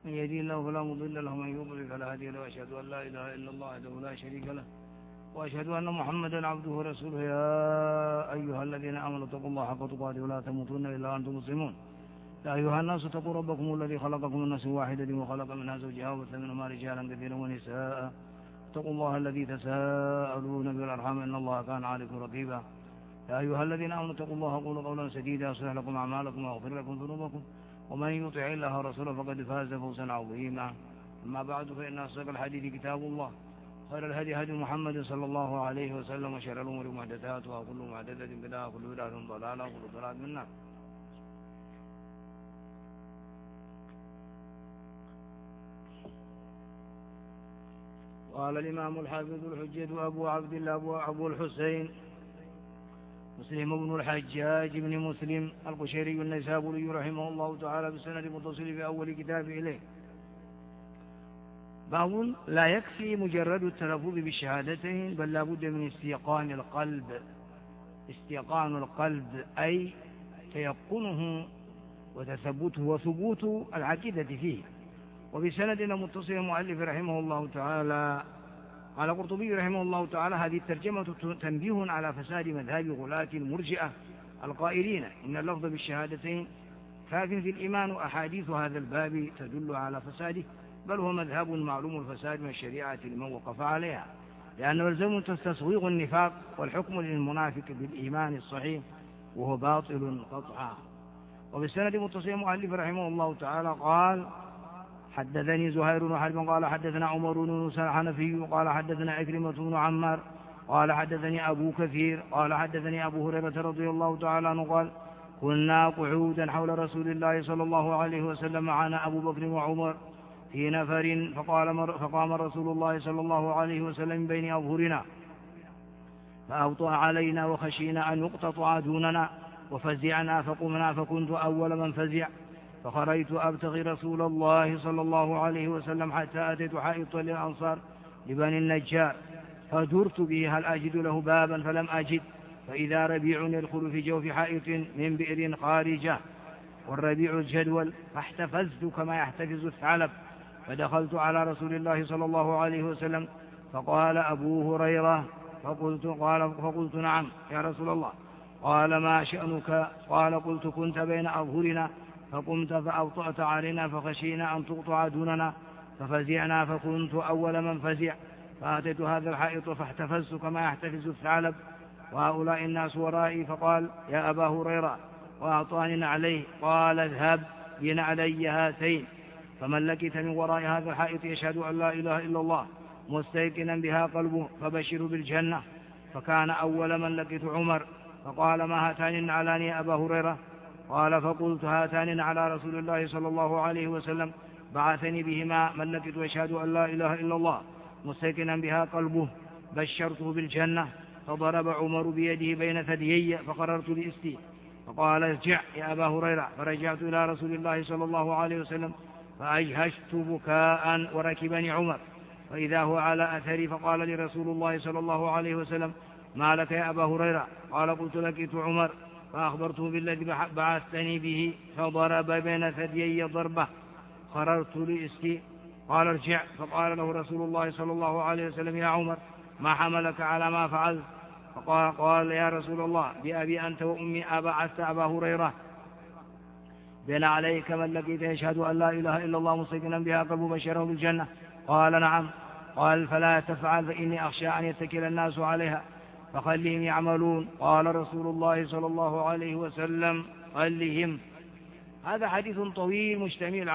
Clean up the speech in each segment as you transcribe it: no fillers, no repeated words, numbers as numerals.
من يهدي الله فلا مضل له ومن يضلل فلا هادي له وأشهد أن لا إله إلا الله وحده لا شريك له وأشهد أن محمدا عبده ورسوله. يا أيها الذين آمنوا اتقوا الله حق تقاته ولا تموتن إلا وأنتم مسلمون. يا أيها الناس اتقوا ربكم الذي خلقكم من نفس واحدة وخلق منها زوجها وبث منهما رجالا كثيرا ونساء. اتقوا الله الذي تساءلون به والأرحام إن الله كان عليكم رقيبا. يا أيها الذين آمنوا اتقوا الله وقولوا قولا سديدا يصلح لكم أعمالكم ويغفر لكم ذنوبكم ومن يطع الله ورسوله فقد فاز فوزا عظيما. أما بعد فإن أصدق الحديث كتاب الله خير الهدي هدي محمد صلى الله عليه وسلم وشر الأمور محدثاتها وكل محدثة بدعة وكل بدعة ضلالة وكل ضلالة من النار. قال الإمام الحافظ الحجة أبو عبد الله أبو الحسين مسلم بن الحجاج بن مسلم القشيري النيسابوري رحمه الله تعالى بالسند المتصل في أول كتاب إليه. باب لا يكفي مجرد التلفظ بالشهادتين بل لا بد من استيقان القلب. استيقان القلب أي تيقنه وتثبته وثبوت العقيدة فيه. وبسندنا متصل المؤلف رحمه الله تعالى قال القرطبي رحمه الله تعالى: هذه الترجمة تنبيه على فساد مذهب غلاة المرجئة القائلين إن اللفظ بالشهادتين كاف في الإيمان، وأحاديث هذا الباب تدل على فساده، بل هو مذهب معلوم الفساد من الشريعة لمن وقف عليها، لأنه يلزم تسويغ النفاق والحكم للمنافق بالإيمان الصحيح وهو باطل قطعا. وبالسند متصل المؤلف رحمه الله تعالى قال: حدثني زهير بن حرب قال حدثنا عمر بن موسى الحنفي قال حدثنا عكرمة بن عمار قال حدثني أبو كثير قال حدثني أبو هريرة رضي الله تعالى عنه قال: كنا قعودا حول رسول الله صلى الله عليه وسلم معنا أبو بكر وعمر في نفر فقام رسول الله صلى الله عليه وسلم من بين أظهرنا فأوطأ علينا وخشينا أن يقتطع دوننا وفزعنا فقمنا فكنت أول من فزع، فخرجت أبتغي رسول الله صلى الله عليه وسلم حتى أتيت حائطا للأنصار لبني النجار فدرت به هل أجد له بابا فلم أجد، فإذا ربيع يدخل في جوف حائط من بئر خارجة والربيع الجدول، فاحتفزت كما يحتفز الثعلب، فدخلت على رسول الله صلى الله عليه وسلم فقال أبو هريرة فقلت نعم يا رسول الله. قال: ما شأنك؟ قال: قلت: كنت بين أظهرنا فقمت فأوطأت علينا فخشينا أن تقطع دوننا ففزعنا فكنت أول من فزع، فأتيت هذا الحائط فاحتفزت كما يحتفز الثعلب وهؤلاء الناس ورائي، فقال: يا أبا هريرة، وأعطاني نعليه، قال: اذهب بنعلي هاتين فمن لقيت من وراء هذا الحائط يشهد أن لا إله إلا الله مستيقنا بها قلبه فبشر بالجنة. فكان أول من لقيت عمر، فقال: ما هاتان النعلان يا أبا هريرة؟ قال: فقلت: هاتان على رسول الله صلى الله عليه وسلم بعثني بهما من لقيت يشهد أن لا إله إلا الله مستيقنا بها قلبه بشرته بالجنة. فضرب عمر بيده بين ثديي فقررت لإستي، فقال: ارجع يا أبا هريرة. فرجعت إلى رسول الله صلى الله عليه وسلم فأجهشت بكاء وركبني عمر فإذا هو على أثري، فقال لي رسول الله صلى الله عليه وسلم: ما لك يا أبا هريرة؟ قال: قلت: لقيت عمر فأخبرته بالذي بعثتني به، فضرب بين ثديي ضربة قررت لإستي. قال: ارجع. فقال له رسول الله صلى الله عليه وسلم: يا عمر، ما حملك على ما فعلت؟ قال: يا رسول الله، بأبي أنت وأمي أبعثت أبا هريرة بين عليك من لقيت يشهد أن لا إله إلا الله مستيقنا بها قلبه بشره بالجنة؟ قال: نعم. قال: فلا تفعل فإني أخشى أن يتكل الناس عليها فخلهم يعملون. قال رسول الله صلى الله عليه وسلم: خلهم. هذا حديث طويل مشتمل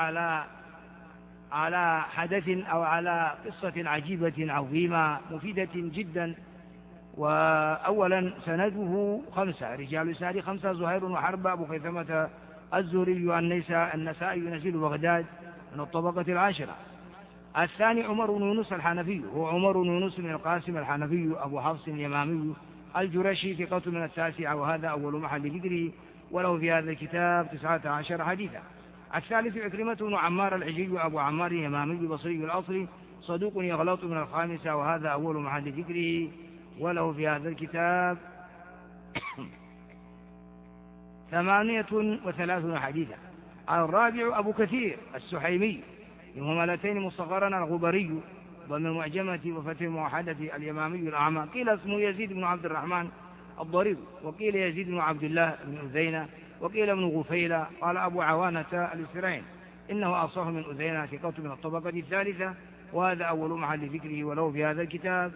على حدث أو على قصة عجيبة عظيمة مفيدة جدا. وأولا سنده 5 رجال الإسناد 5: زهير وحرب أبو خيثمة الزهري النسائي نزيل بغداد من الطبقة 10. الثاني عمر بن يونس الحنفي، هو عمر بن يونس بن القاسم الحنفي أبو حفص اليمامي الجرشي ثقة من 9، وهذا أول محل ذكره، وله في هذا الكتاب 19 حديثا. الثالث عكرمة بن عمار العجي أبو عمار اليمامي بصري الأصل صدوق يغلط من 5، وهذا أول محل ذكره، وله في هذا الكتاب 38 حديثا. الرابع أبو كثير السحيمي بمهملتين مصغرا الغبري ضم المعجمة وفتح الموحدة اليمامي الأعمى. قيل اسمه يزيد بن عبد الرحمن الضرير، وقيل يزيد بن عبد الله بن أذينة، وقيل ابن غفيلة. قال أبو عوانة الإسرائيل إنه أصح من أذينة ثقة من الطبقة الثالثة، وهذا أول محل ذكره ولو في هذا الكتاب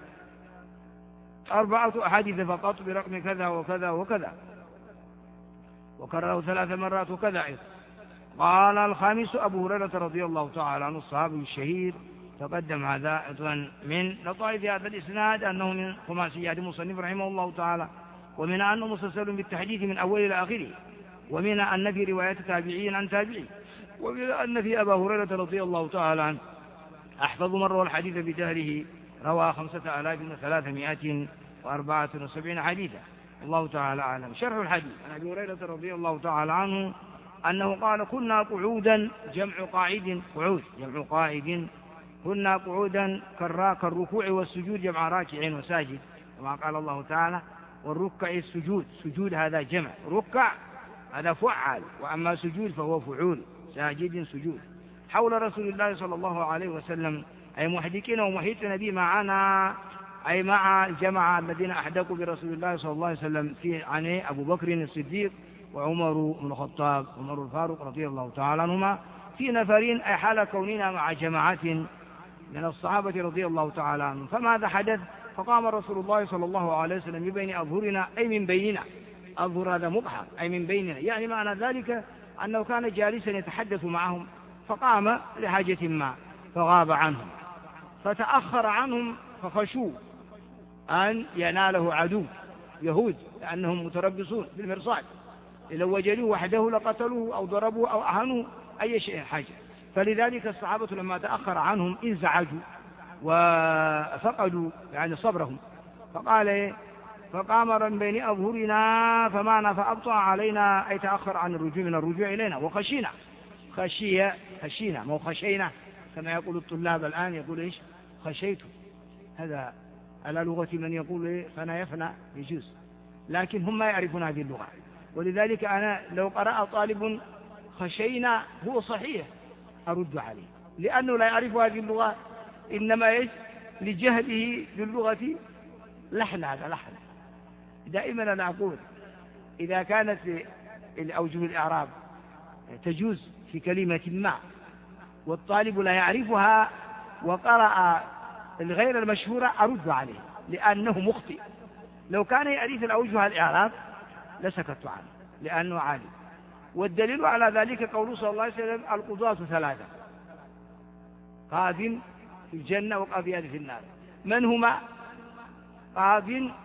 4 أحاديث فقط برقم كذا وكذا وكذا، وكرره 3 مرات وكذا أيضا. قال الخامس أبو هريرة رضي الله تعالى عنه الصحابي الشهير، تقدم هذا أيضا من لطائف هذا الإسناد أنه من خماسيات المصنف رحمه الله تعالى، ومن أنه مسلسل بالتحديث من أول إلى آخره، ومن أن في رواية تابعي عن تابعي، ومن أن في أبا هريرة رضي الله تعالى عنه أحفظ من روى الحديث بدهره روى 5374 حديثا. الله تعالى أعلم. شرح الحديث عن أبي هريرة رضي الله تعالى عنه أنه قال كنا قعودا جمع قاعد، قعود جمع قاعد، كنا قعودا كالركوع والسجود جمع راكع وساجد، كما قال الله تعالى والركع السجود، سجود هذا جمع، ركع هذا فعل، وأما سجود فهو فعول، ساجد سجود، حول رسول الله صلى الله عليه وسلم، أي محدقين ومحيطين به معنا، أي مع الجماعة الذين أحدقوا برسول الله صلى الله عليه وسلم في عنه أبو بكر الصديق وعمر بن الخطاب وعمر الفاروق رضي الله تعالى عنهما، في نفرين أي حال كوننا مع جماعات من الصحابة رضي الله تعالى عنهم. فماذا حدث؟ فقام رسول الله صلى الله عليه وسلم من بين أظهرنا، أي من بيننا، أظهر هذا مبحر أي من بيننا، يعني معنى ذلك أنه كان جالسا يتحدث معهم، فقام لحاجة ما فغاب عنهم، فتأخر عنهم فخشوا أن يناله عدو يهود، لأنهم متربصون بالمرصاد، لو وجدوه وحده لقتلوه أو ضربوه أو أهانوه أي شيء حاجة. فلذلك الصحابة لما تأخر عنهم انزعجوا وفقدوا يعني صبرهم، فقام من بين أظهرنا فمعنا فأبطأ علينا، أي تأخر عن الرجوع من الرجوع إلينا، وخشينا خشينا مو خشينا كما يقول الطلاب الآن، يقول إيش خشيت، هذا على لغة من يقول إيه فنا يفنى يجوز، لكن هم ما يعرفون هذه اللغة. ولذلك أنا لو قرأ طالب خشينا هو صحيح أرد عليه، لأنه لا يعرف هذه اللغة، إنما إيش لجهله باللغة لحن، هذا لحن. دائما أنا أقول إذا كانت الأوجه الإعراب تجوز في كلمة ما والطالب لا يعرفها وقرأ الغير المشهورة أرد عليه لأنه مخطئ. لو كان يعرف الأوجه الإعراب لسكت عنه لأنه عالم. والدليل على ذلك قوله صلى الله عليه وسلم القضاة 3، قاض في الجنة وقاضيان في النار. من هما؟ قاض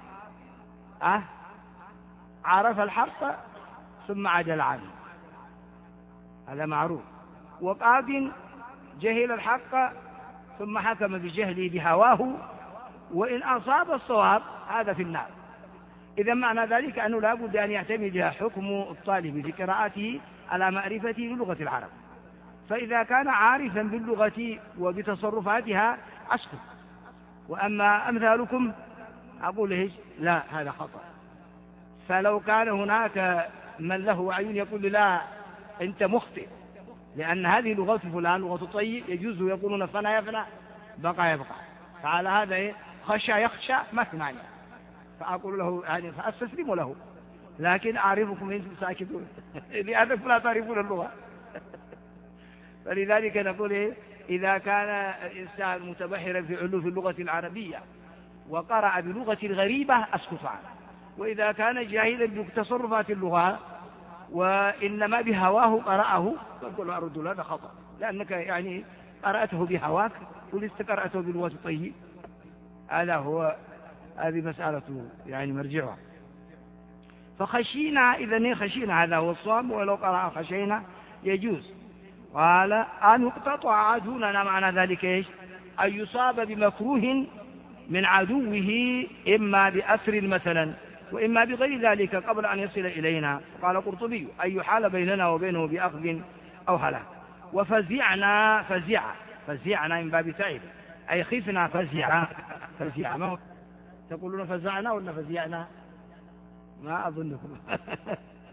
عرف الحق ثم عدل عنه، هذا معروف، وقاض جهل الحق ثم حكم بجهله بهواه وإن أصاب الصواب هذا في النار. إذا معنى ذلك أنه لا بد أن يعتمد حكم الطالب في قراءته على معرفته بلغة العرب، فإذا كان عارفا باللغة وبتصرفاتها أسكت، وأما أمثالكم أقول إيش لا هذا خطأ. فلو كان هناك من له وعي يقول لا أنت مخطئ لأن هذه لغة فلان لغة طيب يجوز يقولون فنا يفنى بقى يبقى، فعلى هذا خشى يخشى ما في معنى، فأقول له يعني فأستسلم له، لكن أعرفكم أنتم ساكتون لأنكم لا تعرفون اللغة. فلذلك نقول إذا كان الإنسان متبحرا في علوم اللغة العربية وقرأ بلغة غريبة أسكت عنه، وإذا كان جاهلا بتصرفات اللغة وإنما بهواه قرأه فقل أرد له هذا خطأ، لأنك يعني قرأته بهواك ولست قرأته بلغة طيب. هذا هو هذه مسألة يعني مرجعها. فخشينا إذن خشينا هذا هو الصواب، ولو قرأ خشينا يجوز. قال أن يقتطع عدونا، معنى ذلك إيش أن يصاب بمكروه من عدوه إما بأسر مثلا وإما بغير ذلك قبل أن يصل إلينا. قال قرطبي أن يحال بيننا وبينه بأخذ أو هلاك. وفزعنا فزعنا من باب تعب أي خفنا فزع ما تقولون فزعنا ولا فزعنا؟ ما أظنكم.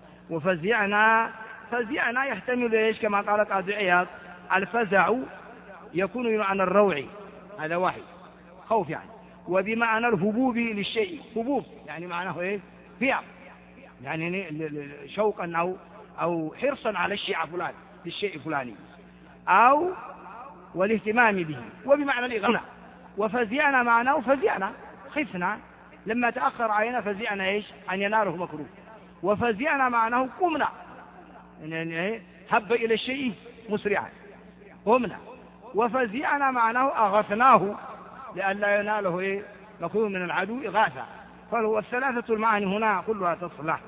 وفزعنا يحتمل إيش كما قال قاضي عياض الفزع يكون بمعنى الروع، هذا واحد خوف يعني، وبمعنى الهبوب للشيء، هبوب يعني معناه ايه؟ فيع، يعني شوقا أو حرصا على الشيء فلان، للشيء الفلاني، أو والاهتمام به، وبمعنى الإغراء. وفزعنا معناه فزعنا، خفنا لما تأخر علينا، فزعنا ايش؟ أن يناله مكروه. وفزعنا معناه قمنا، يعني هب إلى الشيء مسرعا، قمنا. وفزعنا معناه أغثناه لئلا يناله ايه؟ مكروه من العدو إغاثة. فهو الثلاثة المعاني هنا كلها تصلح.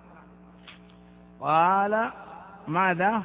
قال ماذا؟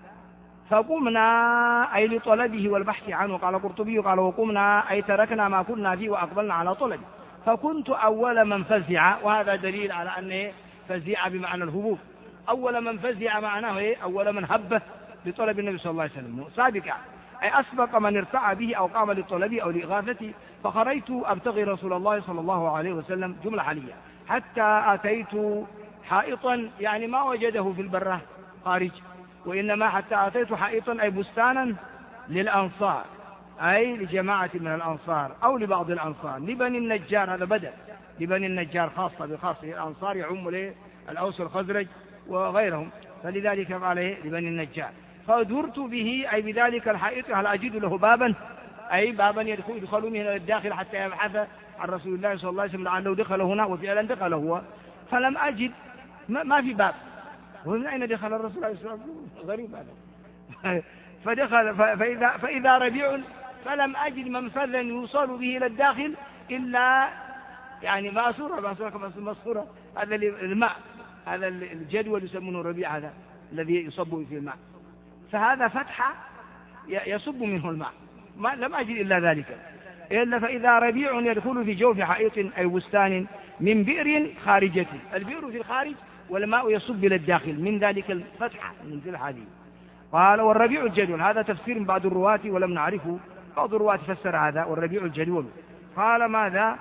فقمنا أي لطلبه والبحث عنه. قال القرطبي قال وقمنا أي تركنا ما كنا فيه وأقبلنا على طلبه. فكنت أول من فزع، وهذا دليل على أنه فزع بمعنى الهبوب. أول من فزع معناه إيه؟ أول من هب لطلب النبي صلى الله عليه وسلم، سابقا أي أسبق من ارتعى به أو قام لطلبه أو لإغاثته. فخرجت أبتغي رسول الله صلى الله عليه وسلم، جملة حالية، حتى أتيت حائطا، يعني ما وجده في البرة خارج، وإنما حتى أتيت حائطا أي بستانا للأنصار، أي لجماعة من الأنصار أو لبعض الأنصار، لبني النجار، هذا بدل لبني النجار خاصة بخاصة، الأنصار يعم الأوس والخزرج وغيرهم، فلذلك قال لبني النجار. فدرت به أي بذلك الحائط، هل أجد له بابا، أي بابا يدخلون من الداخل حتى يبحث عن رسول الله صلى الله عليه وسلم لعله دخل هنا، وفعلا دخل هو، فلم أجد، ما في باب، ومن أين دخل الرسول عليه الصلاة والسلام؟ غريب هذا. فدخل فإذا ربيع، فلم أجد منفذا يوصل به إلى الداخل إلا يعني ماسورة كما ماسورة، هذا الماء، هذا الجدول يسمونه ربيع، هذا الذي يصب فيه الماء، فهذا فتحة يصب منه الماء، لم أجد إلا ذلك، إلا فإذا ربيع يدخل في جوف حائط أي بستان من بئر خارجة، البئر في الخارج والماء يصب إلى الداخل، من ذلك الفتحة من ذي الحديث. قال والربيع الجدول، هذا تفسير بعض الرواة ولم نعرفه، بعض الرواة فسر هذا والربيع الجدول. قال ماذا؟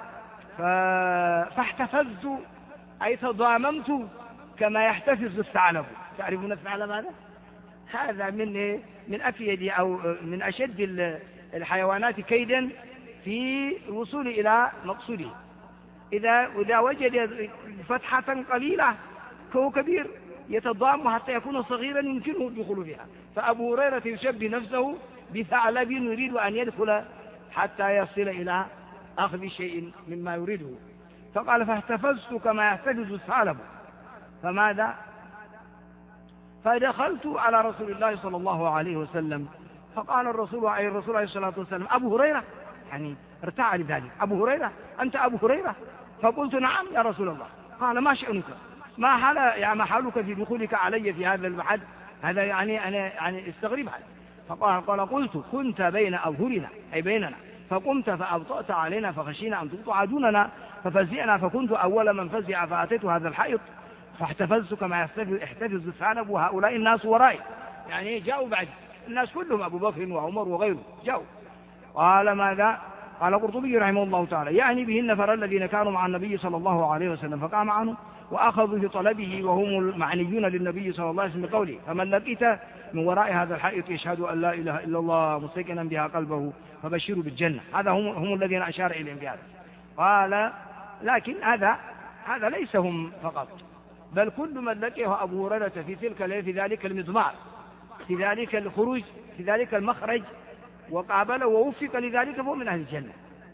فاحتفزت أي تضاممت كما يحتفز الثعلب. تعرفون الثعلب هذا؟ هذا من أكيد أو من أشد الحيوانات كيدا في الوصول إلى مقصوده. إذا وجد فتحة قليلة فهو كبير يتضام حتى يكون صغيرا يمكنه الدخول فيها. فأبو هريرة يشبه نفسه بثعلب يريد أن يدخل حتى يصل إلى أخذ شيء مما يريده. فقال فاحتفزت كما يحتفز الثعلب. فماذا؟ فدخلت على رسول الله صلى الله عليه وسلم، فقال الرسول عليه الصلاة والسلام أبو هريرة، يعني ارتاع لذلك، أبو هريرة أنت أبو هريرة؟ فقلت نعم يا رسول الله. قال ما شأنك؟ ما حالك في دخولك علي في هذا المحل؟ هذا يعني أنا يعني استغرب هذا. فقال قلت كنت بين أظهرنا أي بيننا، فقمت فأبطأت علينا فخشينا أن تقطع دوننا ففزعنا، فكنت أول من فزع فأتيت هذا الحائط فاحتفزت كما يحتفز الثعلب، وهؤلاء الناس ورائي، يعني جاءوا بعد الناس كلهم أبو بكر وعمر وغيره جاءوا. قال ماذا؟ قال القرطبي رحمه الله تعالى يعني به النفر الذين كانوا مع النبي صلى الله عليه وسلم، فقام عنه وأخذوا في طلبه وهم المعنيون للنبي صلى الله عليه وسلم بقوله فمن لقيت من وراء هذا الحائط يشهد أن لا إله إلا الله مستيقنا بها قلبه فبشروا بالجنة. هذا هم الذين أشار إليهم بهذا. قال لكن هذا ليس هم فقط، بل كل من لقيه أبو هريرة في ذلك المضمار، في ذلك الخروج، في ذلك المخرج، وقابله ووفق لذلك فهو من أهل الجنة.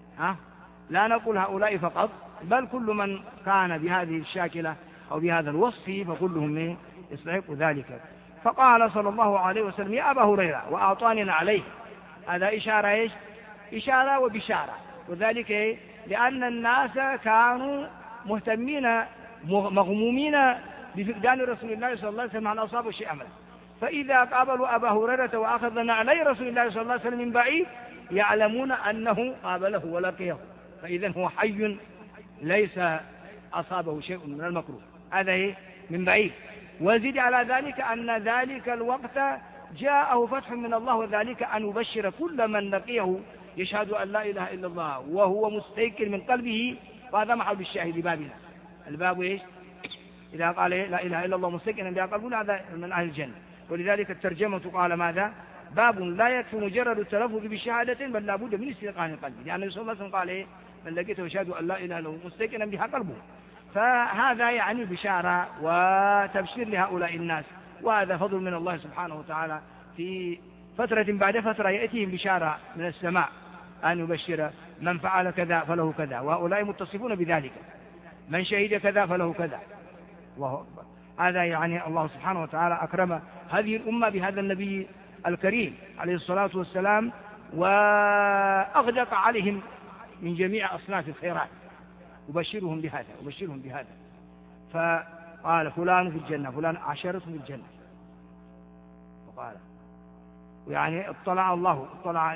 لا نقول هؤلاء فقط، بل كل من كان بهذه الشاكلة أو بهذا الوصف فكلهم يستحق ذلك. فقال صلى الله عليه وسلم يا أبا هريرة وأعطاني عليه. هذا إشارة إيش؟ إشارة وبشارة، وذلك لأن الناس كانوا مهتمين مغمومين بفقدان رسول الله صلى الله عليه وسلم عن أصابه شيء أمل، فإذا قابلوا أبا هريرة وأخذنا عليه رسول الله صلى الله عليه وسلم من بعيد يعلمون أنه قابله ولقيه، فإذا هو حي ليس أصابه شيء من المكروه، هذا من بعيد. وزد على ذلك أن ذلك الوقت جاءه فتح من الله، وذلك أن يبشر كل من لقيه يشهد أن لا إله إلا الله وهو مستيقن من قلبه. وهذا محل الشاهد بابنا، الباب إيش؟ إذا قال لا إله إلا الله مستيقنا بها قلبه هذا من أهل الجنة. ولذلك الترجمة قال ماذا؟ باب لا يكفي مجرد التلفظ بشهادة بل لا بد من استيقان القلب، لأن النبي صلى الله عليه وسلم قال إيه؟ من لقيته يشهد أن لا إله إلا هو مستيقنا بها قلبه. فهذا يعني بشارة وتبشير لهؤلاء الناس، وهذا فضل من الله سبحانه وتعالى. في فترة بعد فترة يأتيهم بشارة من السماء أن يبشر من فعل كذا فله كذا، وهؤلاء متصفون بذلك، من شهد كذا فله كذا. الله أكبر. هذا يعني الله سبحانه وتعالى أكرم هذه الأمة بهذا النبي الكريم عليه الصلاة والسلام، وأغدق عليهم من جميع أصناف الخيرات، وبشرهم بهذا. فقال فلان في الجنة، فلان عشرة في الجنة. وقال يعني اطلع الله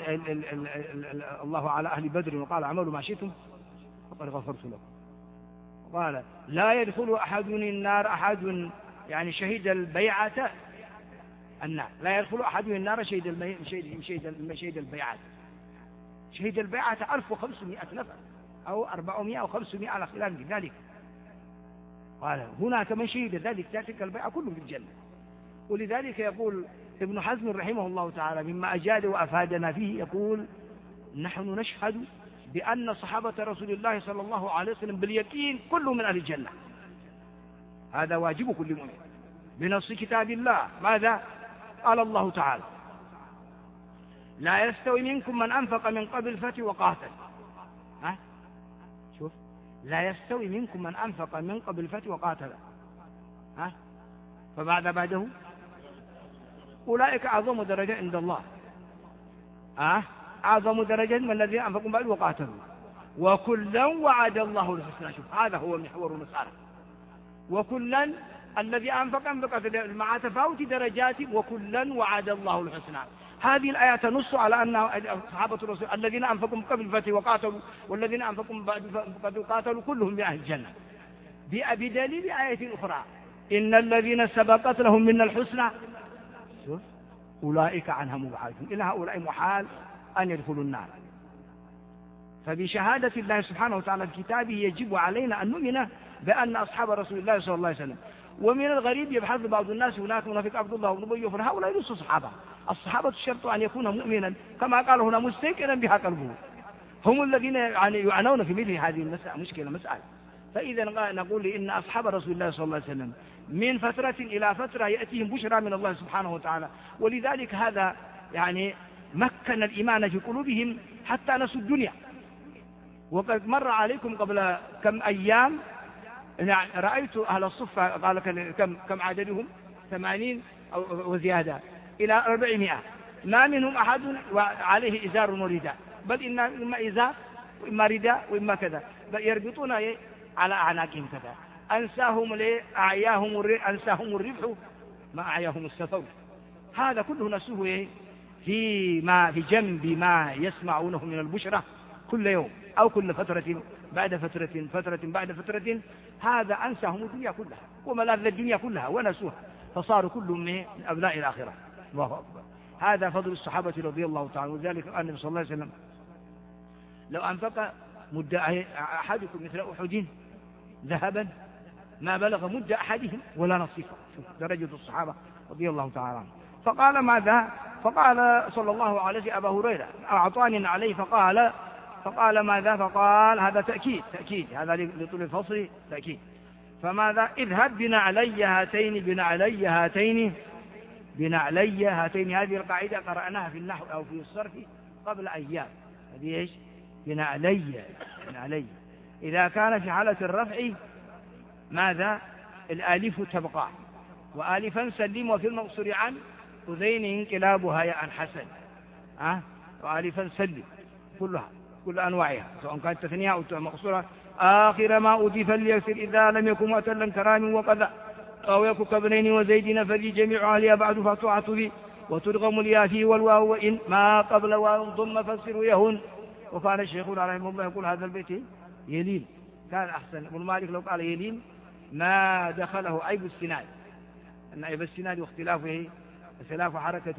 على أهل بدر وقال اعملوا ما شئتم فقد غفرت لكم. وقال لا يدخل أحد النار أحد يعني شهد البيعة النار، لا يدخل أحد النار شهد البيعة. شهد البيعة 1500 نفر أو 400 أو 500 على خلاف ذلك. قال هناك من شهد ذلك تلك البيعة كله في الجنة. ولذلك يقول ابن حزم رحمه الله تعالى مما أجاد وأفادنا فيه، يقول نحن نشهد بأن صحابة رسول الله صلى الله عليه وسلم باليقين كلهم من أهل الجنة. هذا واجب كل مؤمن بنص كتاب الله. ماذا قال الله تعالى؟ لا يستوي منكم من أنفق من قبل الفتح وقاتل. شوف، لا يستوي منكم من أنفق من قبل الفتح وقاتل. بعده أولئك أعظم درجة عند الله. أعظم درجة من الذين أنفقوا بعد وقاتلوا، وكلا وعد الله الحسنى. شوف، هذا هو محور المسألة. وكلا الذي أنفق مع تفاوت درجات، وكلا وعد الله الحسنى. هذه الآية تنص على أن صحابة الرسول الذين أنفقوا من قبل الفتح وقاتلوا والذين أنفقوا من بعد وقاتلوا كلهم من أهل الجنة، بدليل آية أخرى إن الذين سبقت لهم من الحسنى أولئك عنها مبعدون. إن هؤلاء محال أن يدخلوا النار. فبشهادة الله سبحانه وتعالى في كتابه يجب علينا أن نؤمن بأن أصحاب رسول الله صلى الله عليه وسلم. ومن الغريب يبحث بعض الناس هناك منافق عبد الله بن أبي هؤلاء ليسوا صحابة. الصحابة الشرط أن يكون مؤمنا كما قال هنا مستيقنا بها قلبه. هم الذين يعني يعنون في مثل هذه المسألة مسألة. فإذا نقول إن أصحاب رسول الله صلى الله عليه وسلم من فترة إلى فترة يأتيهم بشرى من الله سبحانه وتعالى، ولذلك هذا يعني مكن الإيمان في قلوبهم حتى نسوا الدنيا. وقد مر عليكم قبل كم أيام يعني رأيت أهل الصفة قال كم عددهم 80 أو وزيادة إلى 400، ما منهم أحد عليه إزار ورداء، بل إما إزار وإما رداء وإما كذا، يربطون على أعناقهم كذا. أنساهم الربح ما أعياهم السفر. هذا كله نسوه في جنب ما يسمعونه من البشرة كل يوم أو كل فترة بعد فترة بعد فترة. هذا أنساهم الدنيا كلها وملاذ الدنيا كلها ونسوها، فصاروا كلهم من أبناء الآخرة. الله أكبر. هذا فضل الصحابة رضي الله تعالى. وذلك النبي صلى الله عليه وسلم لو أنفق مد أحدكم مثل أحد ذهبا ما بلغ مد أحدهم ولا نصيفه. درجة الصحابة رضي الله تعالى عنه. فقال ماذا؟ فقال صلى الله عليه وسلم أبا هريرة أعطاني عليه، فقال ماذا؟ فقال هذا تأكيد هذا لطول الفصل تأكيد. فماذا؟ اذهب بنعلي هاتين. هذه القاعدة قرأناها في النحو أو في الصرف قبل أيام. هذه إيش؟ بنعلي. إذا كان في حالة الرفع ماذا؟ الآلف تبقى، وآلفا سلم، وفي المقصور عن أذين انقلابها يا أن حسن. وآلفا سلم كلها كل أنواعها سواء كانت تثنية أو مقصورة. آخر ما أضيف ليكسر إذا لم يكن معتلا كرام وقذا أو يكن كابنين وزيدين فذي جميع أهلها بعد فتوعة ذي وترغم الياء فيه والواو وإن ما قبل واو ضم فسر يهون. وكان الشيخ رحمه الله يقول هذا البيت يلين، كان أحسن. ابن مالك لو قال يلين ما دخله عيب السناد، أن عيب السناد واختلافه خلاف حركة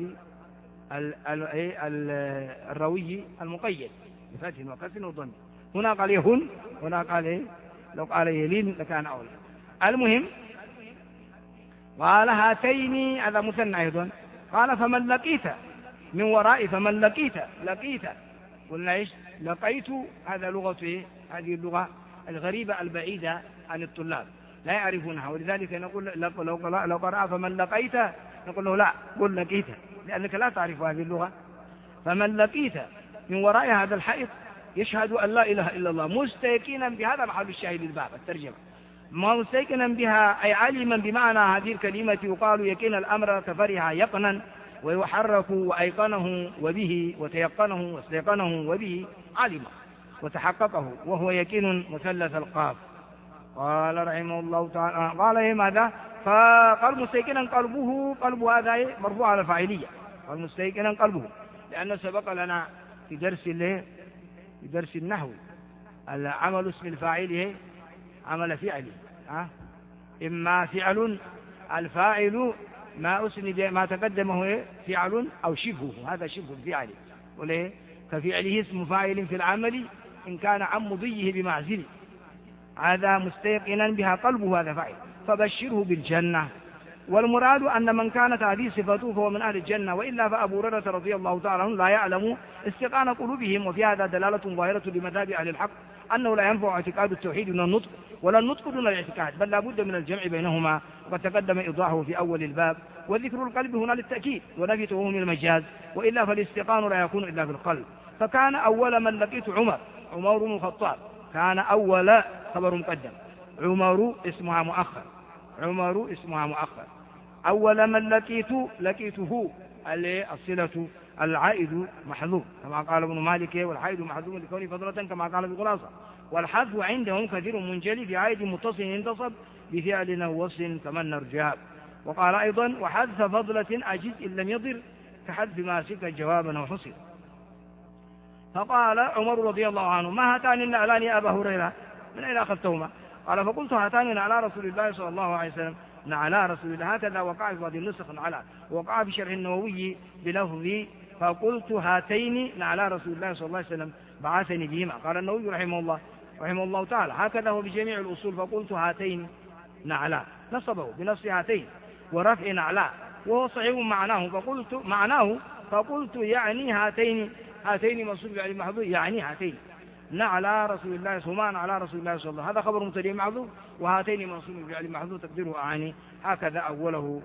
الروي المقيد بفتح وكسر وضم. هنا قال يهون، هنا قال لو قال يلين لكان أولى. المهم قال هاتين، هذا مثنى أيضا. قال فمن لقيت من وراء فمن لقيت قلنا إيش؟ لقيت، هذا لغة إيه؟ هذه اللغة الغريبة البعيدة عن الطلاب لا يعرفونها، ولذلك نقول لو قرأ فمن لقيت نقول له لا، قل لقيت، لأنك لا تعرف هذه اللغة. فمن لقيت من وراء هذا الحائط يشهد أن لا إله إلا الله مستيقنا بهذا محل الشاهد الباب الترجمة، مستيقنا بها أي علما بمعنى هذه الكلمة، يقال يقين الأمر كفرها يقنا، ويحرك وأيقنه وبه، وتيقنه واستيقنه وبه علم وتحققه، وهو يقين مثلث القاف. قال رحمه الله تعالى قال إيه ماذا؟ فقال مستيقنا قلبه، قلب هذا مرفوع على الفاعلية، قال مستيقنا قلبه، لأنه سبق لنا في درس النحو العمل اسم الفاعل عمل فعل، إما فعل الفاعل ما أسند ما تقدمه فعل أو شبهه، هذا شبه الفعل، وليه كفعله اسم فاعل في العمل إن كان عن مضيه بمعزل، هذا مستيقنا بها قلبه هذا فاعل، فبشره بالجنة. والمراد أن من كانت هذه صفته فهو من أهل الجنة، وإلا فأبو هريرة رضي الله تعالى عنه لا يعلم استيقان قلوبهم، وفي هذا دلالة ظاهرة لمذهب أهل الحق أنه لا ينفع اعتقاد التوحيد من النطق، ولا النطق دون الاعتقاد، بل لا بد من الجمع بينهما، وقد تقدم إيضاحه في أول الباب. وذكر القلب هنا للتأكيد ونفي توهم المجاز، وإلا فالاستيقان لا يكون إلا في القلب. فكان أول من لقيت عمر بن الخطاب، كان أول خبر مقدم، عمر اسمها مؤخر، أول من لقيته الصلة العائد محذوف كما قال ابن مالك، والعائد محذوف لكونه فضلة كما قال بخلاصة. والحذف عندهم كثير منجلي في عائد متصل ينتصب بفعل أو وصف كما النرجاب. وقال أيضا وحذف فضلة أجز إن لم يضر كحذف ما سك جوابا أو حصر. فقال عمر رضي الله عنه ما هاتان النعلان يا أبا هريرة من أين أخذتهما؟ قال فقلت هاتان على رسول الله صلى الله عليه وسلم، على رسول الله، هكذا وقع في بعض النسخ على، وقع في شرح النووي بلفظ فقلت هاتين على رسول الله صلى الله عليه وسلم بعثني بهما. قال النووي رحمه الله تعالى هكذا هو بجميع الأصول، فقلت هاتين نعلا، نصبه بنص هاتين ورفع نعلا، وهو صحيح معناه فقلت يعني هاتين منصوب يعني محذوف، يعني هاتين نعلى رسول الله سمان على رسول الله صلى الله عليه وسلم، هذا خبر مبتدئ محذوف، وهاتين منصوب يعني محذوف تقديره أعني، هكذا أوله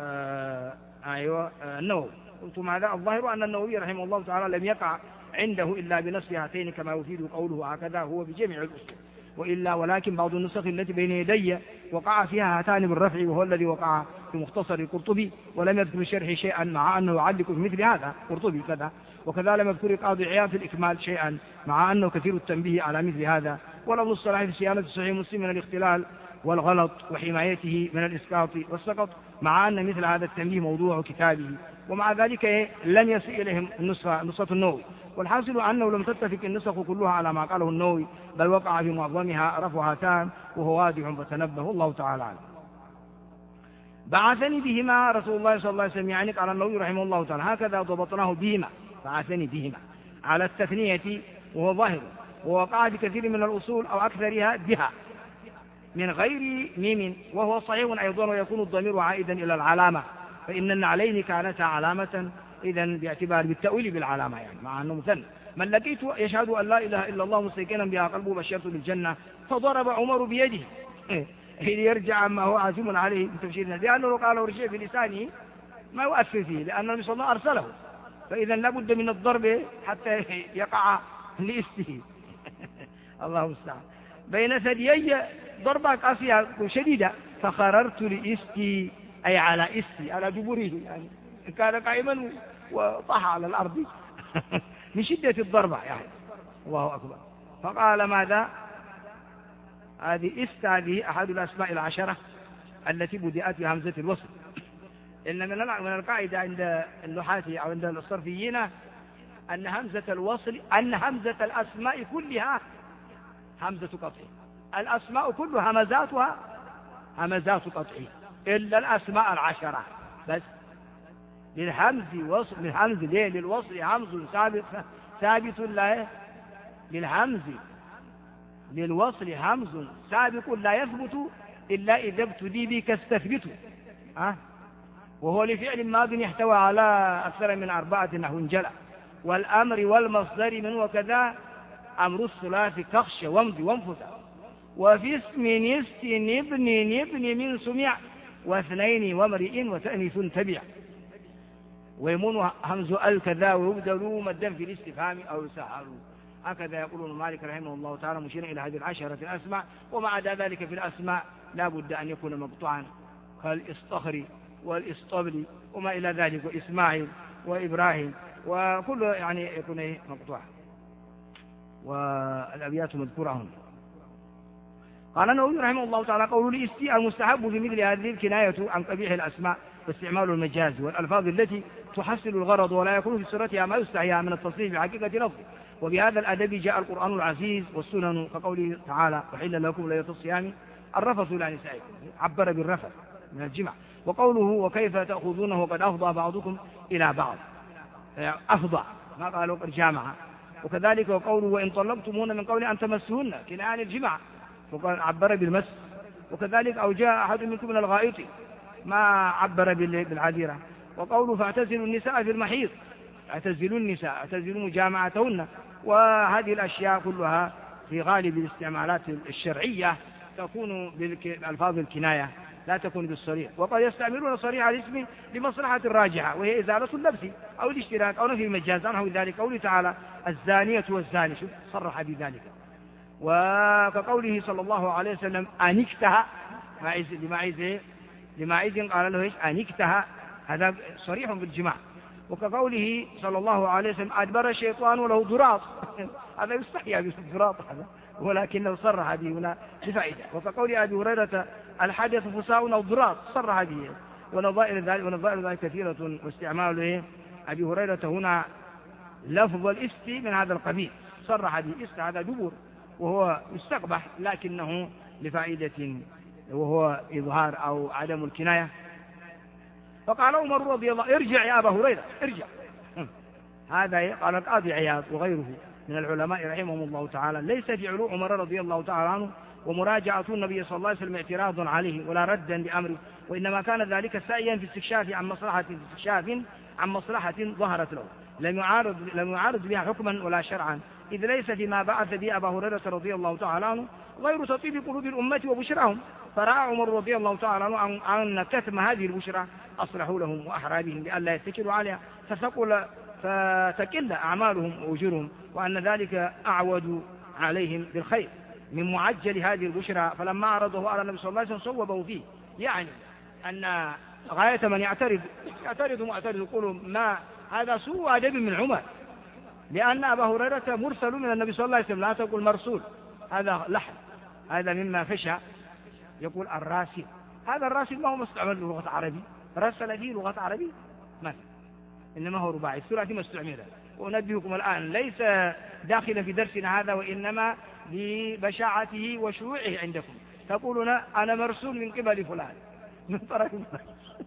النووي. قلت ماذا؟ الظاهر أن النووي رحمه الله تعالى لم يقع عنده إلا بنص هاتين كما يفيد قوله هكذا هو بجميع الأصول، ولكن بعض النسخ التي بين يدي وقع فيها هاتان بالرفع، وهو الذي وقع في مختصر القرطبي، ولم يذكر الشرح شيئا مع أنه يعلق في مثل هذا قرطبي كذا، وكذا لم يذكر قاضي عياض في الإكمال شيئا مع أنه كثير التنبيه على مثل هذا، ولفظ الصلاح في صيانة صحيح مسلم من الاختلال والغلط وحمايته من الإسقاط والسقط، مع أن مثل هذا التنبيه موضوع كتابه، ومع ذلك لم يصل إليهم نسخة النووي. والحاصل أنه لم تتفق النسخ كلها على ما قاله النووي، بل وقع في معظمها رفع هاتان وهو واضح فتنبه الله تعالى عنه. بعثني بهما رسول الله صلى الله عليه وسلم، يعني قال النووي رحمه الله تعالى هكذا ضبطناه بهما، بعثني بهما على التثنية وهو ظاهر، ووقع في كثير من الأصول أو أكثرها بها من غير ميم، وهو صحيح أيضا، ويكون الضمير عائدا إلى العلامة، فإن النعلين كانتا علامة، إذن باعتبار بالتأويل بالعلامة، يعني مع أنه مثنى. من لقيت يشهد أن لا إله إلا الله مستيقنا بها قلبه بشرته بالجنة، فضرب عمر بيده ليرجع عما هو عازم عليه بتفسيرنا، لأنه قال ارجع بلسانه ما يؤثر فيه، لأن النبي صلى الله عليه وسلم أرسله، فإذا لابد من الضرب حتى يقع لإسته الله المستعان. بين ثديي ضربة قاسية شديدة، فخررت لإستي أي على إستي على جبره، يعني كان قائما وطاح على الأرض من شدة الضربة، يعني الله أكبر. فقال ماذا؟ هذه هذه أحد الأسماء العشرة التي بدأت بهمزة الوصل. إن من القاعدة عند النحاة أو عند الصرفيين أن همزة الوصل، أن همزة الأسماء كلها همزة قطع، الأسماء كلها همزاتها همزات قطع إلا الأسماء العشرة بس. للهمز وصل، للهمز للوصل همز ثابت لا، للهمز للوصل همز سابق لا يثبت إلا إذا ابتدي بك استثبت، وهو لفعل ماض يحتوي على أكثر من 4 نحو انجلى، والأمر والمصدر من وكذا أمر الثلاث كخش وامض وانفذ، وفي اسم نست نبن من سمع، واثنين وامرئ وتأنيث تبع، ويمون همز الكذا ويبدل مدا في الاستفهام أو يسهل. هكذا يقول مالك رحمه الله تعالى مشيرا إلى هذه 10 الأسماء. وما عدا ذلك في الأسماء لا بد أن يكون مقطوعا، كالإصطخري والإسطبلي وما إلى ذلك، وإسماعيل وإبراهيم، وكل يعني يكون مقطوعا، والأبيات مذكورة هنا. قال النووي رحمه الله تعالى قول الاستي المستحب في مثل هذه الكناية عن قبيح الأسماء واستعمال المجاز والألفاظ التي تحصل الغرض ولا يكون في سورتها ما يستحيا من التصريف بحقيقة لفظ. وبهذا الأدب جاء القرآن العزيز والسنن، كقوله تعالى وحل لكم ليلة الصيام الرفث إلى نسائكم، عبر بالرفث من الجمع. وقوله وكيف تأخذونه وقد أفضى بعضكم إلى بعض، أفضى ما قالوا قد جامع. وكذلك وقوله وإن طلقتموهن من قول أن تمسهن كناية عن الجمع، وقال عبر بالمس. وكذلك أو جاء أحد منكم من الغائط ما عبر بالعذيرة. وقوله فاعتزلوا النساء في المحيض، اعتزلوا النساء، اعتزلوا مجامعتهن. وهذه الأشياء كلها في غالب الاستعمالات الشرعية تكون بألفاظ الكناية لا تكون بالصريح. وقد يستعملون صريح الاسم لمصلحة راجحة وهي إزالة اللبس أو الاشتراك أو نفي المجاز عنه ذلك. قوله تعالى الزانية والزاني، صرح بذلك. وكقوله صلى الله عليه وسلم أنكتها لماعز قال له إيش أنكتها، هذا صريح بالجماع. وكقوله صلى الله عليه وسلم أدبر الشيطان وله ضراط هذا يستحيا بالضراط هذا، ولكنه صرح به هنا بفائدة. وكقول أبي هريرة الحدث فساء أو ضراط، صرح به. ونظائر ذلك كثيرة. واستعمال أبي هريرة هنا لفظ الإفت من هذا القبيل، صرح به إفت هذا دبر وهو يستقبح لكنه لفائدة وهو إظهار أو عدم الكناية. فقال عمر رضي الله ارجع يا أبا هريرة ارجع. هذا قال القاضي عياض وغيره من العلماء رحمهم الله تعالى ليس في علو عمر رضي الله تعالى عنه ومراجعة النبي صلى الله عليه وسلم اعتراض عليه ولا ردا لأمره، وإنما كان ذلك سعيا في استكشاف عن مصلحة ظهرت له لم يعارض بها حكما ولا شرعا، إذ ليس فيما بعث به أبا هريرة رضي الله تعالى عنه غير تطيب قلوب الأمة وبشرهم. فرأى عمر رضي الله تعالى عنه أن كتم هذه البشرى أصلح لهم وأحرى بهم لئلا يتكلوا عليها فتكل أعمالهم وأجورهم، وأن ذلك أعود عليهم بالخير من معجل هذه البشرى. فلما عرضه على النبي صلى الله عليه وسلم صوبه فيه، يعني أن غاية من يعترض يقول ما هذا سوء أدب من عمر، لأن أبا هريرة مرسل من النبي صلى الله عليه وسلم، لا تقول مرسول، هذا لحن، هذا مما فشى. يقول الراسل، هذا الراسل ما هو مستعمل لغة عربي، رسل فيه لغة عربي ما، إنما هو رباعي الثلاثي ما استعمل. وأنبهكم الآن ليس داخلا في درسنا هذا، وإنما لبشاعته وشيوعه عندكم. تقولون أنا مرسول من قبل فلان من طرف فلان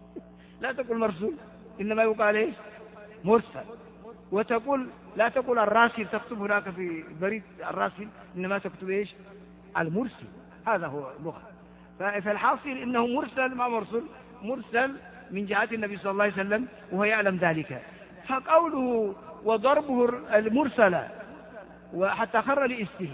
لا تقول مرسول، إنما يقال إيش مرسل. وتقول لا تقول الراسل، تكتب هناك في بريد الراسل، إنما تكتب إيش المرسل، هذا هو اللغة. فالحاصل إنه مرسل ما مرسل من جهة النبي صلى الله عليه وسلم وهو يعلم ذلك. فقوله وضربه المرسل وحتى خر لإسته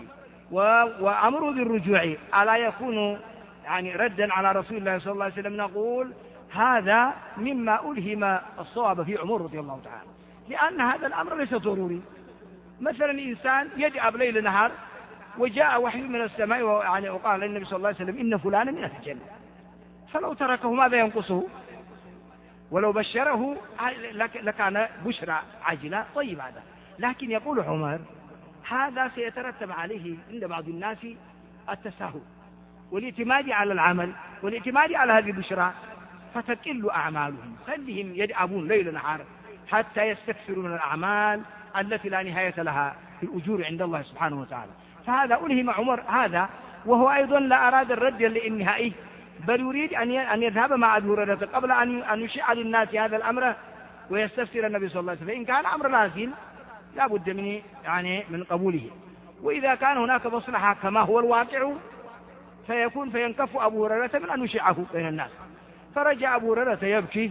وأمره بالرجوع ألا يكون يعني ردا على رسول الله صلى الله عليه وسلم؟ نقول هذا مما ألهم الصواب في عمر رضي الله تعالى، لأن هذا الأمر ليس ضروري. مثلا إنسان يدعب ليل نهار وجاء وحي من السماء وقال للنبي صلى الله عليه وسلم إن فلانا من أهل الجنة، فلو تركه ماذا ينقصه؟ ولو بشره لكان بشرى عاجلة طيب هذا. لكن يقول عمر هذا سيترتب عليه عند بعض الناس التساهل والاعتماد على العمل والاعتماد على هذه البشرى، فتقل أعمالهم، خلهم يدعبون ليل نهار حتى يستكثروا من الأعمال التي لا نهاية لها في الأجور عند الله سبحانه وتعالى. فهذا ألهم عمر هذا، وهو أيضا لا أراد الرد النهائي، بل يريد أن يذهب مع أبي هريرة قبل أن يشيع للناس هذا الأمر ويستفسر النبي صلى الله عليه وسلم. فإن كان أمر لازم لا بد من قبوله، وإذا كان هناك مصلحة كما هو الواقع فينكف أبو هريرة من أن يشيعه بين الناس. فرجع أبو هريرة يبكي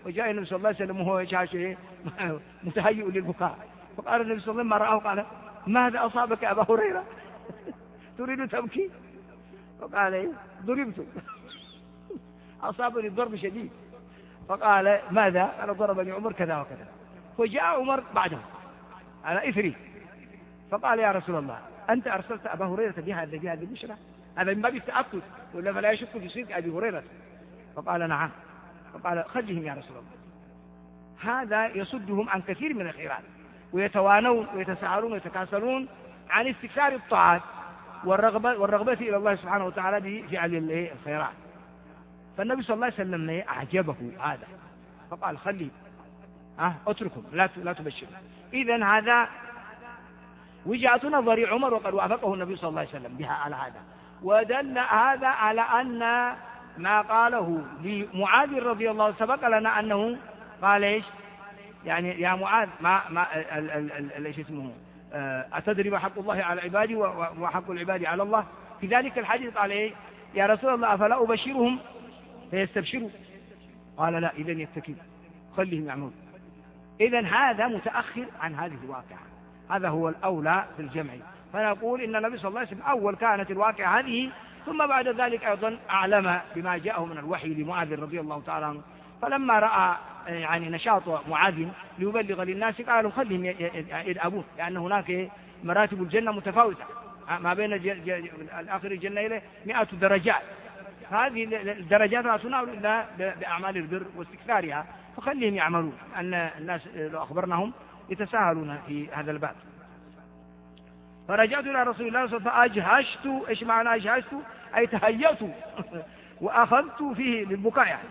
وجاء النبي صلى الله عليه وسلم وهو يشاشه متهيئ للبكاء، فقال النبي صلى الله عليه وسلم ما رآه قال ماذا أصابك أبا هريرة تريد تبكي؟ فقال إيه ضربت أصابني ضرب شديد. فقال ماذا؟ قال ضربني عمر كذا وكذا. فجاء عمر بعده على إثري فقال يا رسول الله أنت أرسلت أبا هريرة بهذه البشرى؟ هذا من باب التأكد ولا فلا يشك في صدق أبي هريرة؟ فقال نعم. فقال خلهم يا رسول الله، هذا يصدهم عن كثير من الخيرات، ويتوانون ويتساهلون ويتكاسلون عن استكثار الطاعات والرغبة إلى الله سبحانه وتعالى بفعل الخيرات. فالنبي صلى الله عليه وسلم أعجبه هذا فقال خلي اتركهم لا تبشر. إذن هذا وجهة نظر عمر وقد وافقه النبي صلى الله عليه وسلم بها على هذا. ودل هذا على أن ما قاله لمعاذ رضي الله عنه سبق لنا أنه قال إيش يعني يا معاذ ما ايش اسمه أتدري ما حق الله على عبادي وحق العباد على الله؟ في ذلك الحديث قال إيه يا رسول الله أفلا أبشرهم فيستبشروا؟ قال لا إذن يتكلوا خليهم يعملون. إذن هذا متأخر عن هذه الواقعة، هذا هو الأولى في الجمع. فنقول إن النبي صلى الله عليه وسلم أول كانت الواقعة هذه، ثم بعد ذلك أيضا أعلم بما جاءه من الوحي لمعاذ رضي الله تعالى عنه. فلما رأى يعني نشاط معاذ ليبلغ للناس قالوا خلهم يذهبون، لأن هناك مراتب الجنة متفاوتة ما بين آخر الجنة إلى 100 درجات، هذه الدرجات لا تنال إلا بأعمال البر واستكثارها، فخليهم يعملون، أن الناس لو أخبرناهم يتساهلون في هذا الباب. فرجعت إلى رسول الله صلى الله عليه وسلم فأجهشت. إيش معنى أجهشت؟ أي تهيأت وأخذت فيه للبكاء يعني.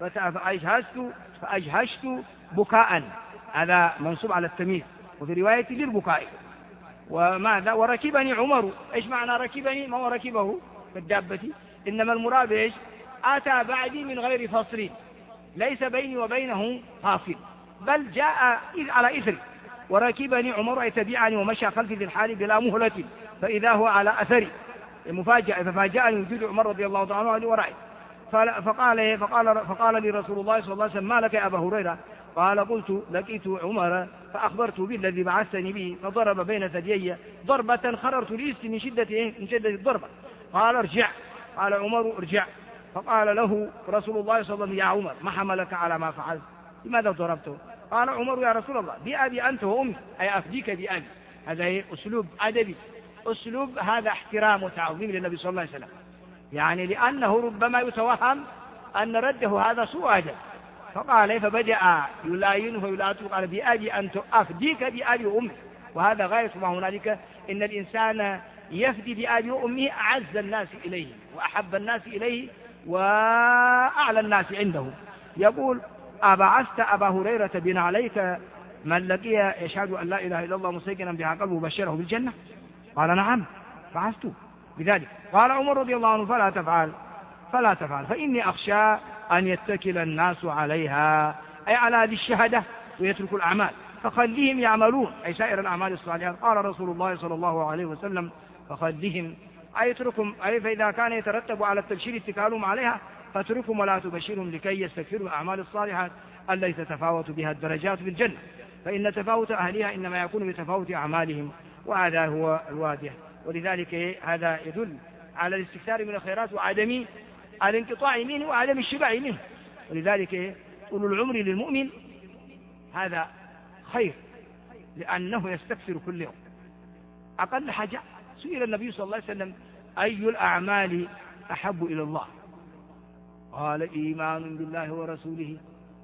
فأجهشت بكاء، هذا منصوب على التمييز، وفي رواية للبكاء. وماذا؟ وركبني عمر. إيش معنى ركبني؟ ما هو ركبه بالدابة، إنما المراد إيش؟ أتى بعدي من غير فاصل، ليس بيني وبينه فاصل، بل جاء على إثري. وركبني عمر أي تبعني ومشى خلفي في الحال بلا مهلة، فإذا هو على أثري مفاجأة. ففاجأني وجود عمر رضي الله عنه ورائي. فقال لي رسول الله صلى الله عليه وسلم ما لك يا أبا هريرة؟ قال قلت لقيت عمر فأخبرت بالذي بعثني به، فضرب بين ثديي ضربة خررت ليست من شدة الضربة. قال ارجع. قال عمر ارجع. فقال له رسول الله صلى الله عليه وسلم يا عمر ما حملك على ما فعلت؟ لماذا ضربته؟ قال عمر يا رسول الله بأبي أنت وأمي، أي أفديك بأبي. هذا أسلوب أدبي، أسلوب هذا احترام وتعظيم للنبي صلى الله عليه وسلم، يعني لأنه ربما يتوهم أن رده هذا سوء أدب. فقال فبدأ يلاينه ويلاته، قال بأبي أنت أفديك بأبي وأمي. وهذا غاية ما هنالك، إن الإنسان يفدي بأبي وأمه أعز الناس إليه وأحب الناس إليه وأعلى الناس عنده. يقول أبعثت أبا هريرة بن عليك من لقي يشهد أن لا إله إلا الله مستيقنا بها قلبه بشره بالجنة؟ قال نعم بعثته بذلك. قال عمر رضي الله عنه فلا تفعل فإني أخشى أن يتكل الناس عليها، أي على هذه الشهادة، ويتركوا الأعمال، فخليهم يعملون أي سائر الأعمال الصالحات. قال رسول الله صلى الله عليه وسلم فخليهم أي اتركهم، أي فإذا كان يترتب على التبشير اتكالهم عليها فاتركهم ولا تبشرهم لكي يستكثروا الأعمال الصالحات التي تتفاوت بها الدرجات في الجنة، فإن تفاوت أهلها إنما يكون بتفاوت أعمالهم، وهذا هو الواضح. ولذلك هذا يدل على الاستكثار من الخيرات وعدم الانقطاع منه وعدم الشبع منه. ولذلك طول العمر للمؤمن هذا خير، لأنه يستكثر كل يوم. أقل حاجة سئل النبي صلى الله عليه وسلم أي الأعمال أحب إلى الله؟ قال إيمان بالله ورسوله.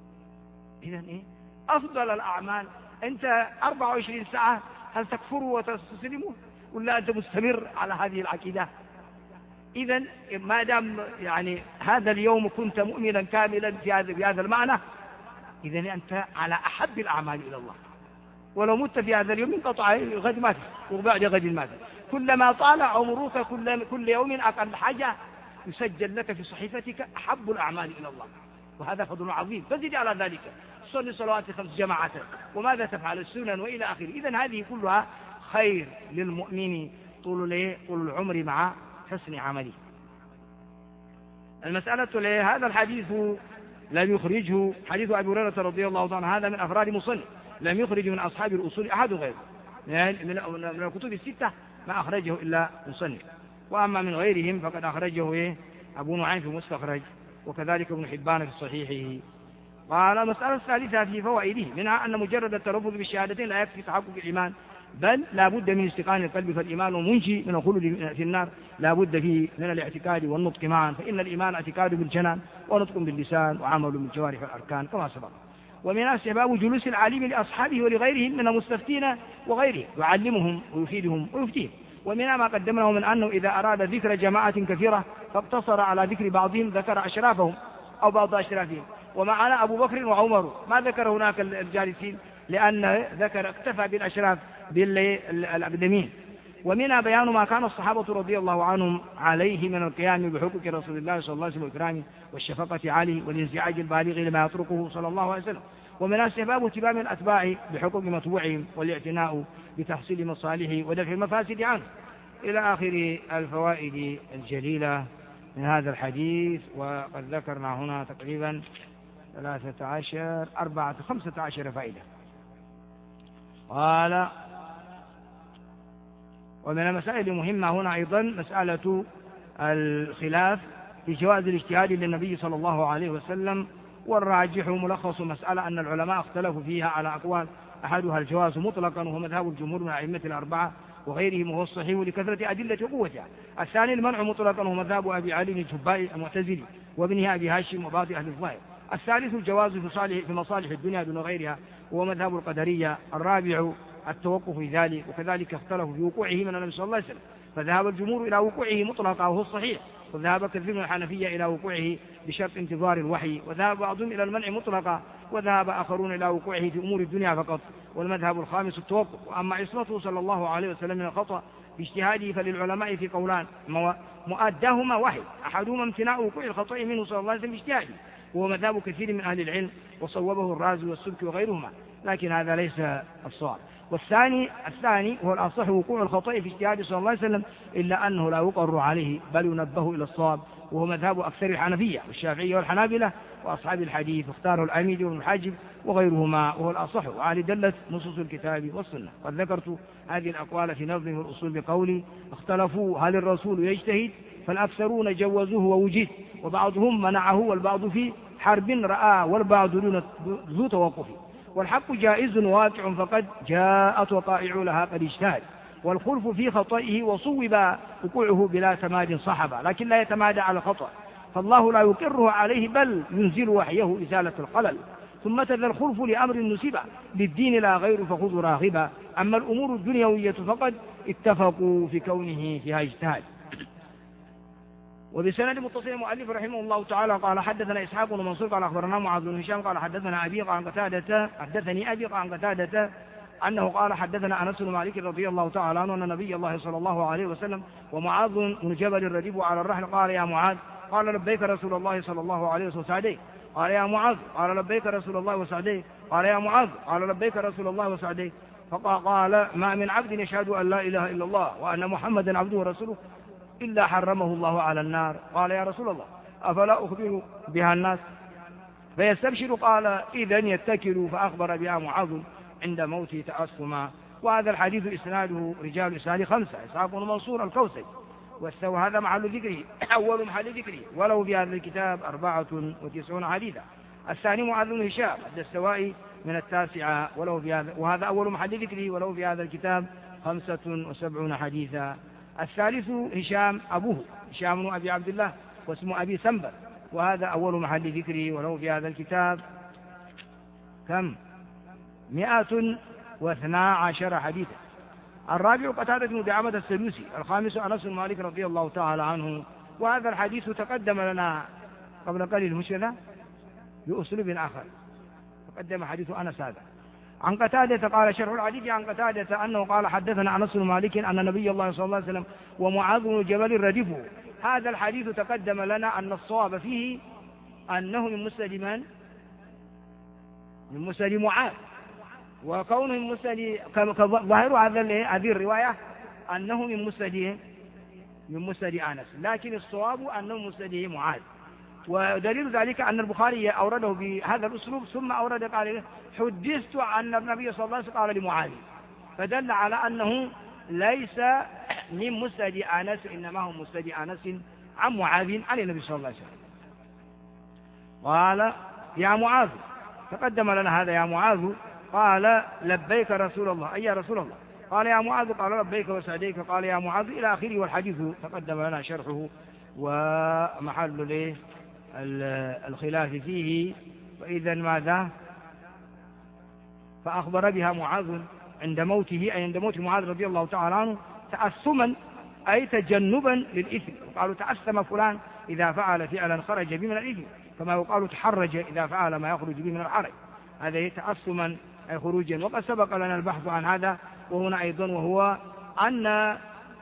إذن أفضل الأعمال أنت 24 ساعة هل تكفروا وتستسلموا ولا أنت مستمر على هذه العقيدة؟ إذن ما دام يعني هذا اليوم كنت مؤمنا كاملا في هذا المعنى، إذن أنت على أحب الأعمال إلى الله. ولو مت في هذا اليوم انقطع غد مات وبعد غد مات. كلما طال عمرك كل يوم أقل حاجة يسجل لك في صحيفتك أحب الأعمال إلى الله، وهذا فضل عظيم. فزد على ذلك صلي صلوات 5 جماعة، وماذا تفعل السنن وإلى آخره. إذن هذه كلها خير للمؤمن طول العمر مع حسن عمله. المسألة هذا الحديث لم يخرجه حديث أبي هريرة رضي الله عنه هذا من أفراد مصنف، لم يخرج من أصحاب الأصول أحد غيره، يعني من الكتب الستة ما أخرجه إلا مصنف. وأما من غيرهم فقد أخرجه أبو نعيم في مستخرج، وكذلك ابن حبان في صحيحه. قال المسألة الثالثة في فوائده منها أن مجرد التلفظ بالشهادتين لا يكفي تحقق الإيمان، بل لا بد من استيقان القلب، فالإيمان منجي من الخلود في النار، لا بد فيه من الاعتقاد والنطق معا، فإن الإيمان اعتقاد بالجنان ونطق باللسان وعمل بالجوارح والأركان كما سبق. ومن استحباب جلوس العالم لأصحابه ولغيرهم من المستفتين وغيره يعلمهم ويفيدهم ويفتيهم. ومنها ما قدمناه من أنه إذا أراد ذكر جماعة كثيرة فاقتصر على ذكر بعضهم ذكر أشرافهم أو بعض أشرافهم، ومعنا أبو بكر وعمر ما ذكر هناك الجالسين، لأن ذكر اكتفى بالأشراف بالأقدمين. ومنها بيان ما كان الصحابة رضي الله عنهم عليه من القيام بحقوق رسول الله صلى الله عليه وسلم وإكرامه والشفقة عليه والانزعاج البالغ لما يتركه صلى الله عليه وسلم. ومنها استحباب اتباع الأتباع بحقوق متبوعهم والاعتناء بتحصيل مصالحه ودفع المفاسد عنه، إلى آخر الفوائد الجليلة من هذا الحديث. وقد ذكرنا هنا تقريبا 15 فائدة. قال ومن المسائل المهمة هنا أيضا مسألة الخلاف في جواز الاجتهاد للنبي صلى الله عليه وسلم، والراجح ملخص مسألة أن العلماء اختلفوا فيها على أقوال، أحدها الجواز مطلقا وهو مذهب الجمهور من الأئمة الأربعة وغيرهم وهو الصحيح لكثرة أدلة وقوتها. الثاني المنع مطلقا وهو مذهب أبي علي الجبائي المعتزلي وابنه أبي هاشم وبعض أهل الظاهر. الثالث الجواز في مصالح الدنيا دون غيرها وهو مذهب القدرية. الرابع التوقف في ذلك، وكذلك اختلفوا في وقوعه من النبي صلى الله عليه وسلم، فذهب الجمهور إلى وقوعه مطلقا وهو الصحيح، وذهب كثير من الحنفية إلى وقوعه بشرط انتظار الوحي، وذهب بعضهم إلى المنع مطلقا، وذهب آخرون إلى وقوعه في أمور الدنيا فقط. والمذهب الخامس التوقف. وأما عصمته صلى الله عليه وسلم من الخطأ في اجتهاده فللعلماء في قولان مؤداهما واحد، أحدهما امتناع وقوع الخطأ منه صلى الله عليه وسلم باجتهاده، وهو مذهب كثير من أهل العلم وصوبه الرازي والسبكي وغيرهما، لكن هذا ليس الصواب. والثاني هو الأصح وقوع الخطأ في اجتهاد صلى الله عليه وسلم، إلا أنه لا يقر عليه بل ينبه إلى الصواب، وهو مذهب أكثر الحنفية والشافعية والحنابلة وأصحاب الحديث، واختاره الأميدي وابن الحاجب وغيرهما، وهو الأصح وعليه دلت نصوص الكتاب والسنة. قد ذكرت هذه الأقوال في نظم الأصول بقولي اختلفوا هل الرسول يجتهد، فالأكثرون جوزوه ووجد، وبعضهم منعه والبعض في حرب رأى والبعض ذو توقف. والحق جائز واقع فقد جاءت وقائع لها قد اجتهد، والخلف في خطئه وصوب وقوعه بلا تماد صحبه، لكن لا يتمادى على الخطأ، فالله لا يقره عليه بل ينزل وحيه إزالة الخلل. ثم تذا الخلف لأمر نسبة للدين لا غير فخذ راغبا، أما الأمور الدنيوية فقد اتفقوا في كونه فيها اجتهاد. وبسند متصل المؤلف رحمه الله تعالى قال حدثنا إسحاق بن منصور قال أخبرنا معاذ بن هشام قال حدثنا أبي قال قتادة حدثني أبي قال قتادة أنه قال حدثنا أنس بن مالك رضي الله تعالى عنه أن نبي الله صلى الله عليه وسلم ومعاذ بن جبل رديف على الرحل قال يا معاذ، قال لبيك رسول الله صلى الله عليه وسلم وسعديه، قال يا معاذ، قال لبيك رسول الله وسعديه، قال يا معاذ، قال لبيك رسول الله وسعديه، فقال ما من عبد يشهد أن لا إله إلا الله وأن محمدا عبده ورسوله إلا حرمه الله على النار. قال يا رسول الله أفلا أخبر بها الناس فيستبشر؟ قال إذن يتكلوا، فأخبر بها معاذ عند موته تأسما. وهذا الحديث إسناده رجال إسناده 5: إسحاق بن منصور الكوسي، وهذا محل ذكره أول محل ذكره، ولو في هذا الكتاب 94 حديثا. الثاني معاذ بن هشام الدستوائي من 9 وله في هذا، وهذا أول محل ذكره، وله في هذا الكتاب 75 حديثا. الثالث هشام أبوه هشام بن أبي عبد الله واسمه أبي سنبل، وهذا أول محل ذكره، وله في هذا الكتاب 112 حديثا. الرابع قتادة بن دعامة السدوسي. الخامس أنس بن مالك رضي الله تعالى عنه. وهذا الحديث تقدم لنا قبل قليل مشكلة بأسلوب آخر، تقدم حديث أنس هذا عن قتادة. قال شرح الحديث عن قتادة أنه قال حدثنا أنس بن مالك أن نبي الله صلى الله عليه وسلم ومعاذ بن جبل ردفه. هذا الحديث تقدم لنا أن الصواب فيه أنه من مسند معاذ، وكونه من مسند ظاهر هذه الرواية أنه من مسند أنس، لكن الصواب أنه من مسند معاذ. ودليل ذلك أن البخاري أورده بهذا الأسلوب ثم أورد قال حدثت أن النبي صلى الله عليه وسلم قال لمعاذ، فدل على أنه ليس من مسند أنس، إنما هو مسند أنس عن معاذ عن النبي صلى الله عليه وسلم. قال يا معاذ، تقدم لنا هذا يا معاذ، قال لبيك رسول الله، أي يا رسول الله، قال يا معاذ، قال لبيك وسعديك، قال يا معاذ إلى آخره. والحديث تقدم لنا شرحه ومحل الخلاف فيه. فإذا ماذا؟ فأخبر بها معاذ عند موته، أي عند موت معاذ رضي الله تعالى عنه، تأثما أي تجنبا للإثم. قالوا تأثم فلان إذا فعل فعلا خرج به من الإثم، كما يقال تحرج إذا فعل ما يخرج به من الحرج، هذا تأثما أي خروجا. وقد سبق لنا البحث عن هذا وهنا أيضا، وهو أن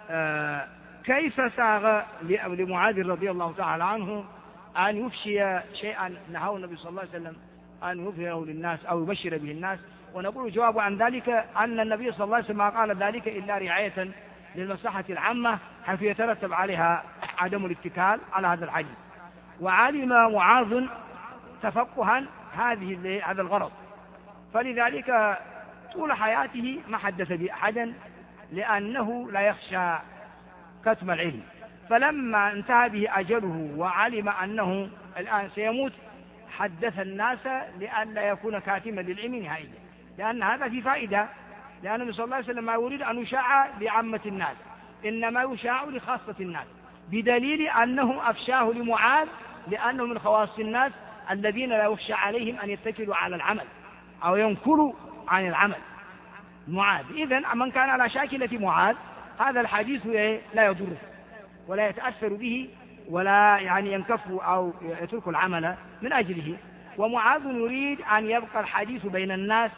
كيف ساغ لمعاذ رضي الله تعالى عنه أن يفشي شيئا نهاه النبي صلى الله عليه وسلم أن يظهره للناس أو يبشر به الناس. ونقول الجواب عن ذلك أن النبي صلى الله عليه وسلم ما قال ذلك إلا رعاية للمصلحة العامة، حيث يترتب عليها عدم الاتكال على هذا الحديث. وعلم معاذ تفقها هذا الغرض، فلذلك طول حياته ما حدث بأحدا، لأنه لا يخشى كتم العلم. فلما انتهى به أجله وعلم أنه الآن سيموت حدث الناس لئلا يكون كاتما للعلم نهائيا، لأن هذا في فائدة، لأن النبي صلى الله عليه وسلم ما يريد أن يشاع لعامة الناس، إنما يشاع لخاصة الناس، بدليل أنه أفشاه لمعاذ لأنه من خواص الناس الذين لا يخشى عليهم أن يتكلوا على العمل أو ينكروا عن العمل. معاذ إذن من كان على شاكلة معاذ هذا الحديث لا يضره ولا يتأثر به ولا ينكف أو يترك العمل من أجله. ومعاذ يريد أن يبقى الحديث بين الناس،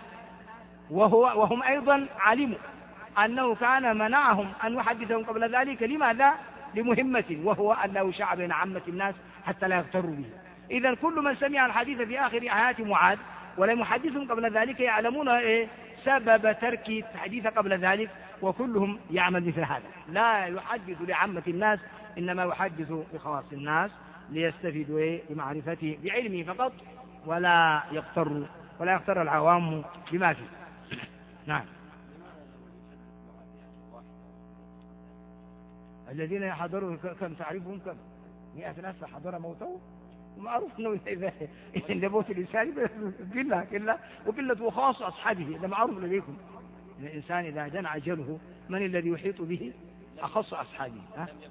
وهم أيضا علموا أنه كان منعهم أن يحدثهم قبل ذلك. لماذا؟ لمهمة، وهو أن لا يشاع بين عامة الناس حتى لا يغتروا به. إذن كل من سمع الحديث في آخر حياة معاذ ولم يحدثهم قبل ذلك يعلمون سبب ترك الحديث قبل ذلك، وكلهم يعمل مثل هذا، لا يحدث لعامة الناس، إنما يحدث لخواص الناس ليستفيدوا بمعرفته بعلمه فقط، ولا يغتر العوام بما فيه. نعم. الذين يحضروا كم تعرفهم؟ كم 100 ناس حضر موته، ومعروف أنه إذا موت الإنسان قلة وقلة وخاص أصحابه، هذا معروف لديكم. الإنسان إذا جنى أجله من الذي يحيط به؟ أخص أصحابه.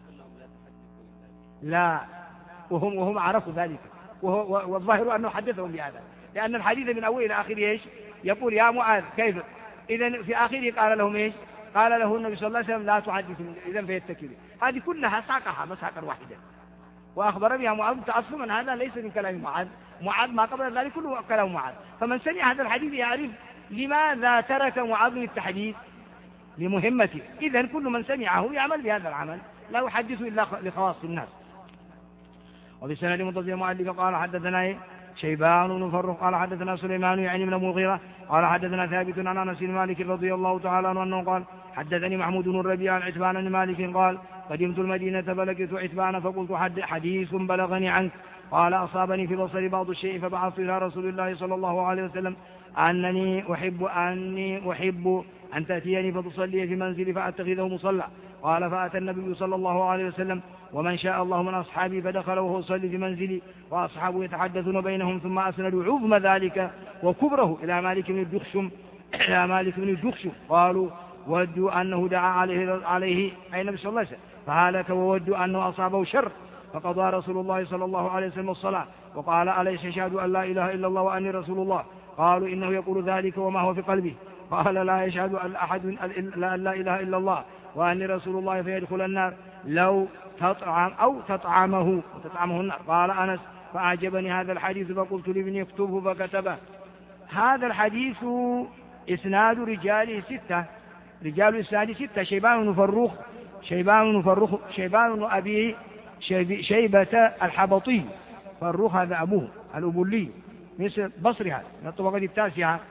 لا، وهم عرفوا ذلك، والظاهر أنه حدثهم بهذا، لأن الحديث من أول إلى آخره يقول يا معاذ كيف. إذن في آخره قال لهم قال له النبي صلى الله عليه وسلم لا تحدثوا، إذن فيتكلوا. هذه كلها ساقها مسحقا واحدا، وأخبر بها معاذ تعصما. هذا ليس من كلام معاذ ما قبل ذلك كله كلام معاذ. فمن سمع هذا الحديث يعرف لماذا ترك معاذ التحديث، لمهمته. إذن كل من سمعه يعمل بهذا العمل، لا يحدث إلا لخواص الناس. وبسند متصل المؤلف قال حدثنا شيبان بن فرخ قال حدثنا سليمان يعني بن مغيرة قال حدثنا ثابت عن انس بن مالك رضي الله تعالى عنه انه قال حدثني محمود بن الربيع عن عتبان بن مالك قال قدمت المدينة فلقيت عتبان فقلت حديث بلغني عنك، قال أصابني في بصري بعض الشيء فبعثت إلى رسول الله صلى الله عليه وسلم أني أحب أن تأتيني فتصلي في منزلي فأتخذه مصلى. قال فأتى النبي صلى الله عليه وسلم ومن شاء الله من أصحابي فدخل وهو يصلي في منزلي وأصحابه يتحدثون بينهم، ثم أسندوا عظم ذلك وكبره إلى مالك بن الدخشم قالوا ودوا أنه دعا عليه أي النبي صلى الله عليه وسلم فهلك، وودوا أنه أصابه شر، فقضى رسول الله صلى الله عليه وسلم الصلاة وقال أليس يشهد أن لا إله إلا الله وأني رسول الله؟ قالوا إنه يقول ذلك وما هو في قلبه. قال لا يشهد أحد أن لا إله إلا الله وأني رسول الله فيدخل النار لو تطعم أو تطعمه النار. قال أنس فأعجبني هذا الحديث فقلت لابني اكتبه فكتبه. هذا الحديث إسناد رجاله 6، رجال الإسناد 6: شيبان بن أبي شيبة الحبطي، فروخ هذا أبوه الأبولي مثل بصري هذا من الطبقة التاسعة،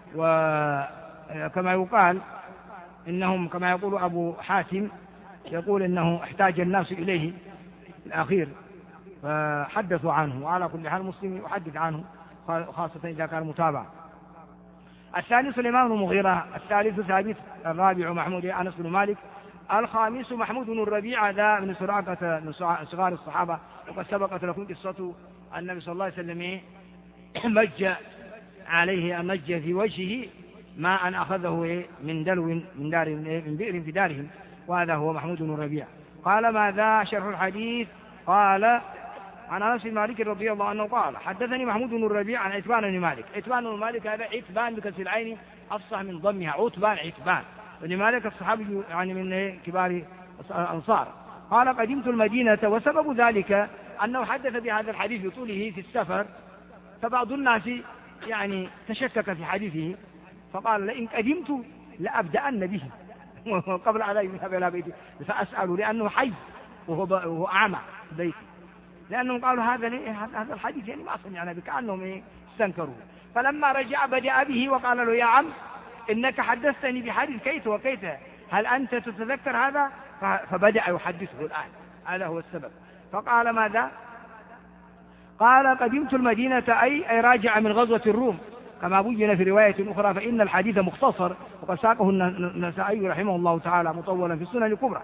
وكما يقال إنهم كما يقول أبو حاتم يقول إنه احتاج الناس إليه الأخير، فحدثوا عنه. وعلى كل حال مسلم يحدث عنه خاصة إذا كان متابع. الثاني سليمان بن المغيرة، الثالث ثابت، الرابع محمود أنس بن مالك، الخامس محمود بن الربيع ذا من سراقة من صغار الصحابة، وقد سبقت لكم قصة النبي صلى الله عليه وسلم مج عليه مج في وجهه ماء أخذه من دلو من بئر في دارهم، وهذا هو محمود بن الربيع. قال ماذا شرح الحديث؟ قال عن أنس بن مالك رضي الله عنه قال حدثني محمود بن الربيع عن عتبان بن مالك. عتبان بن مالك هذا عتبان بكسر العين أفصح من ضمها، عتبان بن مالك الصحابي يعني من كبار الأنصار. قال قدمت المدينة، وسبب ذلك أنه حدث بهذا الحديث بطوله في السفر، فبعض الناس يعني تشكك في حديثه، فقال لئن قدمت لأبدأن به قبل على يذهب إلى بيتي فأسأله، لأنه حي وهو أعمى بيتي، لأنهم قالوا هذا الحديث يعني ما سمعنا به، كأنهم استنكروا. فلما رجع بدأ به وقال له يا عم إنك حدثتني بحديث كيت وكيت، هل أنت تتذكر هذا؟ فبدأ يحدثه الآن، هذا هو السبب. فقال ماذا؟ قال قدمت المدينة أي راجع من غزوة الروم، كما بين في رواية أخرى، فإن الحديث مختصر وقد ساقه النسائي رحمه الله تعالى مطولا في السنن الكبرى.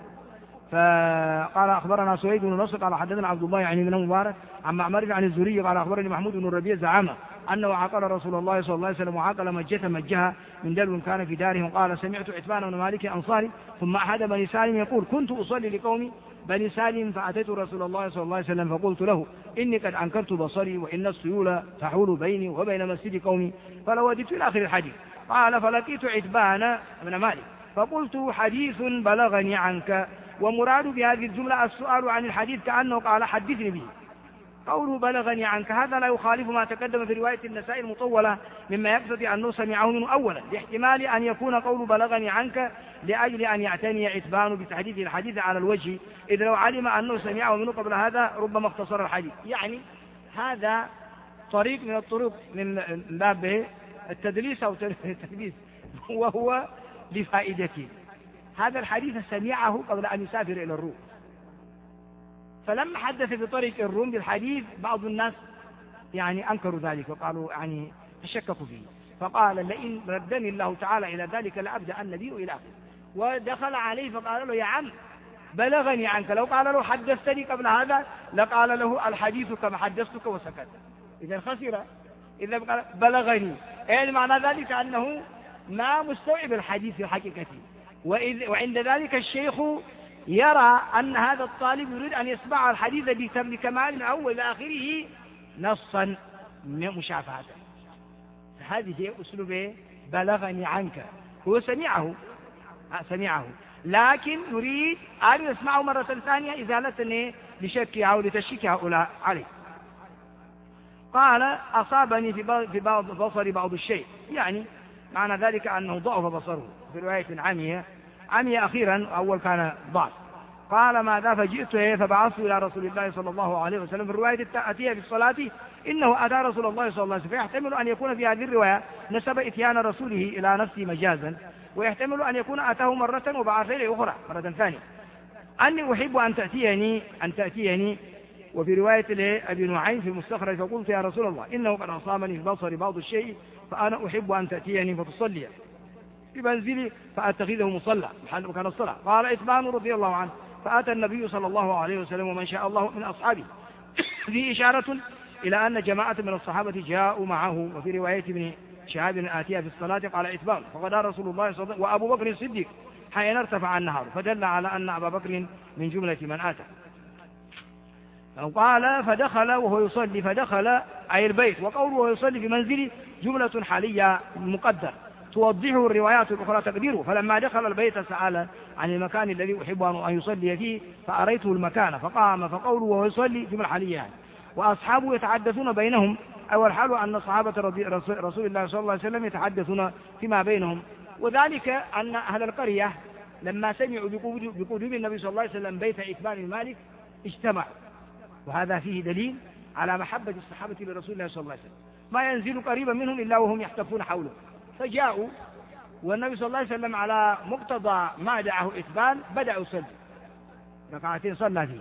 فقال أخبرنا سويد بن نصر قال حدثنا عبد الله يعني بن مبارك عن معمر عن الزهري قال أخبرني محمود بن الربيع زعامة أنه عقل رسول الله صلى الله عليه وسلم وعقل مجها من دلو كان في دارهم. قال سمعت عتبان بن مالك أنصاري ثم أحد بني سالم يقول كنت أصلي لقومي بني سالم فأتيت رسول الله صلى الله عليه وسلم فقلت له إني قد أنكرت بصري وإن السيول تحول بيني وبين مسجد قومي فلو وددت إلى آخر الحديث. قال فلقيت عتبان بن مالك فقلت حديث بلغني عنك، ومراد بهذه الجملة السؤال عن الحديث كأنه قال حدثني به. قوله بلغني عنك هذا لا يخالف ما تقدم في رواية النسائي المطولة مما يقتضي أنه سمعه منه أولا، لاحتمال أن يكون قول بلغني عنك لأجل أن يعتني عتبان بتحديث الحديث على الوجه، إذ لو علم أنه سمعه منه قبل هذا ربما اختصر الحديث. يعني هذا طريق من الطرق من باب التدليس أو التدليس، وهو لفائدته. هذا الحديث سمعه قبل أن يسافر إلى الروم، فلما حدث في طريق الروم بالحديث بعض الناس يعني أنكروا ذلك وقالوا يعني تشككوا فيه، فقال لئن ردني الله تعالى إلى ذلك لأبدأ النبي إلى آخره. ودخل عليه فقال له يا عم بلغني عنك، لو قال له حدثتني قبل هذا لقال له الحديث كما حدثتك وسكت، إذا خسر. إذا قال بلغني يعني معنى ذلك أنه ما مستوعب الحديث في حقيقته، وعند ذلك الشيخ يرى أن هذا الطالب يريد أن يسمع الحديث بكمال من أول إلى آخره نصا مشافهة. هذه هي أسلوب بلغني عنك، هو سمعه لكن يريد أن يسمعه مرة ثانية إزالة لشك أو لتشكيك هؤلاء عليه. قال أصابني في بصري بعض الشيء، يعني معنى ذلك أنه ضعف بصره، في رواية عمي أخيرا، أول كان ضعف. قال ماذا؟ فجئت فبعثت إلى رسول الله صلى الله عليه وسلم. في الرواية التأتية في الصلاة إنه أتى رسول الله صلى الله عليه وسلم، فيحتمل أن يكون في هذه الرواية نسب إتيان رسوله إلى نفسه مجازا، ويحتمل أن يكون أتاه مرة وبعث إليه أخرى مرة ثانية. أني أحب أن تأتيني وفي رواية أبي نعيم في المستخرج فقلت يا رسول الله إنه قد أصابني في بصري بعض الشيء فأنا أحب أن تأتيني فتصلي في منزلي فأتخذه مصلى محل مكان الصلاة. قال عتبان رضي الله عنه فأتى النبي صلى الله عليه وسلم ومن شاء الله من أصحابه، في إشارة إلى أن جماعة من الصحابة جاءوا معه. وفي رواية ابن شهاب آتيها في الصلاة قال عتبان فغدا رسول الله صلى الله عليه وسلم وأبو بكر الصديق حين ارتفع النهار، فدل على أن أبا بكر من جملة من آتى. قال فدخل وهو يصلي، فدخل أي البيت، وقوله وهو يصلي في منزله جملة حالية مقدر توضحه الروايات الأخرى تقديره. فلما دخل البيت سأل عن المكان الذي أحب أن يصلي فيه فأريته المكان فقام، فقوله وهو يصلي جملة حالية يعني. وأصحابه يتحدثون بينهم، أو الحال أن صحابة رسول الله صلى الله عليه وسلم يتحدثون فيما بينهم، وذلك أن أهل القرية لما سمعوا بقدوم النبي صلى الله عليه وسلم بيت عتبان المالك اجتمعوا، وهذا فيه دليل على محبة الصحابة لرسول الله صلى الله عليه وسلم، ما ينزل قريبا منهم إلا وهم يحتفون حوله. فجاءوا والنبي صلى الله عليه وسلم على مقتضى ما دعاه عتبان بدأ يصلي ركعتين صلى فيه،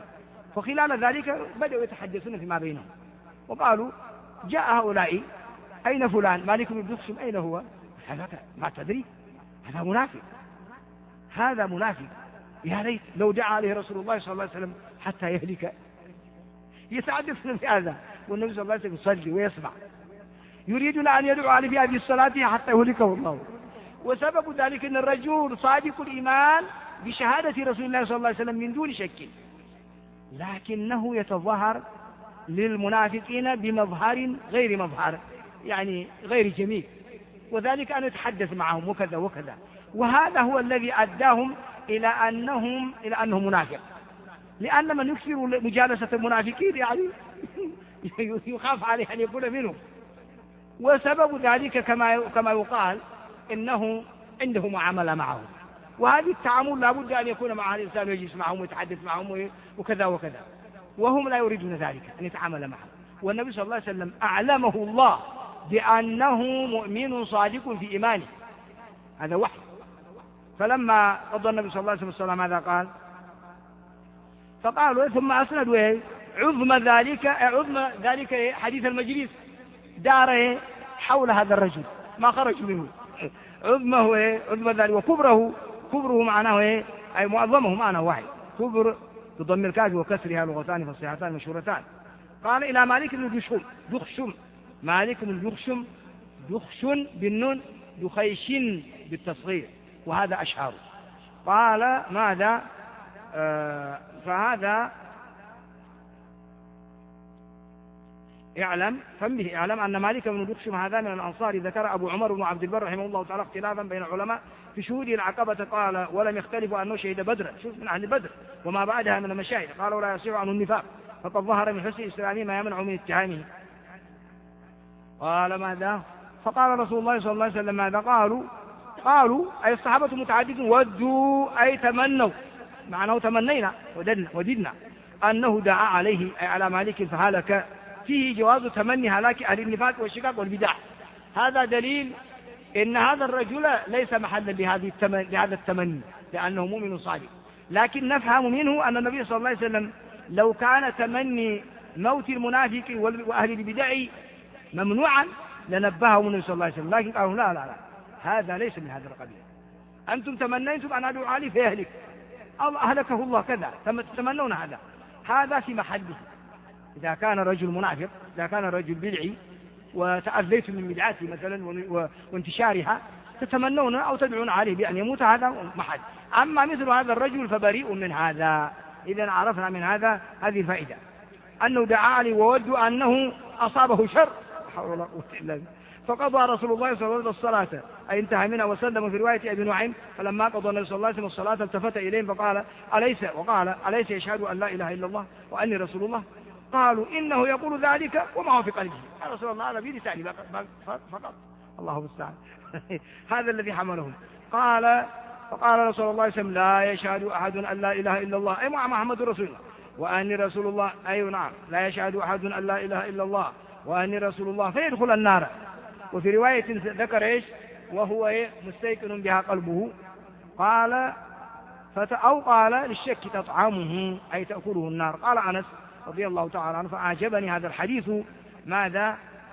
فخلال ذلك بدأوا يتحدثون فيما بينهم وقالوا جاء هؤلاء أين فلان مالك بن الدخشم أين هو؟ هذا ما تدري، هذا منافق، هذا منافق، يا ليت لو دعا عليه رسول الله صلى الله عليه وسلم حتى يهلك. يتحدثون في هذا والنبي صلى الله عليه وسلم يصلي ويسمع، يريدون أن يدعو عليه في هذه الصلاة حتى يهلكه الله. وسبب ذلك أن الرجل صادق الإيمان بشهادة رسول الله صلى الله عليه وسلم من دون شك، لكنه يتظاهر للمنافقين بمظهر غير مظهر، يعني غير جميل، وذلك أن يتحدث معهم وكذا وكذا، وهذا هو الذي أداهم إلى أنهم منافق، لأن من يكثر مجالسة المنافقين يعني يخاف عليه أن يكون منهم. وسبب ذلك كما يقال إنه عنده معاملة معهم، وهذه التعامل لا بد أن يكون مع الإنسان ويجلس معهم ويتحدث معهم وكذا وكذا، وهم لا يريدون ذلك أن يتعامل معهم. والنبي صلى الله عليه وسلم أعلمه الله بأنه مؤمن صادق في إيمانه، هذا وحي. فلما قضى النبي صلى الله عليه وسلم الصلاة ماذا قال؟ فقالوا ثم أسندوا عظم ذلك حديث المجلس دار حول هذا الرجل ما خرج منه، عظم ذلك وكبره معناه أي معظمه معناه واحد، كبر بضم الكاف وكسرها لغتان فصيحتان مشهورتان. قال إلى مالك بن دخشم، مالك بن دخشن بالنون، دخيشن بالتصغير، وهذا أشهر. قال ماذا؟ فهذا اعلم أن مالك بن دخشم هذا من الأنصار. ذكر أبو عمر بن عبد البر رحمه الله تعالى اختلافا بين العلماء في شهود العقبة، قال ولم يختلفوا أنه شهد بدرا، شوف من أهل بدر وما بعدها من المشاهد. قال ولا يصير عنه النفاق فقد ظهر من حسن إسلامه ما يمنع من اتهامه. قال ماذا؟ فقال رسول الله صلى الله عليه وسلم ماذا؟ قالوا أي الصحابة متعددون ودوا أي تمنوا، معناه تمنينا وددنا أنه دعا عليه أي على مالك فهلك، فيه جواز تمني هلاك أهل النفاق والشقاق والبدع. هذا دليل إن هذا الرجل ليس محلا لهذا التمني لأنه مؤمن صادق، لكن نفهم منه أن النبي صلى الله عليه وسلم لو كان تمني موت المنافق وأهل البدع ممنوعا لنبههم النبي صلى الله عليه وسلم، لكن قالوا لا هذا ليس من هذا القبيل، أنتم تمنيتم أن أدعو عليه فيهلك، الله أهلكه الله كذا، تتمنون هذا في محله. إذا كان رجل منافق، إذا كان رجل بدعي وتأذيتم من بدعاته مثلا وانتشارها تتمنون أو تدعون عليه بأن يموت، هذا محل. أما مثل هذا الرجل فبريء من هذا. إذا عرفنا من هذا هذه الفائدة أنه دعا عليه وودوا أنه أصابه شر، حول الله قوة إلا بالله. فقضى رسول الله صلى الله عليه وسلم الصلاة أي انتهى منها وسلم. في رواية أبي نعيم فلما قضى النبي صلى الله عليه وسلم الصلاة التفت إليهم فقال أليس يشهد أن لا إله إلا الله وأني رسول الله؟ قالوا إنه يقول ذلك وما هو في قلبه. يا رسول الله هذا بلساني فقط، الله المستعان. هذا الذي حملهم. فقال رسول الله صلى الله عليه وسلم لا يشهد أحد أن لا إله إلا الله أي محمد رسول الله وأني رسول الله، أي نعم لا يشهد أحد أن لا إله إلا الله وأني رسول الله فيدخل النار. وفي رواية ذكر إيش وهو مستيقن بها قلبه. قال للشك تطعمه أي تأكله النار. قال أنس رضي الله تعالى عنه فأعجبني هذا الحديث ماذا؟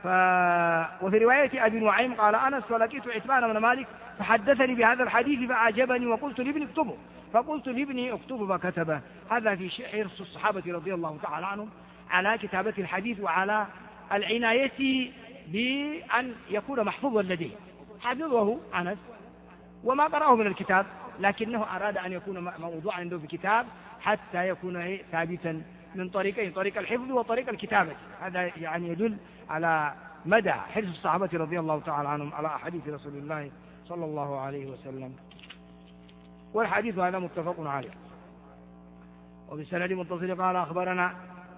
وفي رواية أبي نعيم قال أنس فلقيت عتبان بن مالك فحدثني بهذا الحديث فأعجبني وقلت لابني اكتبه، فقلت لابني اكتبه فكتبه. هذا في حرص الصحابة رضي الله تعالى عنهم على كتابة الحديث وعلى العناية بأن يكون محفوظا لديه. حفظه أنس وما قرأه من الكتاب، لكنه أراد أن يكون موضوعا عنده في كتاب حتى يكون ثابتا من طريقين، طريق الحفظ وطريق الكتابة. هذا يعني يدل على مدى حرص الصحابة رضي الله تعالى عنهم على أحاديث رسول الله صلى الله عليه وسلم. والحديث هذا متفق عليه. وبالسند متصل قال أخبرنا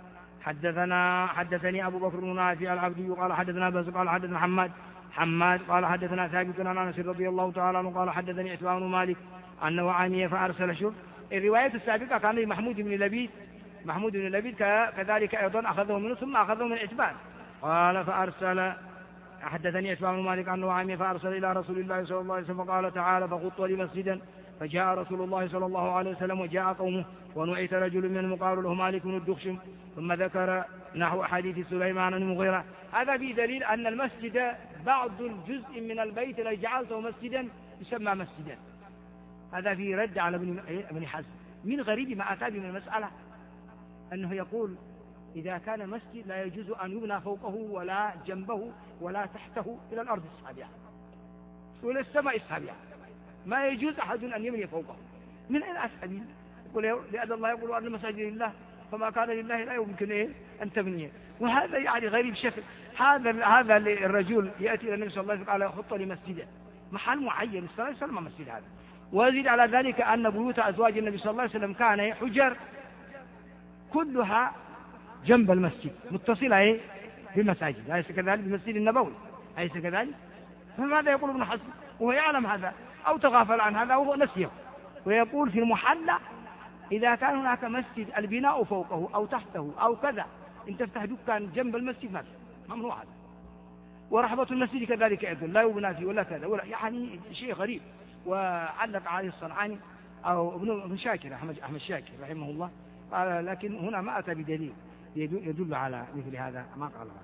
حدثني أبو بكر بن نافع العبدي قال حدثنا بس قال حدثنا حماد قال حدثنا ثابت عن أنس رضي الله تعالى عنه قال حدثني عتبان بن مالك أنه عمي فأرسل. شوف الرواية السابقة كان محمود بن لبيد كذلك أيضا أخذه منه ثم أخذه من عتبان. قال فأرسل حدثني عتبان بن مالك أنه عمي فأرسل إلى رسول الله صلى الله عليه وسلم فقال تعالى فخط لي مسجدا فجاء رسول الله صلى الله عليه وسلم وجاء قومه ونعت رجل منهم قالوا له مالك بن الدخشم، ثم ذكر نحو حديث سليمان بن المغيرة. هذا في دليل أن المسجد بعض الجزء من البيت الذي جعلته مسجدا يسمى مسجدا. هذا في رد على ابن حزم. من غريب ما أتى من المسألة أنه يقول إذا كان مسجد لا يجوز أن يبنى فوقه ولا جنبه ولا تحته إلى الأرض السابعة وإلى السماء السابعة، ما يجوز أحد أن يبني فوقه. من أين أسأل؟ يقول لأن الله يقول أن المساجد لله فما كان لله لا يمكن أن تبنيه. وهذا يعني غريب شكل. هذا الرجل يأتي إلى النبي صلى الله عليه وسلم على خطة لمسجده محل معين الصلاة والسلام مسجد هذا. ويزيد على ذلك أن بيوت أزواج النبي صلى الله عليه وسلم كان حجر كلها جنب المسجد متصلة بالمساجد، أليس كذلك؟ بالمسجد النبوي أليس كذلك؟ فماذا يقول ابن حزم وهو يعلم هذا أو تغافل عن هذا وهو نسيه؟ ويقول في المحلى إذا كان هناك مسجد البناء فوقه أو تحته أو كذا إن تفتح دكان جنب المسجد ممنوع هذا. ورحبة المسجد كذلك أيضا لا يبنى فيه ولا كذا ولا، يعني شيء غريب. وعلق عليه الصنعاني أو ابن شاكر أحمد شاكر رحمه الله قال لكن هنا ما أتى بدليل يدل على مثل هذا ما قال هذا.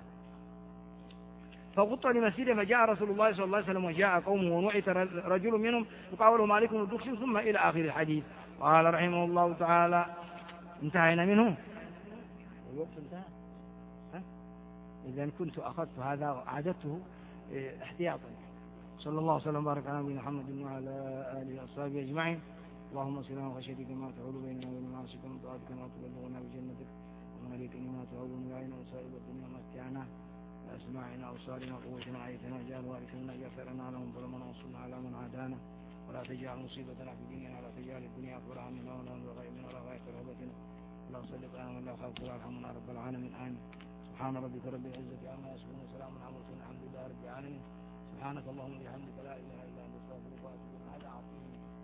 فغط لمسجده فجاء رسول الله صلى الله عليه وسلم وجاء قومه ونعت رجل منهم يقال له مالك بن الدخشم ثم إلى آخر الحديث. قال رحمه الله تعالى انتهينا منه الوقت انتهى. إذا كنت أخذت هذا وأعددته احتياطا. صلى الله وسلم وبارك على نبينا محمد وعلى آله وأصحابه أجمعين. اللهم صل على خشيتك ما تحول بيننا وبين معاصيك ومن طاعتك ما تبلغنا بجنتك ومن اليقين ما تهون علينا مصائب الدنيا ومتعنا بأسماعنا وأبصارنا وقوتنا وحياتنا واجعل وارث منا اغفر لنا لهم ظلمنا وانصرنا على من عادانا ولا تجعل مصيبتنا في ديننا ولا تجعل الدنيا أكبر همنا ولا مبلغ علمنا ولا غاية رغبتنا ولا تسلط علينا من لا يخافك ولا يرحمنا رب العالمين. آمين. سبحان ربك رب العزة عما يصفون وسلام على المرسلين الحمد لله رب العالمين. سبحانك اللهم وبحمدك لا إله إلا أنت أستغفرك وأتوب إليك. هذا عظيم.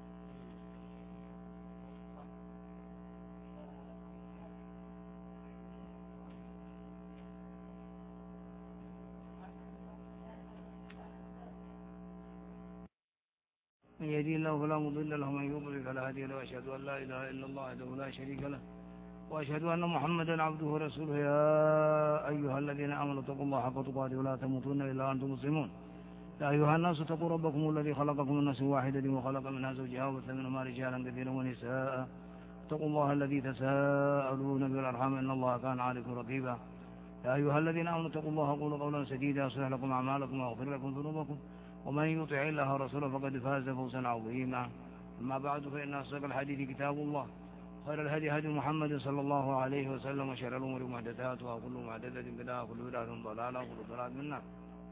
من يهدي الله فلا مضل له ومن يضلل فلا هادي له واشهد ان لا اله الا الله وحده لا شريك له واشهد ان محمدا عبده ورسوله. يا ايها الذين امنوا اتقوا الله حق تقاته ولا تموتن الا وانتم مسلمون. يا ايها الناس اتقوا ربكم الذي خلقكم من نفس واحده وخلق منها زوجها وبث منهما رجالا كثيرا ونساء. اتقوا الله الذي تساءلون به والارحام ان الله كان عليكم رقيبا. يا ايها الذين امنوا اتقوا الله وقولوا قولا سديدا يصلح لكم اعمالكم ويغفر لكم ذنوبكم ومن يطع الله ورسوله فقد فاز فوزا عظيما. أما بعد فإن أصدق الحديث كتاب الله خير الهدي هدي محمد صلى الله عليه وسلم وشر الأمور محدثاتها وكل محدثة بدعة وكل بدعة ضلالة وكل ضلالة من النار.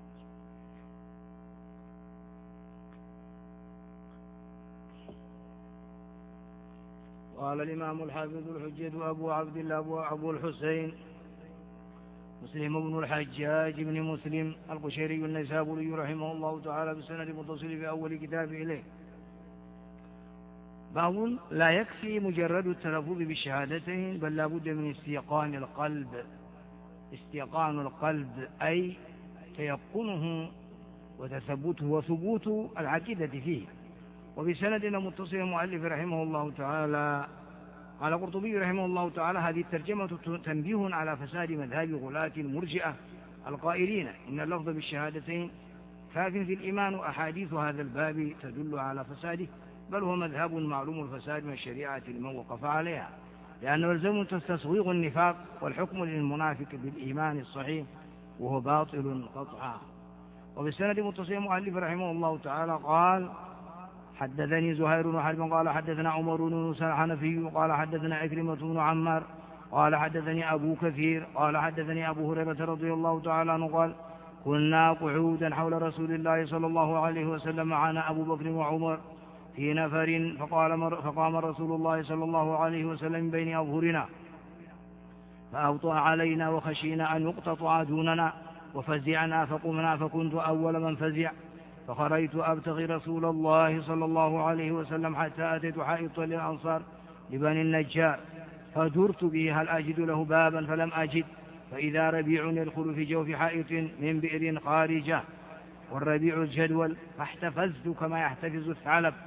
قال الإمام الحافظ الحجة أبو عبد الله أبو الحسين مسلم بن الحجاج بن مسلم القشيري النيسابوري رحمه الله تعالى بسند متصل في أول كتاب إليه. باب لا يكفي مجرد التلفظ بالشهادتين بل لا بد من استيقان القلب. استيقان القلب أي تيقنه وتثبته وثبوت العقيدة فيه. وبسندنا متصل المؤلف رحمه الله تعالى قال القرطبي رحمه الله تعالى هذه الترجمة تنبيه على فساد مذهب غلاة المرجئة القائلين إن اللفظ بالشهادتين كاف في الإيمان. وأحاديث هذا الباب تدل على فساده بل هو مذهب معلوم الفساد من الشريعة لمن وقف عليها، لأنه يلزم تسويغ النفاق والحكم للمنافق بالإيمان الصحيح وهو باطل قطعا. وبالسند متصل المؤلف رحمه الله تعالى قال حدثني زهير بن حرب قال حدثنا عمر بن موسى الحنفي قال حدثنا عكرمة بن عمار قال حدثني أبو كثير قال حدثني أبو هريرة رضي الله تعالى عنه قال كنا قعودا حول رسول الله صلى الله عليه وسلم معنا أبو بكر وعمر في نفر فقام رسول الله صلى الله عليه وسلم من بين أظهرنا فأبطأ علينا وخشينا أن يقتطع دوننا وفزعنا فقمنا فكنت أول من فزع فخرجت أبتغي رسول الله صلى الله عليه وسلم حتى أتيت حائط للأنصار لبني النجار فدرت به هل أجد له بابا فلم أجد فإذا ربيع يدخل في جوف حائط من بئر خارجة والربيع الجدول فاحتفزت كما يحتفز الثعلب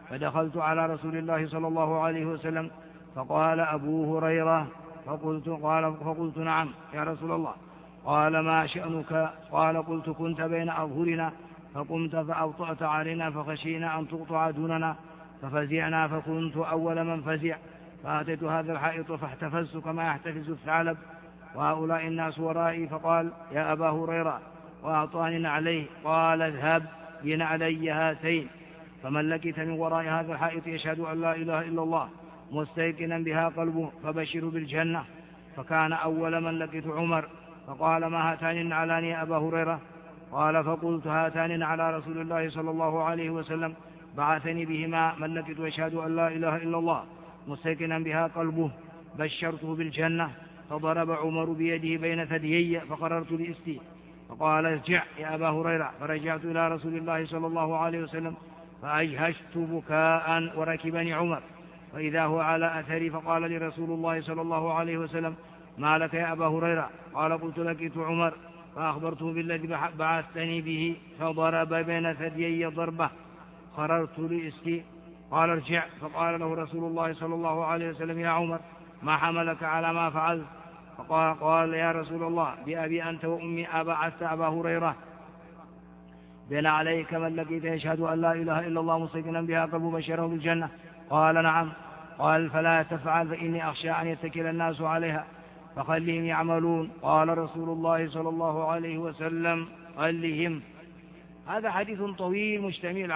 فدخلت على رسول الله صلى الله عليه وسلم فقال أبو هريرة فقلت نعم يا رسول الله. قال ما شأنك؟ قال قلت كنت بين أظهرنا فقمت فأبطأت علينا فخشينا أن تقطع دوننا ففزعنا فكنت أول من فزع فأتيت هذا الحائط فاحتفزت كما يحتفز الثعلب وهؤلاء الناس ورائي. فقال يا أبا هريرة وأعطاني نعليه. قال اذهب بنعلي هاتين فمن لقيت من وراء هذا الحائط يشهد أن لا إله إلا الله مستيقنا بها قلبه فبشر بالجنة. فكان أول من لقيت عمر فقال ما هاتان النعلان يا أبا هريرة؟ قال فقلت هاتان على رسول الله صلى الله عليه وسلم بعثني بهما من لقيت يشهد أن لا إله إلا الله مستيقنا بها قلبه بشرته بالجنة. فضرب عمر بيده بين ثديي فقررت لإستي فقال ارجع يا أبا هريرة. فرجعت إلى رسول الله صلى الله عليه وسلم فأجهشت بكاء وركبني عمر فإذا هو على أثري فقال لي رسول الله صلى الله عليه وسلم ما لك يا أبا هريرة؟ قال قلت لقيت عمر فأخبرته بالذي بعثتني به فضرب بين ثديي ضربة قررت لإستي. قال ارجع. فقال له رسول الله صلى الله عليه وسلم يا عمر ما حملك على ما فعلت؟ قال يا رسول الله بأبي أنت وأمي أبعثت أبا هريرة بين عليك من لقيت يشهد أن لا إله إلا الله مستيقنا بها قلبه بشره بالجنة؟ قال نعم. قال فلا تفعل فإني أخشى أن يتكل الناس عليها فخلهم يعملون. قال رسول الله صلى الله عليه وسلم خلهم. هذا حديث طويل مشتمل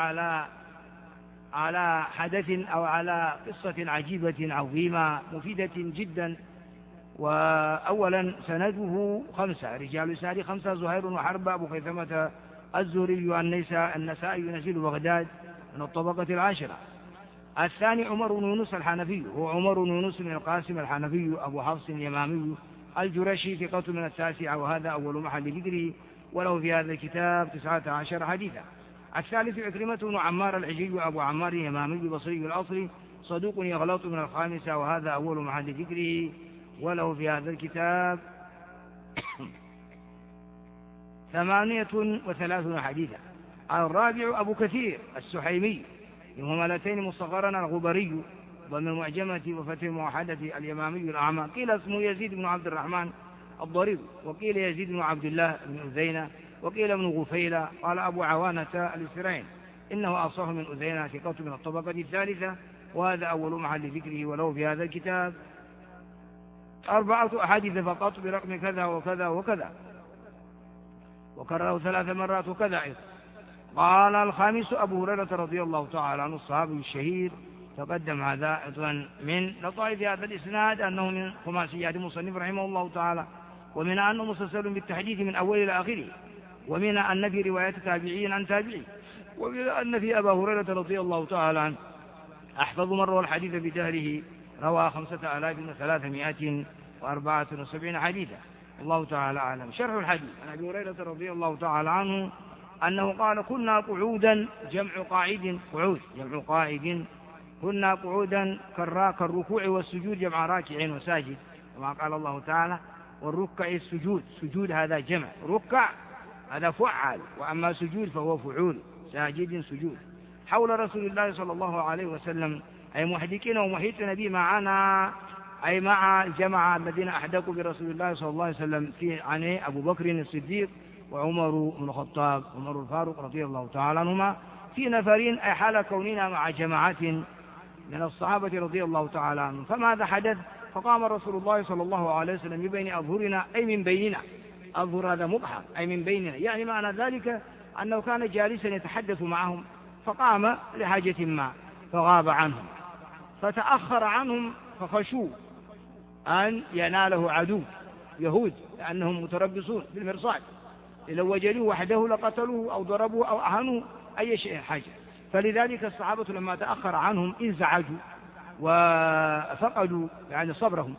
على حدث أو على قصة عجيبة عظيمة مفيدة جدا. وأولا سنده 5 رجال الإسناد 5 زهير وحرب أبو خيثمة الزهري النسائي نزيل بغداد من الطبقة 10. الثاني عمر بن يونس الحنفي هو عمر بن يونس بن القاسم الحنفي أبو حفص اليمامي الجرشي ثقة من 9 وهذا أول محل ذكره وله في هذا الكتاب 19 حديثا. الثالث عكرمة بن عمار العجلي أبو عمار اليمامي بصري الأصل صدوق يغلط من 5 وهذا أول محل ذكره وله في هذا الكتاب 38 حديثا. الرابع أبو كثير السحيمي بمهملتين مصغرا الغبري ضمن المعجمة وفتح الموحدة اليمامي الأعمى. قيل اسمه يزيد بن عبد الرحمن الضرير وقيل يزيد بن عبد الله بن أذينة وقيل ابن غفيلة. قال أبو عوانة الإسرائيل إنه أصح من أذينة ثقة من الطبقة 3 وهذا أول محل ذكره وله في هذا الكتاب 4 أحاديث فقط برقم كذا وكذا وكذا وكرره 3 مرات وكذا أيضا. قال الخامس أبو هريرة رضي الله تعالى عنه الصحابي الشهير تقدم هذا أيضا من لطائف هذا الإسناد أنه من خماسيات المصنف رحمه الله تعالى ومن أنه مسلسل بالتحديث من أول إلى آخره ومن أن في رواية تابعي عن تابعي ومن أن في أبا هريرة رضي الله تعالى عنه أحفظ من روى الحديث بدهره روى 5374 حديثا. الله تعالى أعلم. شرح الحديث عن أبي هريرة رضي الله تعالى عنه أنه قال كنا قعودا جمع قاعد قعود جمع قاعد كنا قعودا كالركوع والسجود جمع راكع وساجد كما قال الله تعالى والركع السجود سجود هذا جمع ركع هذا فعل وأما سجود فهو فعول ساجد سجود حول رسول الله صلى الله عليه وسلم أي محدثين ومحيطين به معنا أي مع الجماعة الذين أحدقوا برسول الله صلى الله عليه وسلم في عنه أبو بكر الصديق وعمر بن الخطاب وعمر الفاروق رضي الله تعالى عنهما في نفرين أي حال كوننا مع جماعات من الصحابة رضي الله تعالى عنهم. فماذا حدث؟ فقام رسول الله صلى الله عليه وسلم من بين أظهرنا أي من بيننا أظهر هذا مبحر أي من بيننا يعني معنى ذلك أنه كان جالسا يتحدث معهم فقام لحاجة ما فغاب عنهم فتأخر عنهم فخشوا أن يناله عدو يهود لأنهم متربصون بالمرصاد لو وجدوه وحده لقتلوه أو ضربوه أو أهانوه أي شيء حاجة. فلذلك الصحابة لما تأخر عنهم انزعجوا وفقدوا يعني صبرهم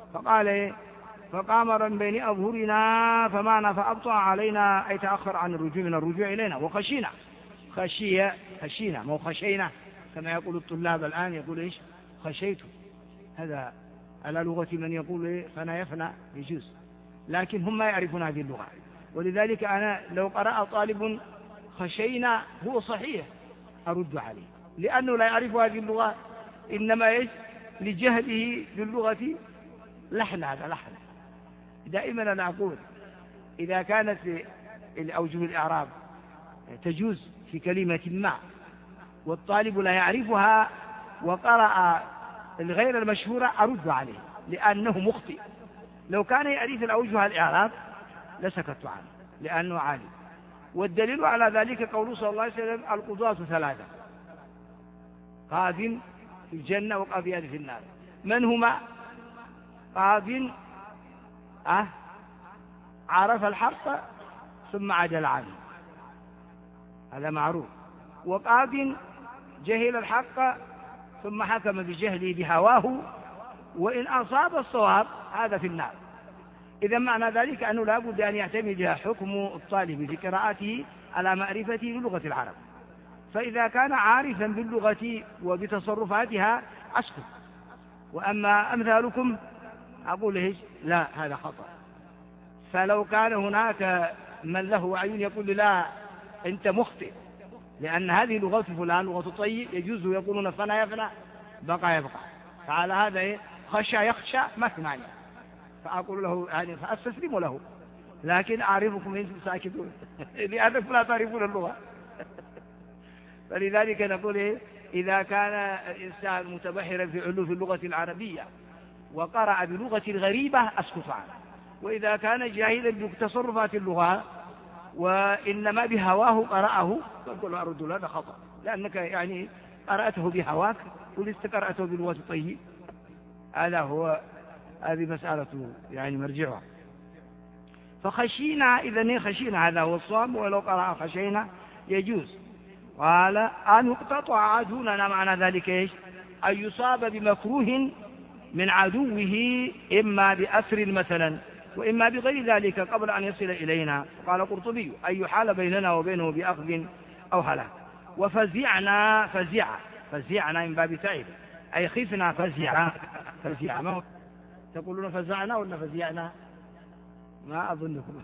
فقام من بين أظهرنا فمعنا فأبطأ علينا أي تأخر عن الرجوع من الرجوع إلينا وخشينا خشينا مو خشينا كما يقول الطلاب الآن يقول إيش خشيت هذا على لغة من يقول فنا يفنى يجوز لكن هم ما يعرفون هذه اللغة ولذلك أنا لو قرأ طالب خشينا هو صحيح أرد عليه لأنه لا يعرف هذه اللغة، إنما إيش لجهله باللغة لحن. هذا لحن. دائما أنا أقول إذا كانت الأوجه الإعراب تجوز في كلمة ما والطالب لا يعرفها وقرأ الغير المشهورة أرد عليه لأنه مخطئ. لو كان يعرف الأوجه الإعراب لسكت عنه لأنه عالم. والدليل على ذلك قوله صلى الله عليه وسلم القضاة ثلاثة: قاض في الجنة وقاضيان في النار. من هما؟ قاض عرف الحق ثم عدل عنه، هذا معروف. وقاض جهل الحق ثم حكم بجهله بهواه وإن أصاب الصواب هذا في النار. إذا معنى ذلك أنه لا بد أن يعتمد حكم الطالب في قراءته على معرفته بلغة العرب. فإذا كان عارفا باللغة وبتصرفاتها أسكت. وأما أمثالكم أقول إيش؟ لا، هذا خطأ. فلو كان هناك من له وعي يقول لا أنت مخطئ لأن هذه لغة فلان لغة طيب يجوز يقولون فنى يفنى بقى يبقى، فعلى هذا خشى يخشى ما في معنى، فأقول له يعني فأستسلم له. لكن أعرفكم أنتم ساكتون لأنكم لا تعرفون اللغة. فلذلك نقول إذا كان الإنسان متبحرا في علوم اللغة العربية وقرأ بلغة غريبة أسكت عنه. وإذا كان جاهلا بتصرفات اللغة وإنما بهواه قرأه فقل أرد له هذا خطأ، لأنك يعني قرأته بهواك ولست قرأته بلغة طيب. هذا هو، هذه مسألة يعني مرجعها. فخشينا، إذا خشينا هذا هو الصواب، ولو قرأ خشينا يجوز. قال أن يقتطع عدونا، معنى ذلك إيش؟ أن يصاب بمكروه من عدوه إما بأسر مثلا وإما بغير ذلك قبل أن يصل إلينا. قال قرطبي أن يحال بيننا وبينه بأخذ أو هلاك. وفزعنا، فزعنا من باب تعب أي خفنا فزع. ما تقولون فزعنا ولا فزعنا؟ ما أظنكم.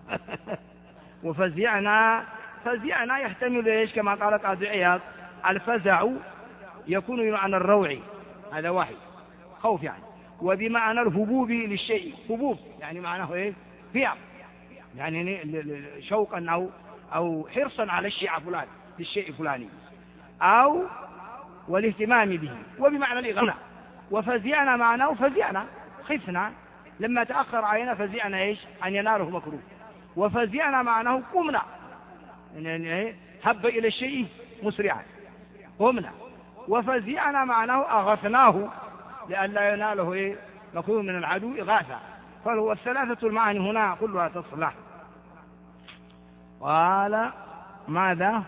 وفزعنا يحتمل إيش كما قال قاضي عياض الفزع يكون بمعنى الروع، هذا واحد خوف يعني، وبمعنى الهبوب للشيء، هبوب يعني معناه ايه؟ فيع، يعني شوقا او حرصا على الشيء فلان للشيء الفلاني، او والاهتمام به، وبمعنى الإغراء. وفزعنا معناه فزعنا خفنا لما تأخر علينا، فزعنا ايش؟ ان يناله مكروه. وفزعنا معناه قمنا، يعني هب الى الشيء مسرعا قمنا. وفزعنا معناه اغثناه لأن لا يناله مكروه من العدو إغاثة. فهو الثلاثة المعاني هنا كلها تصلح. قال ماذا؟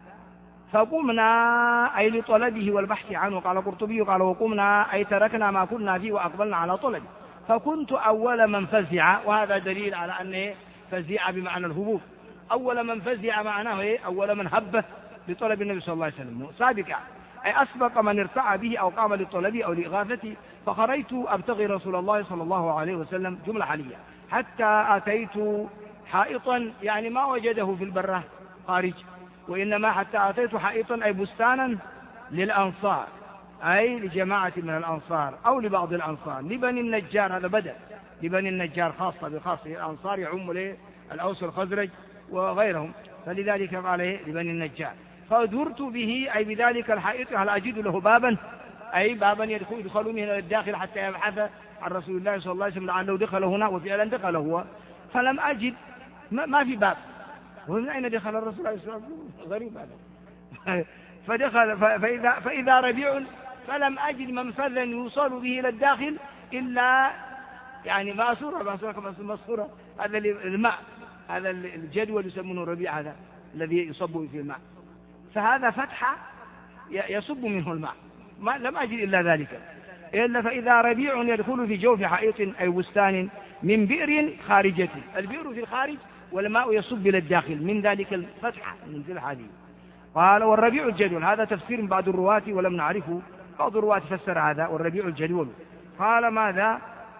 فقمنا أي لطلبه والبحث عنه. قال قرطبي قال وقمنا أي تركنا ما كنا فيه وأقبلنا على طلبه. فكنت أول من فزع، وهذا دليل على أنه فزع بمعنى الهبوب. أول من فزع معناه أول من هب لطلب النبي صلى الله عليه وسلم، سابقا أي أسبق من ارتعى به أو قام للطلب أو لإغاثته. فخرجت أبتغي رسول الله صلى الله عليه وسلم، جملة حالية، حتى أتيت حائطا، يعني ما وجده في البرة خارج، وإنما حتى أتيت حائطا أي بستانا للأنصار، أي لجماعة من الأنصار أو لبعض الأنصار، لبني النجار، هذا بدل لبني النجار خاصة بخاصة الأنصار يعم الأوس والخزرج وغيرهم، فلذلك قال لبني النجار. فدرت به أي بذلك الحائط هل أجد له بابا، أي بابا يدخل من الداخل حتى يبحث عن رسول الله صلى الله عليه وسلم لعله دخل هنا، وفعلا دخل هو، فلم أجد ما في باب. ومن أين دخل الرسول عليه الصلاة والسلام؟ غريب هذا. فدخل فإذا ربيع، فلم أجد منفذا يوصل به إلى الداخل إلا يعني ماسورة هذا الماء، هذا الجدول يسمونه الربيع، هذا الذي يصب فيه الماء، فهذا فتحة يصب منه الماء، لم أجد إلا ذلك، إلا فإذا ربيع يدخل في جوف حائط أي بستان من بئر خارجة، البئر في الخارج والماء يصب إلى الداخل من ذلك الفتحة من ذي الحديث. قال والربيع الجدول، هذا تفسير بعض الرواة ولم نعرفه، بعض الرواة فسر هذا والربيع الجدول. قال ماذا؟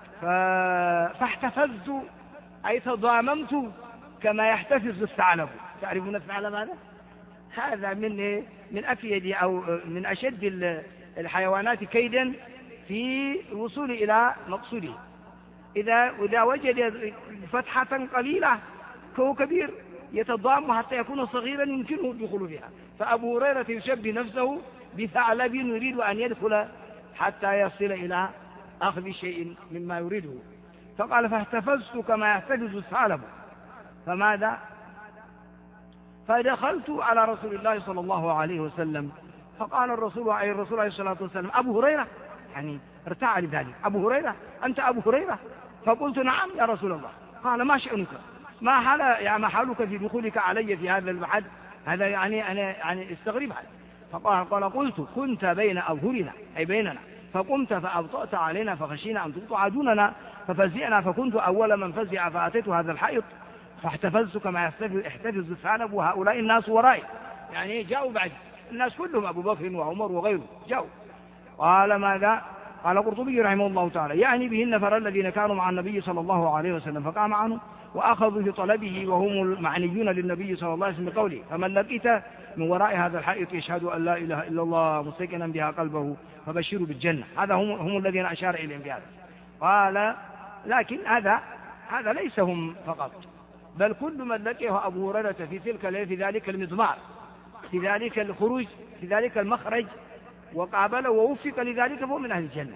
فاحتفزت أي تضاممت كما يحتفز الثعلب. تعرفون الثعلب هذا؟ هذا من أكيد أو من أشد الحيوانات كيدا في الوصول إلى مقصوده. إذا وجد فتحة قليلة فهو كبير يتضام حتى يكون صغيرا يمكنه الدخول فيها. فأبو هريرة يشبه نفسه بثعلب يريد أن يدخل حتى يصل إلى أخذ شيء مما يريده. فقال فاحتفزت كما يحتفز الثعلب. فماذا؟ فدخلت على رسول الله صلى الله عليه وسلم فقال الرسول عليه الصلاة والسلام أبو هريرة، يعني ارتاع لذلك، أبو هريرة أنت أبو هريرة؟ فقلت نعم يا رسول الله. قال ما شأنك؟ ما حالك في دخولك علي في هذا المحل؟ هذا يعني أنا يعني استغرب هذا. فقال قلت كنت بين أظهرنا أي بيننا فقمت فأبطأت علينا فخشينا أن تقطع دوننا ففزعنا فكنت أول من فزع فأتيت هذا الحائط فاحتفزت كما يحتفز الثعلب وهؤلاء الناس ورائي، يعني جاءوا بعد الناس كلهم أبو بكر وعمر وغيره جاءوا. قال ماذا؟ قال قرطبي رحمه الله تعالى يعني به النفر الذين كانوا مع النبي صلى الله عليه وسلم فقام عنه وأخذوا بطلبه وهم المعنيون للنبي صلى الله عليه وسلم بقوله فمن لقيت من وراء هذا الحائط يشهد أن لا إله إلا الله مستيقنا بها قلبه فبشروا بالجنة. هذا هم الذين أشار إليهم بهذا. قال لكن هذا ليس هم فقط، بل كل من لقيه أبو هريرة في تلك الليلة في ذلك المضمار في ذلك الخروج في ذلك المخرج وقابله ووفق لذلك فهو من أهل الجنة.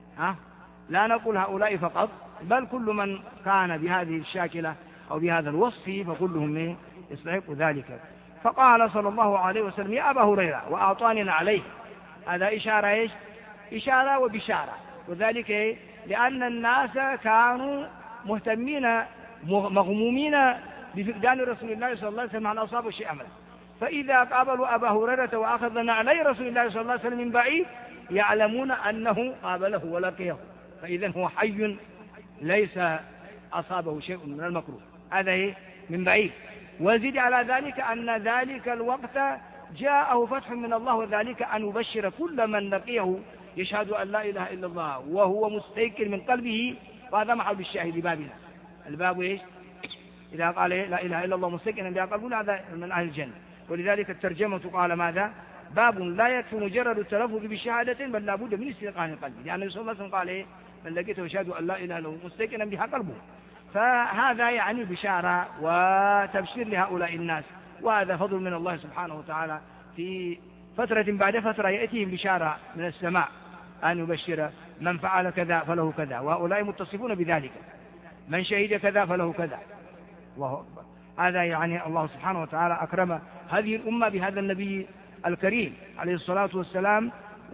لا نقول هؤلاء فقط، بل كل من كان بهذه الشاكلة أو بهذا الوصف فكلهم يستحق ذلك. فقال صلى الله عليه وسلم يا أبا هريرة وأعطاني عليه. هذا إشارة إشارة وبشارة، وذلك لأن الناس كانوا مهتمين مغمومين بفقدان رسول الله صلى الله عليه وسلم عن أصابه شيء أمل. فإذا قابلوا أبا هريرة وأخذ علي رسول الله صلى الله عليه وسلم من بعيد يعلمون أنه قابله ولقيه، فإذا هو حي ليس أصابه شيء من المكروه. هذا من بعيد. وزد على ذلك أن ذلك الوقت جاءه فتح من الله، وذلك أن يبشر كل من لقيه يشهد أن لا إله إلا الله وهو مستيقن من قلبه. وهذا محل الشاهد لبابنا. الباب إذا قال لا إله إلا الله مستيقنا بها قلبه هذا من أهل الجنة. ولذلك الترجمة قال ماذا؟ باب لا يكفي مجرد التلفظ بشهادة بل لا بد من استيقان القلب، لأن النبي صلى الله عليه وسلم قال من لقيته يشهد أن لا إله إلا الله مستيقنا بها قلبه. فهذا يعني بشارة وتبشير لهؤلاء الناس، وهذا فضل من الله سبحانه وتعالى. في فترة بعد فترة يأتيهم بشارة من السماء أن يبشر من فعل كذا فله كذا، وهؤلاء متصفون بذلك، من شهد كذا فله كذا. الله أكبر. هذا يعني الله سبحانه وتعالى أكرم هذه الأمة بهذا النبي الكريم عليه الصلاة والسلام،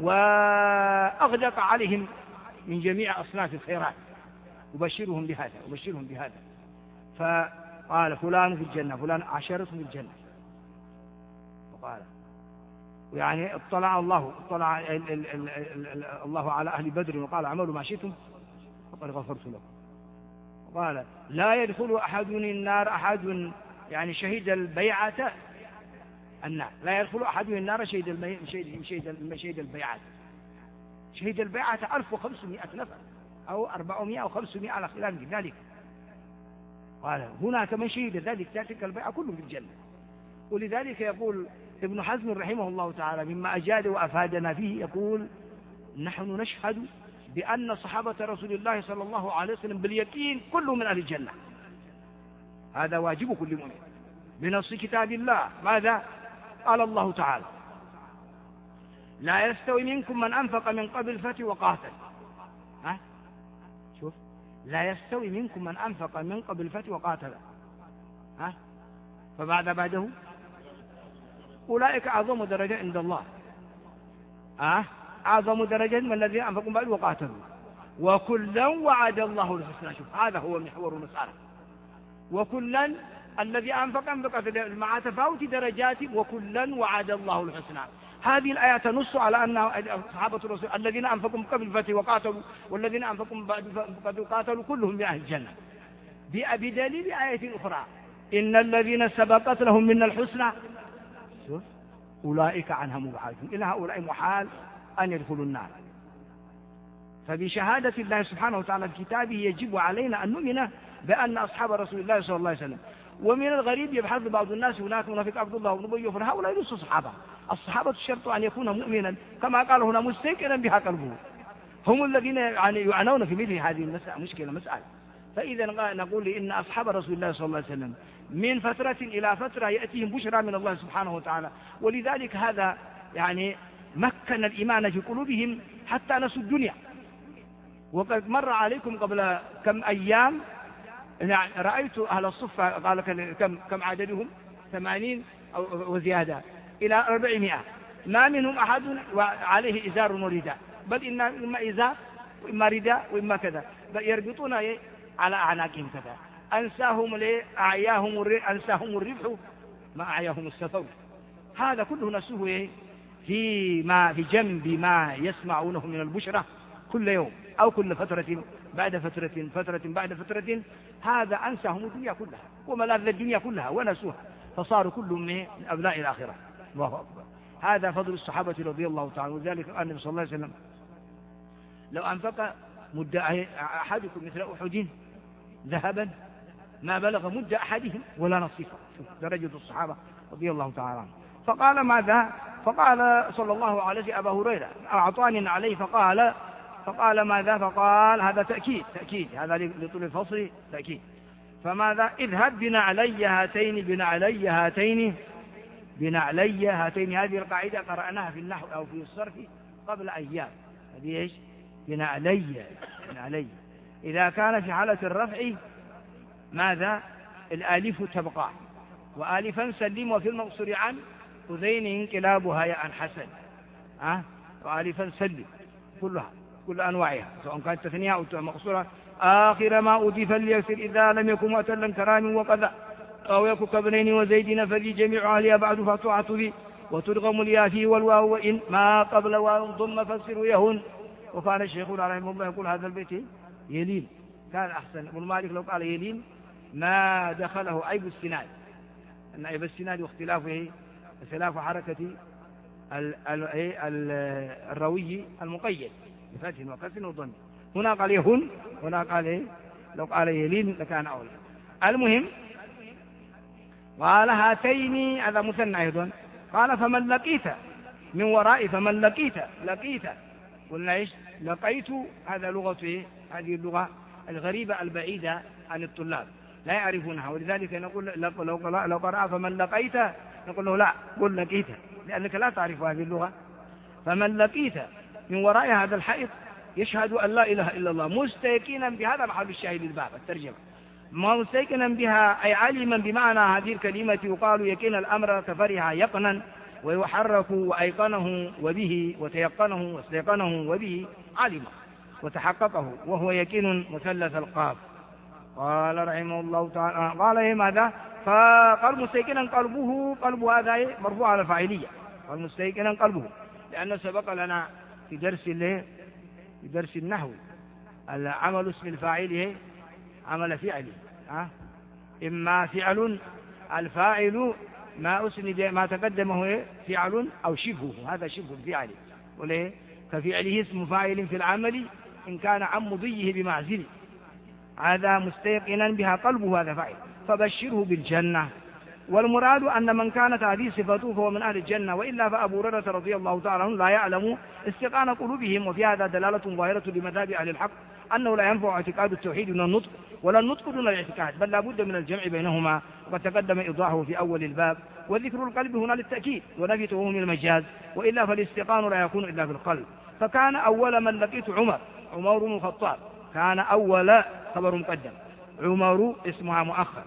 وأغدق عليهم من جميع أصناف الخيرات، وبشرهم بهذا. فقال فلان في الجنة، فلان عشرة في الجنة. وقال يعني اطلع الله على أهل بدر وقال اعملوا ما شئتم فقد غفرت لكم. قال لا يدخل أحد النار أحد يعني شهد البيعة النار، لا يدخل أحد النار شهد البيعة. شهد البيعة 1500 نفر أو 400 أو 500 على خلاف ذلك. قال هناك من شهد ذلك تلك البيعة كلهم في الجنة. ولذلك يقول ابن حزم رحمه الله تعالى مما أجاد وأفادنا فيه، يقول نحن نشهد بأن صحابة رسول الله صلى الله عليه وسلم باليقين كلهم من أهل الجنة. هذا واجب كل مؤمن بنص كتاب الله. ماذا قال الله تعالى؟ لا يستوي منكم من أنفق من قبل الفتح وقاتل. شوف، لا يستوي منكم من أنفق من قبل الفتح وقاتل. بعده أولئك أعظم درجة عند الله. أعظم درجة من الذين أنفقوا بعد وقاتلوا وكلا وعد الله الحسنى. شوف، هذا هو محور المسألة. وكلا الذي أنفق مع تفاوت درجات، وكلا وعد الله الحسنى. هذه الآية تنص على أن صحابة الرسول الذين أنفقوا قبل الفتح وقاتلوا والذين أنفقوا بعد وقاتلوا كلهم من أهل الجنة، بدليل آية أخرى إن الذين سبقت لهم من الحسنى أولئك عنها مبعدون. إن هؤلاء محال أن يدخلوا النار. فبشهادة الله سبحانه وتعالى في كتابه يجب علينا أن نؤمن بأن أصحاب رسول الله صلى الله عليه وسلم ومن الغريب يبحث بعض الناس هناك منافق عبد الله بن أبي هؤلاء ليسوا صحابة. الصحابة الشرط أن يكون مؤمنا كما قال هنا مستيقنا بها قلبه، هم الذين يعني يعنون في مثل هذه المسألة مسألة. فإذا نقول إن أصحاب رسول الله صلى الله عليه وسلم من فترة إلى فترة يأتيهم بشرى من الله سبحانه وتعالى، ولذلك هذا يعني مكن الإيمان في قلوبهم حتى نسوا الدنيا. وقد مر عليكم قبل كم أيام يعني رأيت أهل الصفة قال كم عددهم 80 أو وزيادة إلى 400، ما منهم أحد عليه إزار ورداء، بل إما إزار وإما رداء وإما كذا، يربطون على أعناقهم كذا. أنساهم الربح ما أعياهم السفر. هذا كله نسوه في جنب ما يسمعونه من البشرة كل يوم أو كل فترة بعد فترة بعد فترة. هذا أنساهم الدنيا كلها وملاذ الدنيا كلها ونسوها، فصاروا كلهم من أبناء الآخرة. الله أكبر. هذا فضل الصحابة رضي الله تعالى. وذلك قال النبي صلى الله عليه وسلم لو أنفق مد أحدكم مثل أحد ذهبا ما بلغ مد أحدهم ولا نصيفه. درجة الصحابة رضي الله تعالى عنهم. فقال ماذا؟ فقال صلى الله عليه وسلم أبا هريرة أعطاني عليه، فقال ماذا؟ فقال هذا تأكيد هذا لطول الفصل تأكيد. فماذا؟ اذهب بنعلي هاتين. هذه القاعدة قرأناها في النحو أو في الصرف قبل أيام. هذه إيش؟ بنعلي. إذا كان في حالة الرفع ماذا؟ الآلف تبقى، وآلفا سلم، وفي المقصور عن أذين انقلابها يا عن حسن. وآلفا سلم كلها كل أنواعها سواء كانت تثنية أو مقصورة. آخر ما أضيف ليسر إذا لم يكن معتلا كرام وقذا أو يكن كابنين وزيدين فذي جميع أهلها بعد فتعط ذي وتدغم الياء فيه والواو وإن ما قبل واو ضم فسر يهون. وكان الشيخ رحمه الله يقول هذا البيت يلين كان أحسن. ابن مالك لو قال يلين ما دخله عيب السناد، أن عيب السناد واختلافه اختلاف حركة الروي المقيد بفتح وكسر وضم. هنا قال يهون، هنا قال لو قال يلين لكان أولى. المهم قال هاتين هذا مثنى أيضا. قال فمن لقيت من وراء فمن لقيت قلنا إيش؟ لقيت. هذا لغة هذه اللغة الغريبة البعيدة عن الطلاب لا يعرفونها، ولذلك نقول لو قرأ فمن لقيت نقول له لا قل لقيت، لأنك لا تعرف هذه اللغة. فمن لقيت من وراء هذا الحائط يشهد أن لا إله إلا الله مستيقنا بهذا محل الشاهد للباب الترجمة، ما مستيقنا بها أي علما بمعنى هذه الكلمة. يقال يقين الأمر كفرها يقنا، ويحرك وأيقنه وبه وتيقنه واستيقنه وبه علم وتحققه، وهو يقين مثلث القاف. قال رحمه الله تعالى قال ماذا؟ فقال مستيقنا قلبه هذا مرفوع على فاعلية. قال مستيقنا قلبه، لأنه سبق لنا في درس النحو العمل اسم الفاعل عمل فعله. إما فعل الفاعل ما أسند ما تقدمه فعل أو شبهه، هذا شبه الفعل، وليه كفعله اسم فاعل في العمل إن كان عن مضيه بمعزل. هذا مستيقنا بها قلبه هذا فاعل. فبشره بالجنة. والمراد أن من كانت هذه صفته فهو من أهل الجنة، وإلا فأبو هريرة رضي الله تعالى عنه لا يعلم استيقان قلوبهم. وفي هذا دلالة ظاهرة لمذهب أهل الحق أنه لا ينفع اعتقاد التوحيد من النطق ولا النطق دون الاعتقاد، بل لا بد من الجمع بينهما، وقد تقدم إيضاحه في أول الباب. وذكر القلب هنا للتأكيد ونفي توهم المجاز، وإلا فالاستيقان لا يكون إلا في القلب. فكان أول من لقيت عمر بن الخطاب، كان أول خبر مقدم، عمر اسمها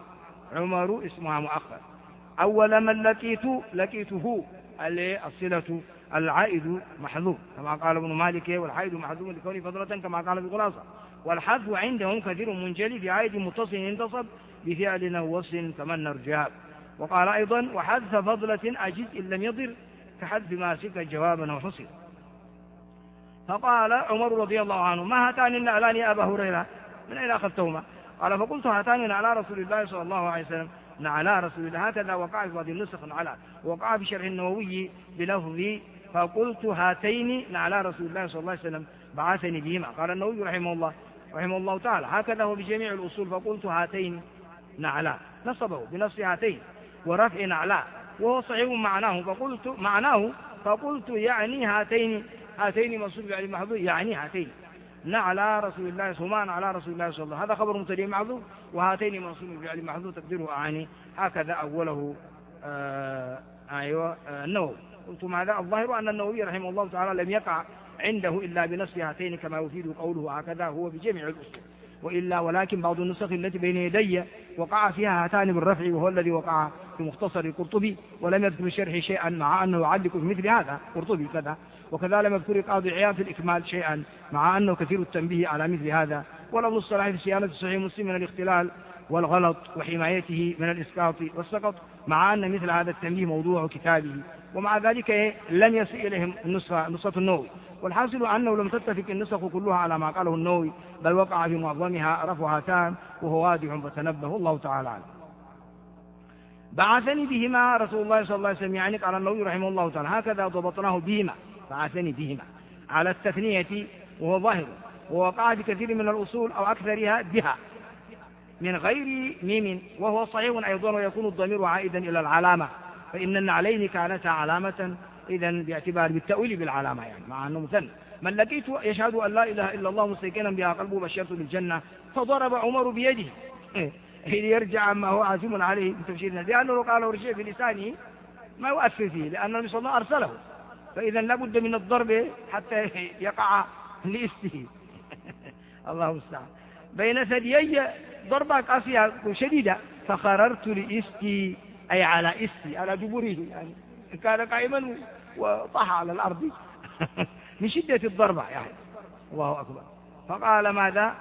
مؤخر. أول من لقيته الصلة العائد محذوف كما قال ابن مالك، والعائد محذوف لكونه فضلة كما قال بخلاصة. والحذف عندهم كثير منجلي في عائد متصل ينتصب بفعل أو وصف كما النرجاب. وقال أيضا وحذف فضلة أجز إن لم يضر كحذف ما سك جوابا وحصل. فقال عمر رضي الله عنه ما هاتان النعلان يا أبا هريرة من أين أخذتهما؟ قال فقلت هاتان على رسول الله صلى الله عليه وسلم على رسول الله. هكذا وقع في بعض النسخ على، وقع في شرح النووي بلفظ فقلت هاتين على رسول الله صلى الله عليه وسلم بعثني بهما. قال النووي رحمه الله تعالى هكذا هو بجميع الأصول، فقلت هاتين نعلا، نصبه بنص هاتين ورفع نعلا، وهو صحيح فقلت يعني هاتين منصوب يعني محذوف، يعني هاتين نعلى رسول الله هما نعلى رسول الله صلى الله عليه وسلم، هذا خبر مبتدئ محذوف، وهاتين منصوب يعني محذوف تقديره أعني، هكذا أوله النووي. قلت ماذا؟ الظاهر أن النووي رحمه الله تعالى لم يقع عنده إلا بنص هاتين كما يفيد قوله هكذا هو بجميع الأصول، ولكن بعض النسخ التي بين يدي وقع فيها هاتان بالرفع، وهو الذي وقع في مختصر القرطبي، ولم يذكر الشرح شيئا مع أنه يعلق في مثل هذا قرطبي كذا، وكذا لم يذكر قاضي عياض في الإكمال شيئا مع أنه كثير التنبيه على مثل هذا، ولفظ الصلاح في صيانة صحيح مسلم من الاختلال والغلط وحمايته من الإسقاط والسقط، مع أن مثل هذا التنبيه موضوع كتابه، ومع ذلك لم يصل إليهم نسخة النووي. والحاصل أنه لم تتفق النسخ كلها على ما قاله النووي، بل وقع في معظمها رفع هاتان وهو واضح فتنبه، الله تعالى عنه. بعثني بهما رسول الله صلى الله عليه وسلم، يعني قال النووي رحمه الله تعالى هكذا ضبطناه بهما، بعثني بهما على التثنية وهو ظاهر، ووقع في كثير من الأصول أو أكثرها بها من غير ميم، وهو صحيح أيضا، ويكون الضمير عائدا إلى العلامة، فإن النعلين كانتا علامة، إذن باعتبار بالتأويل بالعلامة، يعني مع أنه مثنى. من لقيت يشهد أن لا إله إلا الله مستيقنا بها قلبه بشرته بالجنة، فضرب عمر بيده ليرجع عما هو عازم عليه بتبشيرنا، لأنه لو قال ورجع بلسانه ما يؤثر فيه، لأن النبي صلى الله عليه وسلم أرسله، فإذا لابد من الضرب حتى يقع لإسته الله المستعان. بين ثديي ضربة قاسية شديدة، فخررت لإستي أي على إستي، على دبره، يعني كان قائما وطاح على الأرض من شدة الضربة، يعني الله أكبر. فقال ماذا؟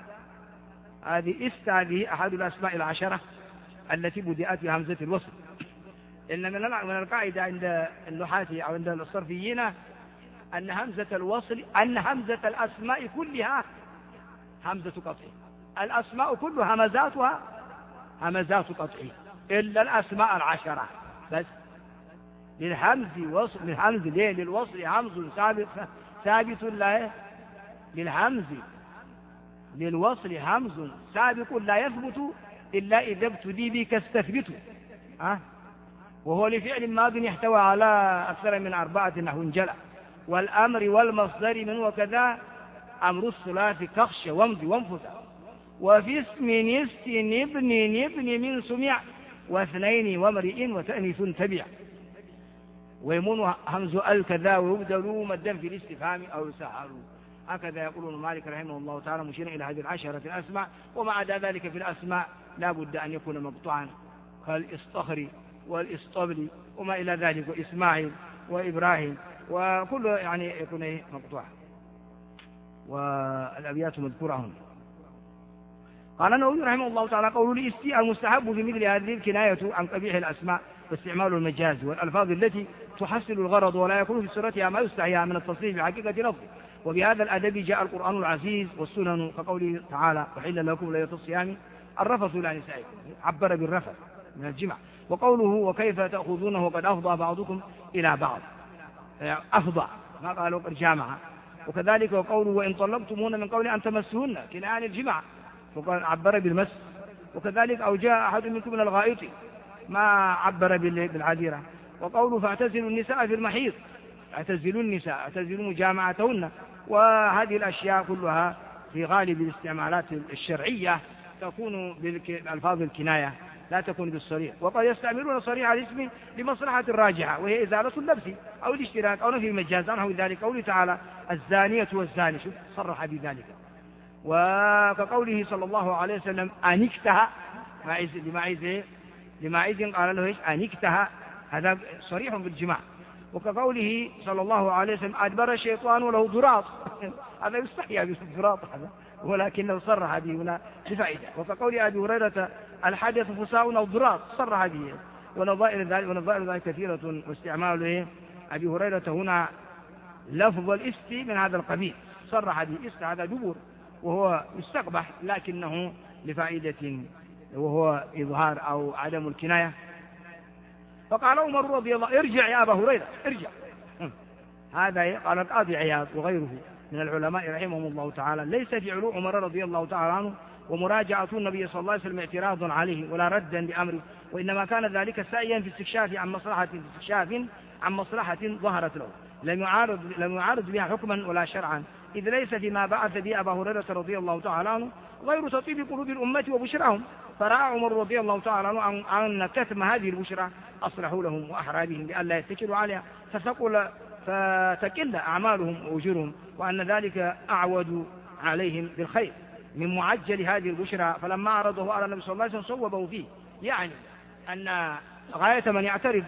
هذه أحد الأسماء العشرة التي بدأت بهمزة الوصل. إن من القاعدة عند النحاة أو عند الصرفيين أن همزة الوصل، أن همزة الأسماء كلها همزة قطع، الأسماء كلها همزاتها همزات قطع إلا الأسماء العشرة بس. للهمز وصل، للهمز للوصل همز ثابت لا، للهمز للوصل همز سابق لا يثبت إلا إذا ابتدي بك استثبت، وهو لفعل ماض يحتوى على أكثر من 4 نحو جلى، والأمر والمصدر من وكذا أمر الثلاث كخش وامض وانفث، وفي اسم نست نبن من سمع، واثنين وامرئ وتأنيث تبع، ويمون همز الكذا ويبدل مدا في الاستفهام أو يسهل. هكذا يقول مالك رحمه الله تعالى مشيرا إلى هذه العشرة الأسماء. ومع ذلك في الأسماء لا بد أن يكون مقطوعا، كالإصطخري والإصطبلي وما إلى ذلك، وإسماعيل وإبراهيم، وكل يعني يكون مقطوعا، والأبيات مذكورة هنا. قال النووي رحمه الله تعالى قول الإستي المستحب في مثل هذه الكناية عن قبيح الأسماء واستعمال المجاز والألفاظ التي تحصل الغرض ولا يكون في صورتها ما يستحيا من التصريف بحقيقة لفظه. وبهذا الأدب جاء القرآن العزيز والسنن، كقوله تعالى وحل لكم ليلة الصيام الرفث إلى نسائكم، عبر بالرفث من الجمع. وقوله وكيف تأخذونه وقد أفضى بعضكم إلى بعض، أفضى ما قالوا قد جامع. وكذلك وقوله وإن طلقتموهن من قول أن تمسهن كناية عن الجمع، فقال عبر بالمس. وكذلك أو جاء أحد منكم من الغائط ما عبر بالعذيرة. وقوله فاعتزلوا النساء في المحيض، اعتزلوا النساء، اعتزلوا مجامعتهن. وهذه الأشياء كلها في غالب الاستعمالات الشرعية تكون بالألفاظ الكناية لا تكون بالصريح، وقد يستعملون صريح الاسم لمصلحة راجحة وهي إزالة اللبس أو الاشتراك أو نفي المجاز عنه، ذلك قوله تعالى الزانية والزاني، شوف صرح بذلك. وكقوله صلى الله عليه وسلم أنكتها لماعز قال له إيش أنكتها، هذا صريح بالجماع. وكقوله صلى الله عليه وسلم أدبر الشيطان وله ضراط هذا يستحيا بالضراط هذا، ولكنه صرح به هنا بفائدة. وكقول أبي هريرة الحدث فساء أو ضراط صرح به. ونظائر ذلك كثيرة، واستعمال أبي هريرة هنا لفظ الإست من هذا القبيل، صرح به إست هذا دبر وهو يستقبح لكنه لفائدة وهو إظهار أو عدم الكناية. فقال عمر رضي الله ارجع يا أبا هريرة ارجع، هذا قال القاضي عياض وغيره من العلماء رحمهم الله تعالى ليس في علو عمر رضي الله تعالى عنه ومراجعة النبي صلى الله عليه وسلم اعتراض عليه ولا ردا بأمره، وإنما كان ذلك سعيا في استكشاف عن مصلحة ظهرت له لم يعارض بها حكما ولا شرعا، إذ ليس فيما بعث به أبا هريرة رضي الله تعالى عنه غير تطيب قلوب الأمة وبشرهم، فرأى عمر رضي الله تعالى عنه أن كتم هذه البشرى أصلح لهم وأحرى بهم لئلا يتكلوا عليها فتقل أعمالهم وأجورهم، وأن ذلك أعود عليهم بالخير من معجل هذه البشرى. فلما عرضه على النبي صلى الله عليه وسلم صوبه فيه، يعني أن غاية من يعترض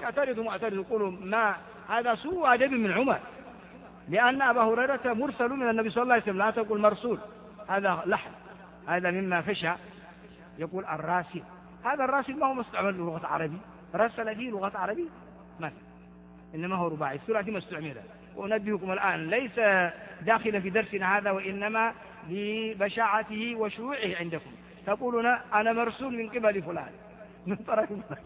يقول ما هذا سوء أدب من عمر، لأن أبا هريرة مرسل من النبي صلى الله عليه وسلم، لا تقول مرسول، هذا لحن، هذا مما فشى. يقول الراسل، هذا الراسل ما هو مستعمل لغة عربي، رسل فيه لغة عربي ما في، إنما هو رباعي، الثلاثي ما استعمل. وأنبهكم الآن ليس داخلا في درسنا هذا، وإنما لبشاعته وشيوعه عندكم. تقولون أنا مرسول من قبل فلان من طرف فلان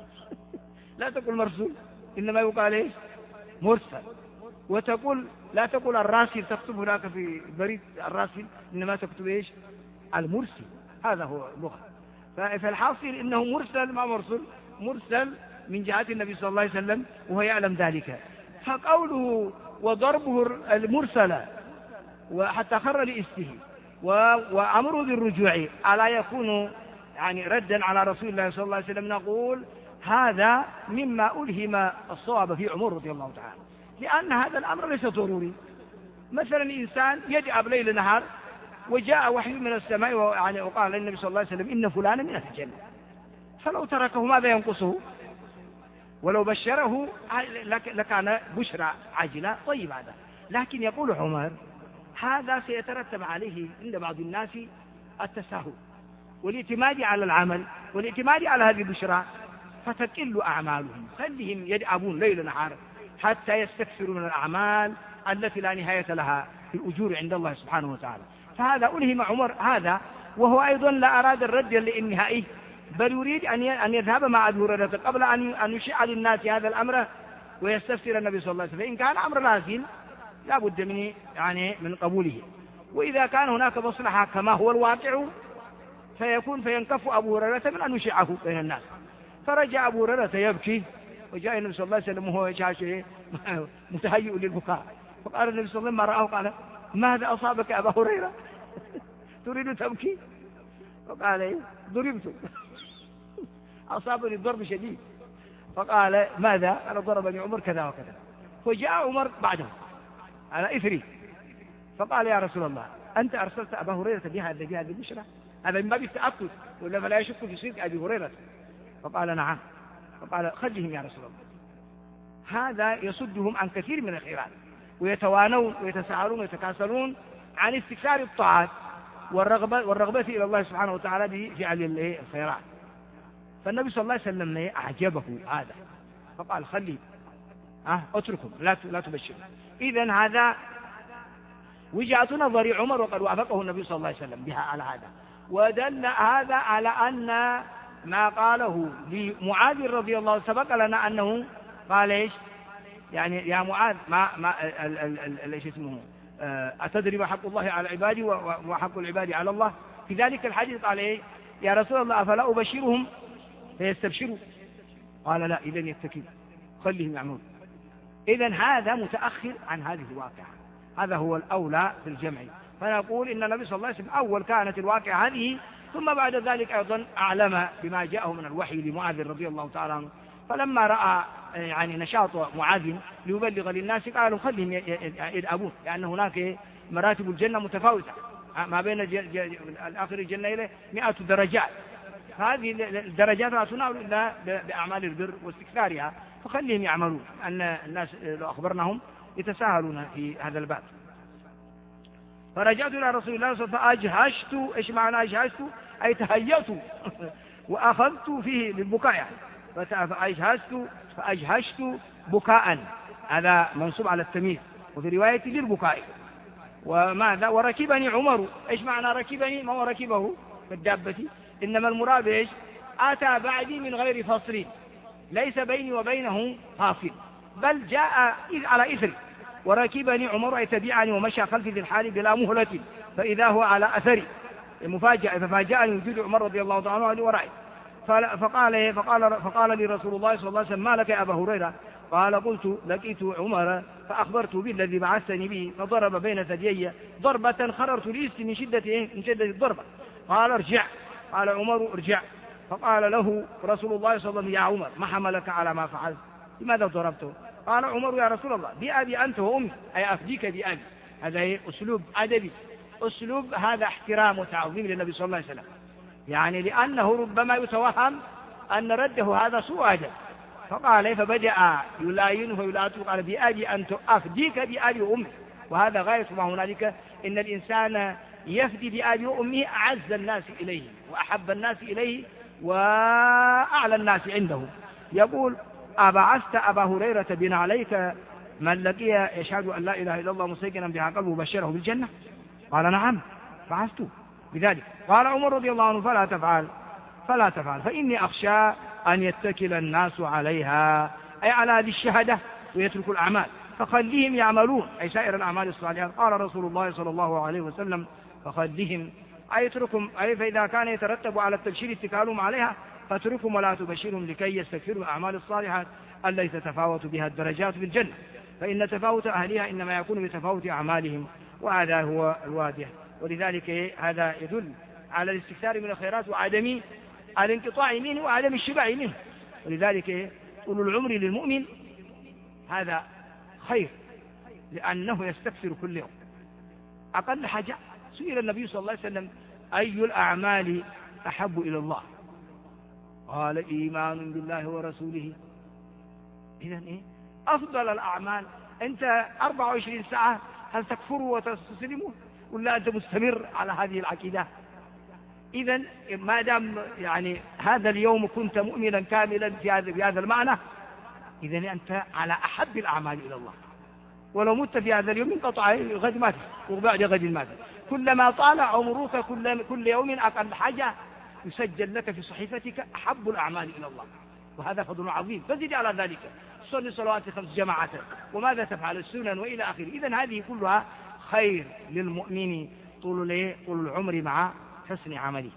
لا تقول مرسول، إنما يقال إيش؟ مرسل. وتقول لا تقول الراسل، تكتب هناك في بريد الراسل، إنما تكتب إيش؟ المرسل، هذا هو اللغة. فالحاصل إنه مرسل ما مرسل من جهة النبي صلى الله عليه وسلم وهو يعلم ذلك. فقوله وضربه المرسل وحتى خر لإسته وأمره بالرجوع ألا يكون يعني ردا على رسول الله صلى الله عليه وسلم؟ نقول هذا مما ألهم الصواب في عمر رضي الله تعالى، لأن هذا الأمر ليس ضروري. مثلا إنسان يدعب ليل نهار وجاء وحي من السماء وقال للنبي صلى الله عليه وسلم إن فلانا من أهل الجنة، فلو تركه ماذا ينقصه؟ ولو بشره لكان بشرى عاجلة طيب هذا. لكن يقول عمر هذا سيترتب عليه عند بعض الناس التساهل والاعتماد على العمل والاعتماد على هذه البشرى، فتقل أعمالهم، خلهم يدعبون ليل نهار حتى يستكثروا من الأعمال التي لا نهاية لها في الأجور عند الله سبحانه وتعالى. فهذا ألهم عمر هذا، وهو أيضا لا أراد الرد النهائي، بل يريد أن يذهب مع أبي هريرة قبل أن يشيع للناس هذا الأمر ويستفسر النبي صلى الله عليه وسلم. فإن كان أمر لازم لا بد من قبوله، وإذا كان هناك مصلحة كما هو الواقع فينكف أبو هريرة من أن يشيعه بين الناس. فرجع أبو هريرة يبكي، وجاء النبي صلى الله عليه وسلم وهو متهيئ للبكاء، فقال النبي صلى الله عليه وسلم ما رآه قال ماذا أصابك أبا هريرة تريد تبكي؟ فقال ضربت أصابني ضرب شديد. فقال ماذا؟ قال ضربني عمر كذا وكذا. فجاء عمر بعده على إثري فقال يا رسول الله أنت أرسلت أبا هريرة بهذه البشرى؟ هذا من باب التأكد ولا فلا يشك في صدق أبي هريرة؟ فقال نعم. فقال خلهم يا رسول الله، هذا يصدهم عن كثير من الخيرات، ويتوانون ويتساهلون ويتكاسلون عن استكثار الطاعات والرغبة إلى الله سبحانه وتعالى بفعل الخيرات. فالنبي صلى الله عليه وسلم أعجبه هذا، فقال خلي اتركهم لا تبشر. إذن هذا وجهة نظر عمر، وقد وافقه النبي صلى الله عليه وسلم بها على هذا. ودل هذا على أن ما قاله لمعاذ رضي الله سبق لنا أنه قال إيش؟ يعني يا معاذ ما ايش اسمه أتدري ما حق الله على عبادي وحق العباد على الله؟ في ذلك الحديث قال إيه؟ يا رسول الله أفلا أبشرهم فيستبشروا؟ قال لا، إذن يتكل خلهم يعملون. إذن هذا متأخر عن هذه الواقعة، هذا هو الأولى في الجمع. فنقول إن النبي صلى الله عليه وسلم أول كانت الواقعة هذه، ثم بعد ذلك أيضا أعلم بما جاءه من الوحي لمعاذ رضي الله تعالى عنه. فلما رأى يعني نشاط معاذ ليبلغ للناس قال لهم خلهم يذهبون، لأن هناك مراتب الجنة متفاوتة، ما بين آخر الجنة إلى 100 درجات، هذه الدرجات لا تنال إلا بأعمال البر واستكثارها، فخلهم يعملون، أن الناس لو أخبرناهم يتساهلون في هذا الباب. فرجعت إلى رسول الله صلى الله عليه وسلم فأجهشت. إيش معنى أجهشت؟ أي تهيأت وأخذت فيه للبكاء يعني. فأجهشت بكاء، هذا منصوب على التمييز، وفي رواية للبكاء. وماذا؟ وركبني عمر. إيش معنى ركبني؟ ما هو ركبه بالدابة، إنما المراد إيش؟ أتى بعدي من غير فصل، ليس بيني وبينه فاصل، بل جاء على إثري، وركبني عمر يتبعني ومشى خلفي في الحال بلا مهلة، فإذا هو على أثري مفاجأة، ففاجأني وجود عمر رضي الله عنه ورائي. فقال لي رسول الله صلى الله عليه وسلم: ما لك يا أبا هريرة؟ قال: قلت: لقيت عمر فأخبرت بالذي بعثني به، فضرب بين ثديي ضربة خررت ليست من شدة الضربة. قال: ارجع. قال عمر: ارجع. فقال له رسول الله صلى الله عليه وسلم: يا عمر، ما حملك على ما فعلت؟ لماذا ضربته؟ قال عمر: يا رسول الله، بأبي أنت وأمي، أي أفديك بأبي. هذا أسلوب أدبي، أسلوب هذا احترام وتعظيم للنبي صلى الله عليه وسلم، يعني لأنه ربما يتوهم أن رده هذا سوء أدب. فقال فبدأ يلاينه ويلاطفه، قال: بأبي أنت، أفديك بأبي وأمي. وهذا غاية ما هنالك، إن الإنسان يفدي بأبي وأمه أعز الناس إليه وأحب الناس إليه وأعلى الناس عنده. يقول: أبعثت أبا هريرة بن عليك من لقي يشهد أن لا إله إلا الله مستيقنا بها قلبه بشره بالجنة؟ قال: نعم، بعثته بذلك. قال عمر رضي الله عنه: فلا تفعل فإني أخشى أن يتكل الناس عليها، أي على هذه الشهادة، ويتركوا الأعمال، فخليهم يعملون، أي سائر الأعمال الصالحة. قال رسول الله صلى الله عليه وسلم: فخليهم، أي اتركهم، أي فإذا كان يترتب على التبشير اتكالهم عليها فاتركهم ولا تبشرهم لكي يستكثروا الأعمال الصالحات التي تتفاوت بها الدرجات في الجنة، فإن تفاوت أهلها إنما يكون بتفاوت أعمالهم، وهذا هو الواضح. ولذلك هذا يدل على الاستكثار من الخيرات وعدم الانقطاع منه وعدم الشبع منه. ولذلك طول العمر للمؤمن هذا خير، لأنه يستكثر كل يوم. أقل حاجة سئل النبي صلى الله عليه وسلم: أي الأعمال أحب إلى الله؟ قال: إيمان بالله ورسوله. إذن أفضل الأعمال، أنت 24 ساعة هل تكفروا وتستسلموا ولا أنت مستمر على هذه العقيدة؟ إذن ما دام يعني هذا اليوم كنت مؤمنا كاملا بهذا المعنى، إذن أنت على أحب الأعمال إلى الله. ولو مت في هذا اليوم انقطع غد مات وبعد غد مات. كلما طال عمرك كل يوم أقل حاجة يسجل لك في صحيفتك أحب الأعمال إلى الله، وهذا فضل عظيم. فزد على ذلك صلي صلوات 5 جماعة، وماذا تفعل السنن وإلى آخره. إذن هذه كلها خير للمؤمن طول العمر مع حسن عمله.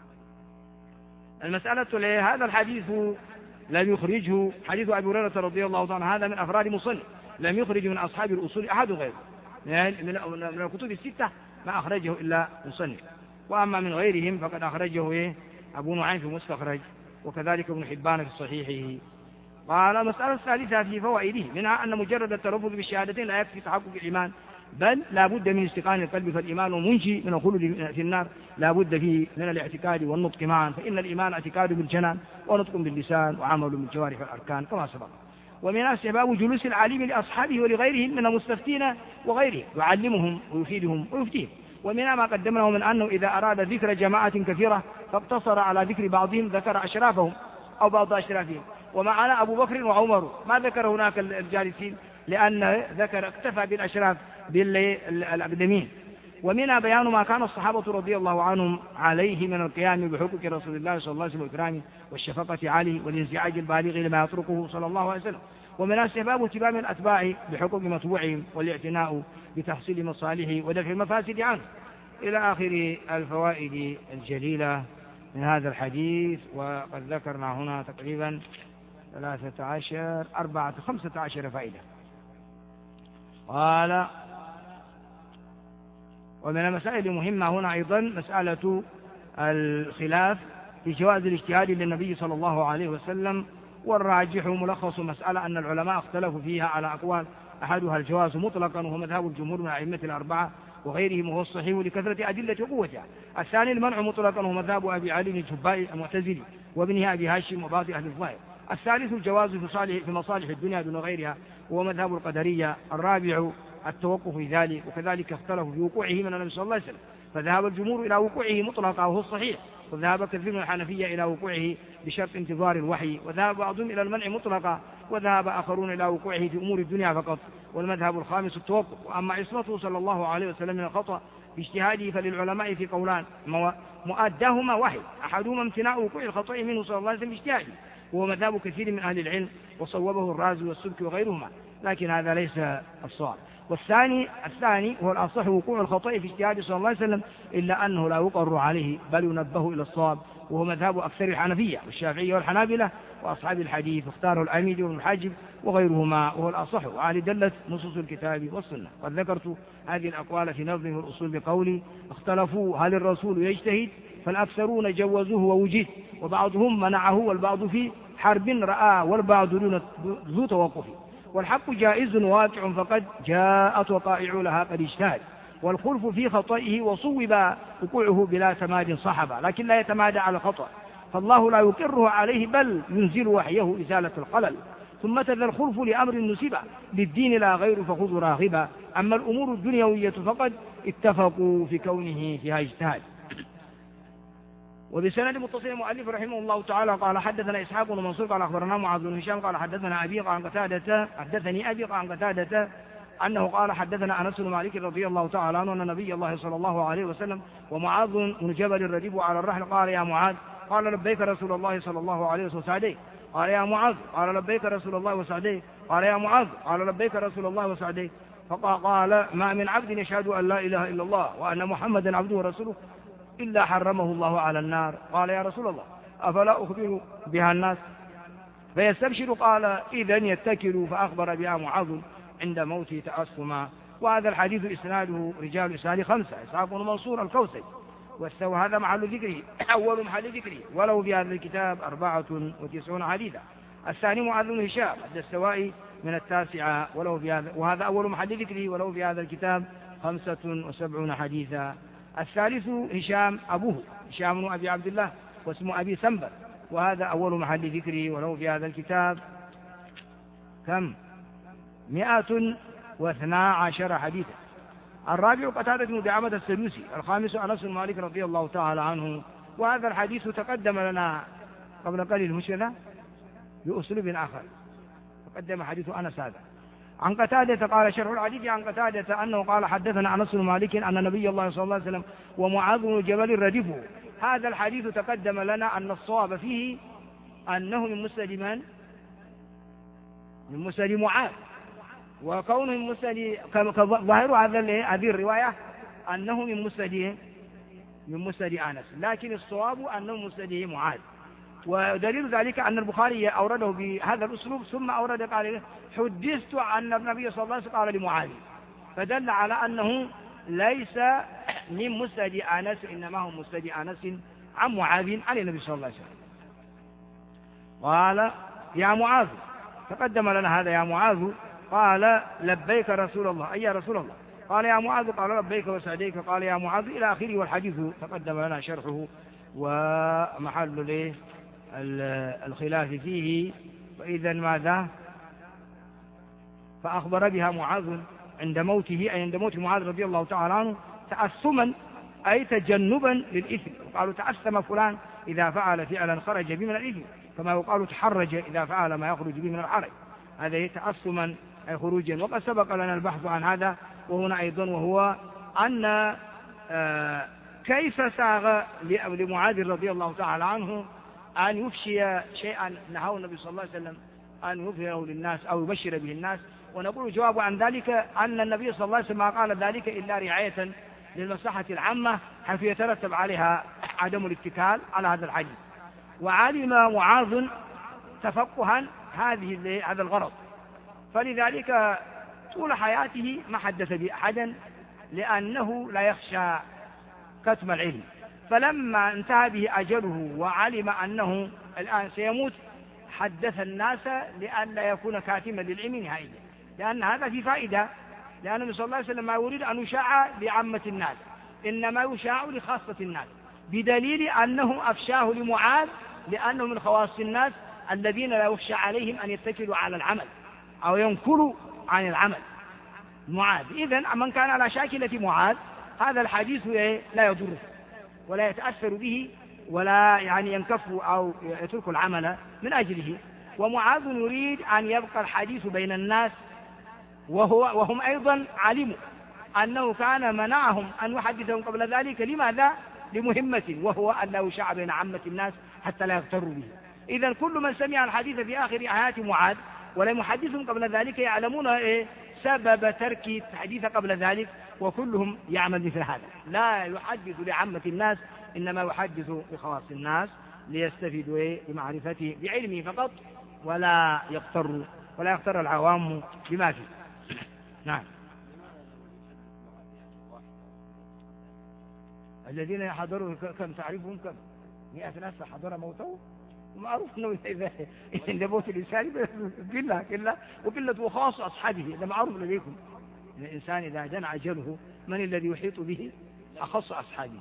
المسألة هذا الحديث لم يخرجه حديث أبي هريرة رضي الله عنه، هذا من أفراد مصنف، لم يخرج من أصحاب الأصول أحد غيره، يعني من الكتب الستة ما أخرجه إلا مصنف. وأما من غيرهم فقد أخرجه أبو نعيم في مستخرج، وكذلك ابن حبان في صحيحه. قال: المسألة الثالثة في فوائده، منها أن مجرد التلفظ بالشهادتين لا يكفي تحقق الإيمان، بل لا بد من استيقان القلب، فالإيمان منجي من الخلود في النار، لا بد فيه من الاعتقاد والنطق معا، فإن الإيمان اعتقاد بالجنان ونطق باللسان وعمل بالجوارح والأركان كما سبق. ومن استحباب جلوس العالم لأصحابه ولغيرهم من المستفتين وغيره، يعلمهم ويفيدهم ويفتيهم. ومنها ما قدمناه من أنه إذا أراد ذكر جماعة كثيرة فاقتصر على ذكر بعضهم ذكر أشرافهم أو بعض أشرافهم. ومعنا أبو بكر وعمر، ما ذكر هناك الجالسين، لأن ذكر اكتفى بالأشراف بالأقدمين. ومنها بيان ما كان الصحابة رضي الله عنهم عليه من القيام بحقوق رسول الله صلى الله عليه وسلم وإكرامه والشفقة عليه والانزعاج البالغ لما يتركه صلى الله عليه وسلم. ومن استحباب اتباع الأتباع بحقوق متبوعهم والاعتناء بتحصيل مصالحه ودفع المفاسد عنه، إلى آخر الفوائد الجليلة من هذا الحديث. وقد ذكرنا هنا تقريبا 15 فائدة. قال: ومن المسائل المهمة هنا أيضا مسألة الخلاف في جواز الاجتهاد للنبي صلى الله عليه وسلم، والراجح ملخص مسألة أن العلماء اختلفوا فيها على أقوال، أحدها الجواز مطلقا وهو مذهب الجمهور من الأئمة الأربعة وغيرهم وهو الصحيح لكثرة أدلة وقوتها. الثاني المنع مطلقا وهو مذهب أبي علي الجبائي المعتزلي وابنه أبي هاشم وبعض أهل الظاهر. الثالث الجواز في مصالح الدنيا دون غيرها وهو مذهب القدرية. الرابع التوقف في ذلك، وكذلك اختلفوا في وقوعه من النبي صلى الله عليه وسلم، فذهب الجمهور إلى وقوعه مطلقا وهو الصحيح، وذهب كثير من الحنفية إلى وقوعه بشرط انتظار الوحي، وذهب بعضهم إلى المنع مطلقا، وذهب آخرون إلى وقوعه في أمور الدنيا فقط. والمذهب الخامس التوقف. وأما عصمته صلى الله عليه وسلم من الخطأ باجتهاده فللعلماء في قولان، مؤداهما وحي، أحدهما امتناع وقوع الخطأ منه صلى الله عليه وسلم باجتهاده، وهو مذهب كثير من أهل العلم، وصوبه الرازي والسبكي وغيرهما، لكن هذا ليس الصواب. الثاني هو الأصح وقوع الخطأ في اجتهاد صلى الله عليه وسلم، إلا أنه لا يقر عليه بل ينبه إلى الصواب، وهو مذهب أكثر الحنفية والشافعية والحنابلة وأصحاب الحديث، واختاره الأميدي وابن الحاجب وغيرهما، وهو الأصح، وعليه دلت نصوص الكتاب والسنة. قد ذكرت هذه الأقوال في نظم الأصول بقولي: اختلفوا هل الرسول يجتهد؟ فالأكثرون جوزوه ووجد، وبعضهم منعه، والبعض في حرب رأى، والبعض ذو توقف. والحق جائز واقع، فقد جاءت وقائع لها قد اجتهد، والخلف في خطئه وصوب وقوعه بلا تماد صحبا، لكن لا يتمادى على الخطأ، فالله لا يقره عليه بل ينزل وحيه إزالة الخلل. ثم تذا الخلف لأمر نسبة للدين لا غير فخذ راغبا، أما الأمور الدنيوية فقد اتفقوا في كونه فيها اجتهاد. وبسند متصل المؤلف رحمه الله تعالى قال: حدثنا إسحاق بن منصور قال أخبرنا معاذ بن هشام قال حدثنا أبي قال قتادة حدثني أبي قال قتادة أنه قال: حدثنا أنس بن مالك رضي الله تعالى عنه أن نبي الله صلى الله عليه وسلم ومعاذ بن جبل رديف على الرحل قال: يا معاذ، قال: لبيك رسول الله صلى الله عليه وسلم. قال: يا معاذ، قال: لبيك رسول الله وسعديه. قال: يا معاذ، قال: لبيك رسول الله وسعديه. فقال: ما من عبد يشهد أن لا إله إلا الله وأن محمدا عبده ورسوله إلا حرمه الله على النار. قال: يا رسول الله، أفلا أخبر بها الناس فيستبشر؟ قال: إذن يتكلوا. فأخبر بها معاذ عند موته تأثما. وهذا الحديث إسناده رجال إسناده 5: إسحاق بن منصور الكوسي، وهذا محل ذكره أول محل ذكره، وله في هذا الكتاب 94 حديثا. الثاني معاذ بن هشام الدستوائي من 9، وله في هذا، وهذا أول محل ذكره، وله في هذا الكتاب 75 حديثا. الثالث هشام أبوه هشام بن أبي عبد الله واسمه أبي سنبل، وهذا أول محل ذكره، وله في هذا الكتاب 112 حديثا. الرابع قتادة بن دعامة السدوسي. الخامس أنس بن مالك رضي الله تعالى عنه. وهذا الحديث تقدم لنا قبل قليل مشكلة بأسلوب آخر، تقدم حديث أنس هذا عن قتادة. قال شرح الحديث عن قتادة أنه قال: حدثنا أنس بن مالك أن نبي الله صلى الله عليه وسلم ومعاذ بن جبل ردفه. هذا الحديث تقدم لنا أن الصواب فيه أنه من مسند من؟ من مسند معاذ، وكونه من مسند ظاهر هذه الرواية أنه من مسند أنس، لكن الصواب أنه من مسند معاذ. ودليل ذلك أن البخاري أورده بهذا الأسلوب، ثم أورد قال: حدثت أن النبي صلى الله عليه وسلم قال لمعاذ، فدل على أنه ليس من مسند أنس، إنما هو مسند أنس عن معاذ عن النبي صلى الله عليه وسلم. قال: يا معاذ، تقدم لنا هذا يا معاذ. قال: لبيك رسول الله، أي يا رسول الله. قال: يا معاذ، قال: لبيك وسعديك. قال: يا معاذ إلى آخره. والحديث تقدم لنا شرحه ومحل الخلاف فيه. فإذا ماذا؟ فأخبر بها معاذ عند موته، أي عند موت معاذ رضي الله تعالى عنه، تأثما أي تجنبا للإثم. وقالوا تأثم فلان إذا فعل فعلا خرج به من الإثم، كما يقال تحرج إذا فعل ما يخرج به من الحرج. هذا تأثما أي خروجا. وقد سبق لنا البحث عن هذا وهنا أيضا، وهو أن كيف ساغ لمعاذ رضي الله تعالى عنه أن يفشي شيئا نهاه النبي صلى الله عليه وسلم أن يظهره للناس أو يبشر به الناس. ونقول الجواب عن ذلك أن النبي صلى الله عليه وسلم ما قال ذلك إلا رعاية للمصلحة العامة، حيث يترتب عليها عدم الاتكال على هذا الحديث. وعلم معاذ تفقها هذا الغرض، فلذلك طول حياته ما حدث بأحدا، لأنه لا يخشى كتم العلم. فلما انتهى به أجله وعلم أنه الآن سيموت حدث الناس لئلا يكون كاتما للعلم نهائيا، لأن هذا في فائدة، لأن النبي صلى الله عليه وسلم ما يريد أن يشاع لعامة الناس، إنما يشاع لخاصة الناس، بدليل أنه أفشاه لمعاذ لأنه من خواص الناس الذين لا يخشى عليهم أن يتكلوا على العمل أو ينكروا عن العمل. معاذ إذن من كان على شاكلة معاذ هذا الحديث لا يضره ولا يتأثر به، ولا ينكف أو يترك العمل من أجله. ومعاذ يريد أن يبقى الحديث بين الناس، وهم أيضا علموا أنه كان منعهم أن يحدثهم قبل ذلك. لماذا؟ لمهمة، وهو أن لا يشاع بين عامة الناس حتى لا يغتروا به. إذا كل من سمع الحديث في آخر حياة معاذ ولم يحدثهم قبل ذلك يعلمون سبب ترك الحديث قبل ذلك، وكلهم يعمل مثل هذا، لا يحدث لعامة الناس، إنما يحدث لخواص الناس ليستفيدوا بمعرفته بعلمه فقط، ولا يغتر العوام بما فيه. نعم. الذين يحضروا كم تعرفهم؟ كم 100 نفس حضر موته، ومعروف انه اذا موت الانسان قله وقله وخاص اصحابه، هذا معروف لديكم. الانسان اذا جنى اجله من الذي يحيط به؟ اخص اصحابه.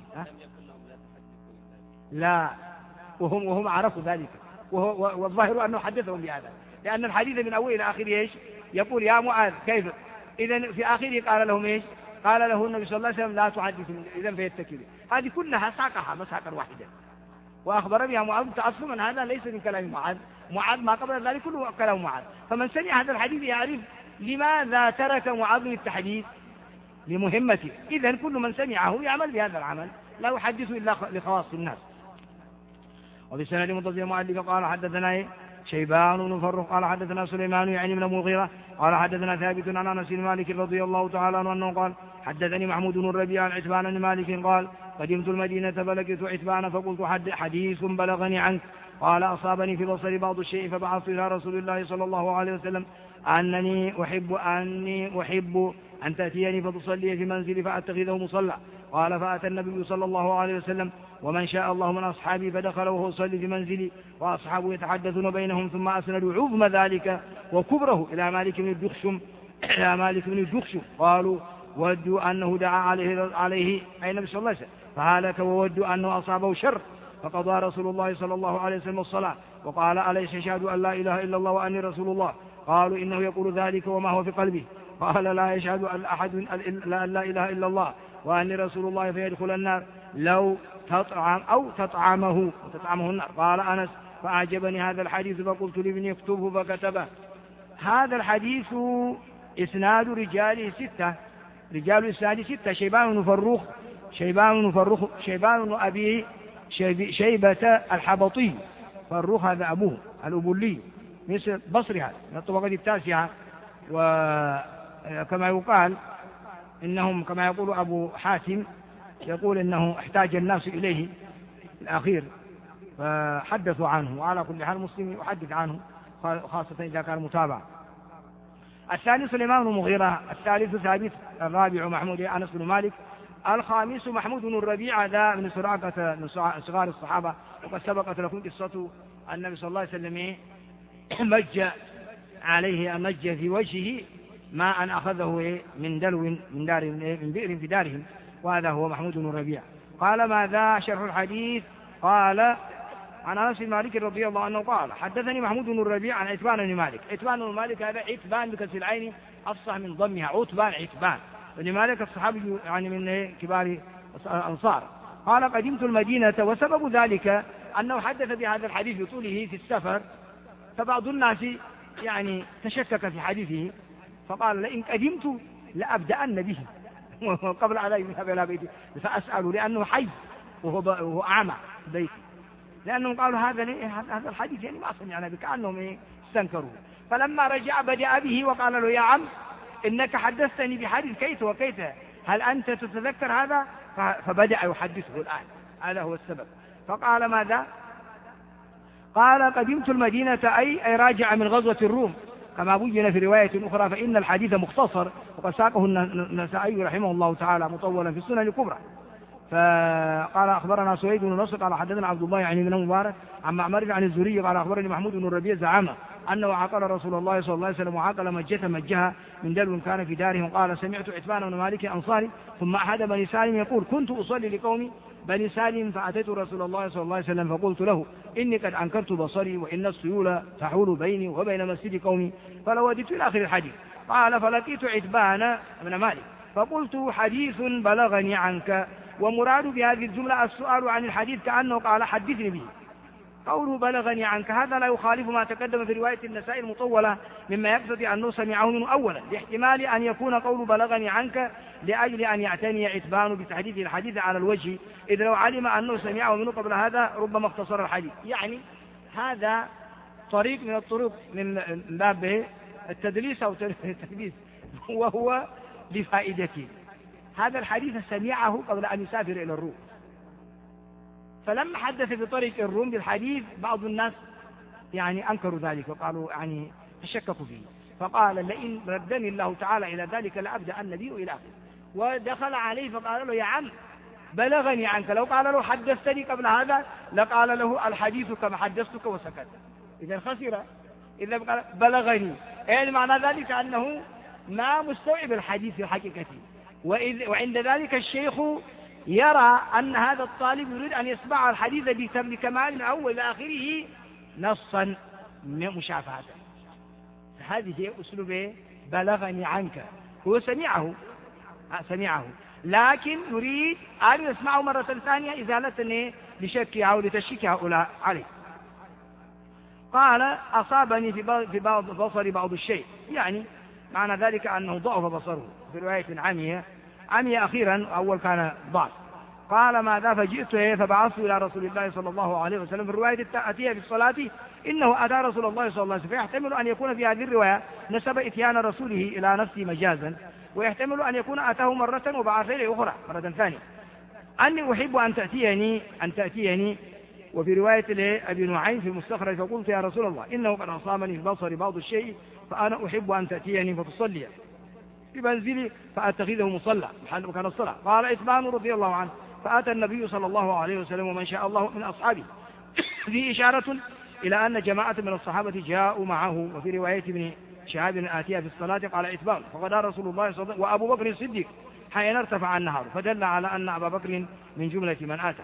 لا، وهم عرفوا ذلك، والظاهر انه حدثهم بهذا، لان الحديث من اول الى اخره ايش يقول؟ يا معاذ كيف. اذا في اخره قال لهم ايش؟ قال له النبي صلى الله عليه وسلم لا تحدثوا اذا فيتكلوا. هذه كلها ساقها مسحقا واحدا، واخبر بها معاذ تعصما من هذا ليس من كلام معاذ ما قبل ذلك كله كلام معاذ. فمن سمع هذا الحديث يعرف لماذا ترك معاذ التحديث لمهمته. اذا كل من سمعه يعمل بهذا العمل، لا يحدث الا لخواص الناس. وبسند متصل المؤلف قال حدثنا شيبان بن فرخ قال حدثنا سليمان يعني بن المغيرة قال حدثنا ثابت عن انس بن مالك رضي الله تعالى عنه انه قال حدثني محمود بن الربيع عن عتبان بن مالك قال قدمت المدينة فلقيت عتبان فقلت حديث بلغني عنك قال أصابني في بصري بعض الشيء فبعثت إلى رسول الله صلى الله عليه وسلم أني أحب أن تأتيني فتصلي في منزلي فأتخذه مصلى. قال فأتى النبي صلى الله عليه وسلم ومن شاء الله من أصحابي فدخل وهو يصلي في منزلي وأصحابه يتحدثون بينهم، ثم أسندوا عظم ذلك وكبره إلى مالك بن الدخشم قالوا ودوا أنه دعا عليه أي النبي صلى الله عليه وسلم فهلك، وودوا أنه أصابه شر، فقضى رسول الله صلى الله عليه وسلم الصلاة وقال أليس يشهد أن لا إله إلا الله وأني رسول الله؟ قالوا إنه يقول ذلك وما هو في قلبه. قال لا يشهد أن أحد لا إله إلا الله وأني رسول الله فيدخل النار لو تطعم أو تطعمه النار. قال أنس فأعجبني هذا الحديث فقلت لابني اكتبه فكتبه. هذا الحديث إسناد رجاله 6، رجال الإسناد 6: شيبان بن فروخ، شيبان بن أبي شيبة الحبطي، فروخ هذا أبوه الأبولي مثل بصري هذا من الطبقة التاسعة، وكما يقال إنهم كما يقول أبو حاتم يقول إنه احتاج الناس إليه الأخير فحدثوا عنه، وعلى كل حال مسلم يحدث عنه خاصة إذا كان متابع. الثاني سليمان بن المغيرة، الثالث ثابت، الرابع محمود أنس بن مالك، الخامس محمود بن الربيع ذا من سراقة من صغار الصحابة، وقد سبقت لكم قصة النبي صلى الله عليه وسلم مج في وجهه ماء أخذه من دلو من بئر في دارهم، وهذا هو محمود بن الربيع. قال ماذا شرح الحديث؟ قال عن انس بن مالك رضي الله عنه قال حدثني محمود بن الربيع عن عتبان بن مالك. عتبان بن مالك هذا عتبان بكسر العين افصح من ضمها، عتبان بن مالك الصحابي يعني من كبار الانصار. قال قدمت المدينة، وسبب ذلك انه حدث بهذا الحديث بطوله في السفر، فبعض الناس يعني تشكك في حديثه فقال لئن قدمت لأبدأن به قبل علي يذهب إلى بيتي فأسأله، لأنه حي وهو أعمى بيتي، لأنهم قالوا هذا الحديث يعني ما سمعنا به، كأنهم استنكروا. فلما رجع بدأ به وقال له يا عم إنك حدثتني بحديث كيت وكيت، هل أنت تتذكر هذا؟ فبدأ يحدثه الآن، هذا هو السبب. فقال ماذا؟ قال قدمت المدينة أي راجع من غزوة الروم، كما بين في رواية أخرى، فإن الحديث مختصر وقد ساقه النسائي رحمه الله تعالى مطولا في السنن الكبرى. فقال أخبرنا سويد بن نصر قال حدثنا عبد الله يعني بن مبارك عن معمر عن الزهري قال أخبرني محمود بن الربيع زعامة أنه عقل رسول الله صلى الله عليه وسلم وعقل مجها من دلو كان في دارهم. قال سمعت عتبان بن مالك أنصاري ثم أحد بني سالم يقول كنت أصلي لقومي بني سالم فأتيت رسول الله صلى الله عليه وسلم فقلت له إني قد أنكرت بصري وإن السيول تحول بيني وبين مسجد قومي فلو وددت إلى آخر الحديث. قال فلقيت عتبان بن مالك فقلت حديث بلغني عنك، ومراد بهذه الجملة السؤال عن الحديث كأنه قال حدثني به. قوله بلغني عنك هذا لا يخالف ما تقدم في رواية النسائي المطولة مما يقتضي أنه سمعه منه أولا، لاحتمال أن يكون قول بلغني عنك لأجل أن يعتني عتبان بتحديث الحديث على الوجه، إذ لو علم أنه سمعه منه قبل هذا ربما اختصر الحديث. يعني هذا طريق من الطرق من باب التدليس أو التدليس، وهو لفائدته. هذا الحديث سمعه قبل أن يسافر إلى الروم، فلما حدث بطريق الروم بالحديث بعض الناس يعني أنكروا ذلك وقالوا يعني تشككوا فيه، فقال لئن ردني الله تعالى إلى ذلك لأبدأ النبي إلى آخره. ودخل عليه فقال له يا عم بلغني عنك، لو قال له حدثتني قبل هذا لقال له الحديث كما حدثتك وسكت، إذا خسر. إذا قال بلغني يعني معنى ذلك أنه ما مستوعب الحديث في حقيقته. وعند ذلك الشيخ يرى أن هذا الطالب يريد أن يسمع الحديث بكمال من أول إلى آخره نصا مشافهة. هذه هي أسلوب بلغني عنك، هو سمعه لكن يريد أن يسمعه مرة ثانية إزالة لشك أو لتشكيك هؤلاء عليه. قال أصابني في بصري بعض الشيء، يعني معنى ذلك أنه ضعف بصره، في رواية عمي أخيرا، أول كان ضعف. قال ماذا؟ فجئت فبعثت إلى رسول الله صلى الله عليه وسلم. في الرواية التأتية في الصلاة إنه أتى رسول الله صلى الله عليه وسلم، فيحتمل أن يكون في هذه الرواية نسب إتيان رسوله إلى نفسه مجازا، ويحتمل أن يكون أتاه مرة وبعث إليه أخرى مرة ثانية. أني أحب أن تأتيني. وفي رواية أبي نعيم في المستخرج فقلت يا رسول الله إنه قد أصابني في بصري بعض الشيء فأنا أحب أن تأتيني فتصلي في منزلي فأتخذه مصلى محل مكان الصلاة. قال عثمان رضي الله عنه فأتى النبي صلى الله عليه وسلم ومن شاء الله من أصحابه. فيه إشارة إلى أن جماعة من الصحابة جاءوا معه. وفي رواية ابن شهاب آتيها في الصلاة قال عثمان فغدا رسول الله صلى الله عليه وسلم وأبو بكر الصديق حين ارتفع النهار، فدل على أن أبا بكر من جملة من آتى.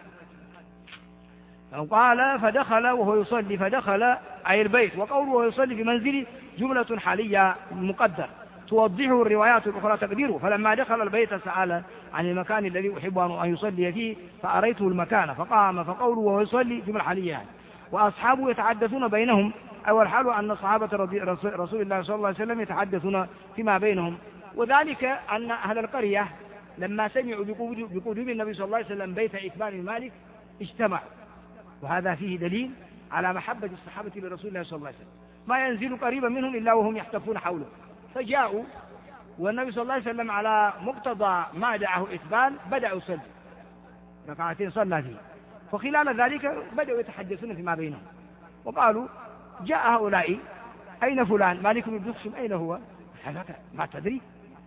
قال فدخل وهو يصلي، فدخل أي البيت، وقوله وهو يصلي في منزله جملة حالية مقدر توضحه الروايات الأخرى تقديره. فلما دخل البيت سأل عن المكان الذي أحب أن يصلي فيه فأريته المكان فقام، فقوله وهو يصلي جملة حالية يعني. وأصحابه يتحدثون بينهم، أو الحال أن صحابة رسول الله صلى الله عليه وسلم يتحدثون فيما بينهم. وذلك أن أهل القرية لما سمعوا بقدوم النبي صلى الله عليه وسلم بيت عثمان بن مالك اجتمعوا، وهذا فيه دليل على محبة الصحابة لرسول الله صلى الله عليه وسلم، ما ينزل قريبا منهم إلا وهم يحتفون حوله. فجاءوا والنبي صلى الله عليه وسلم على مقتضى ما دعاه عثمان بدأ يصلي ركعتين صلى فيه. وخلال ذلك بدأوا يتحدثون فيما بينهم وقالوا جاء هؤلاء أين فلان مالك بن دخشم أين هو؟ هذا ما تدري،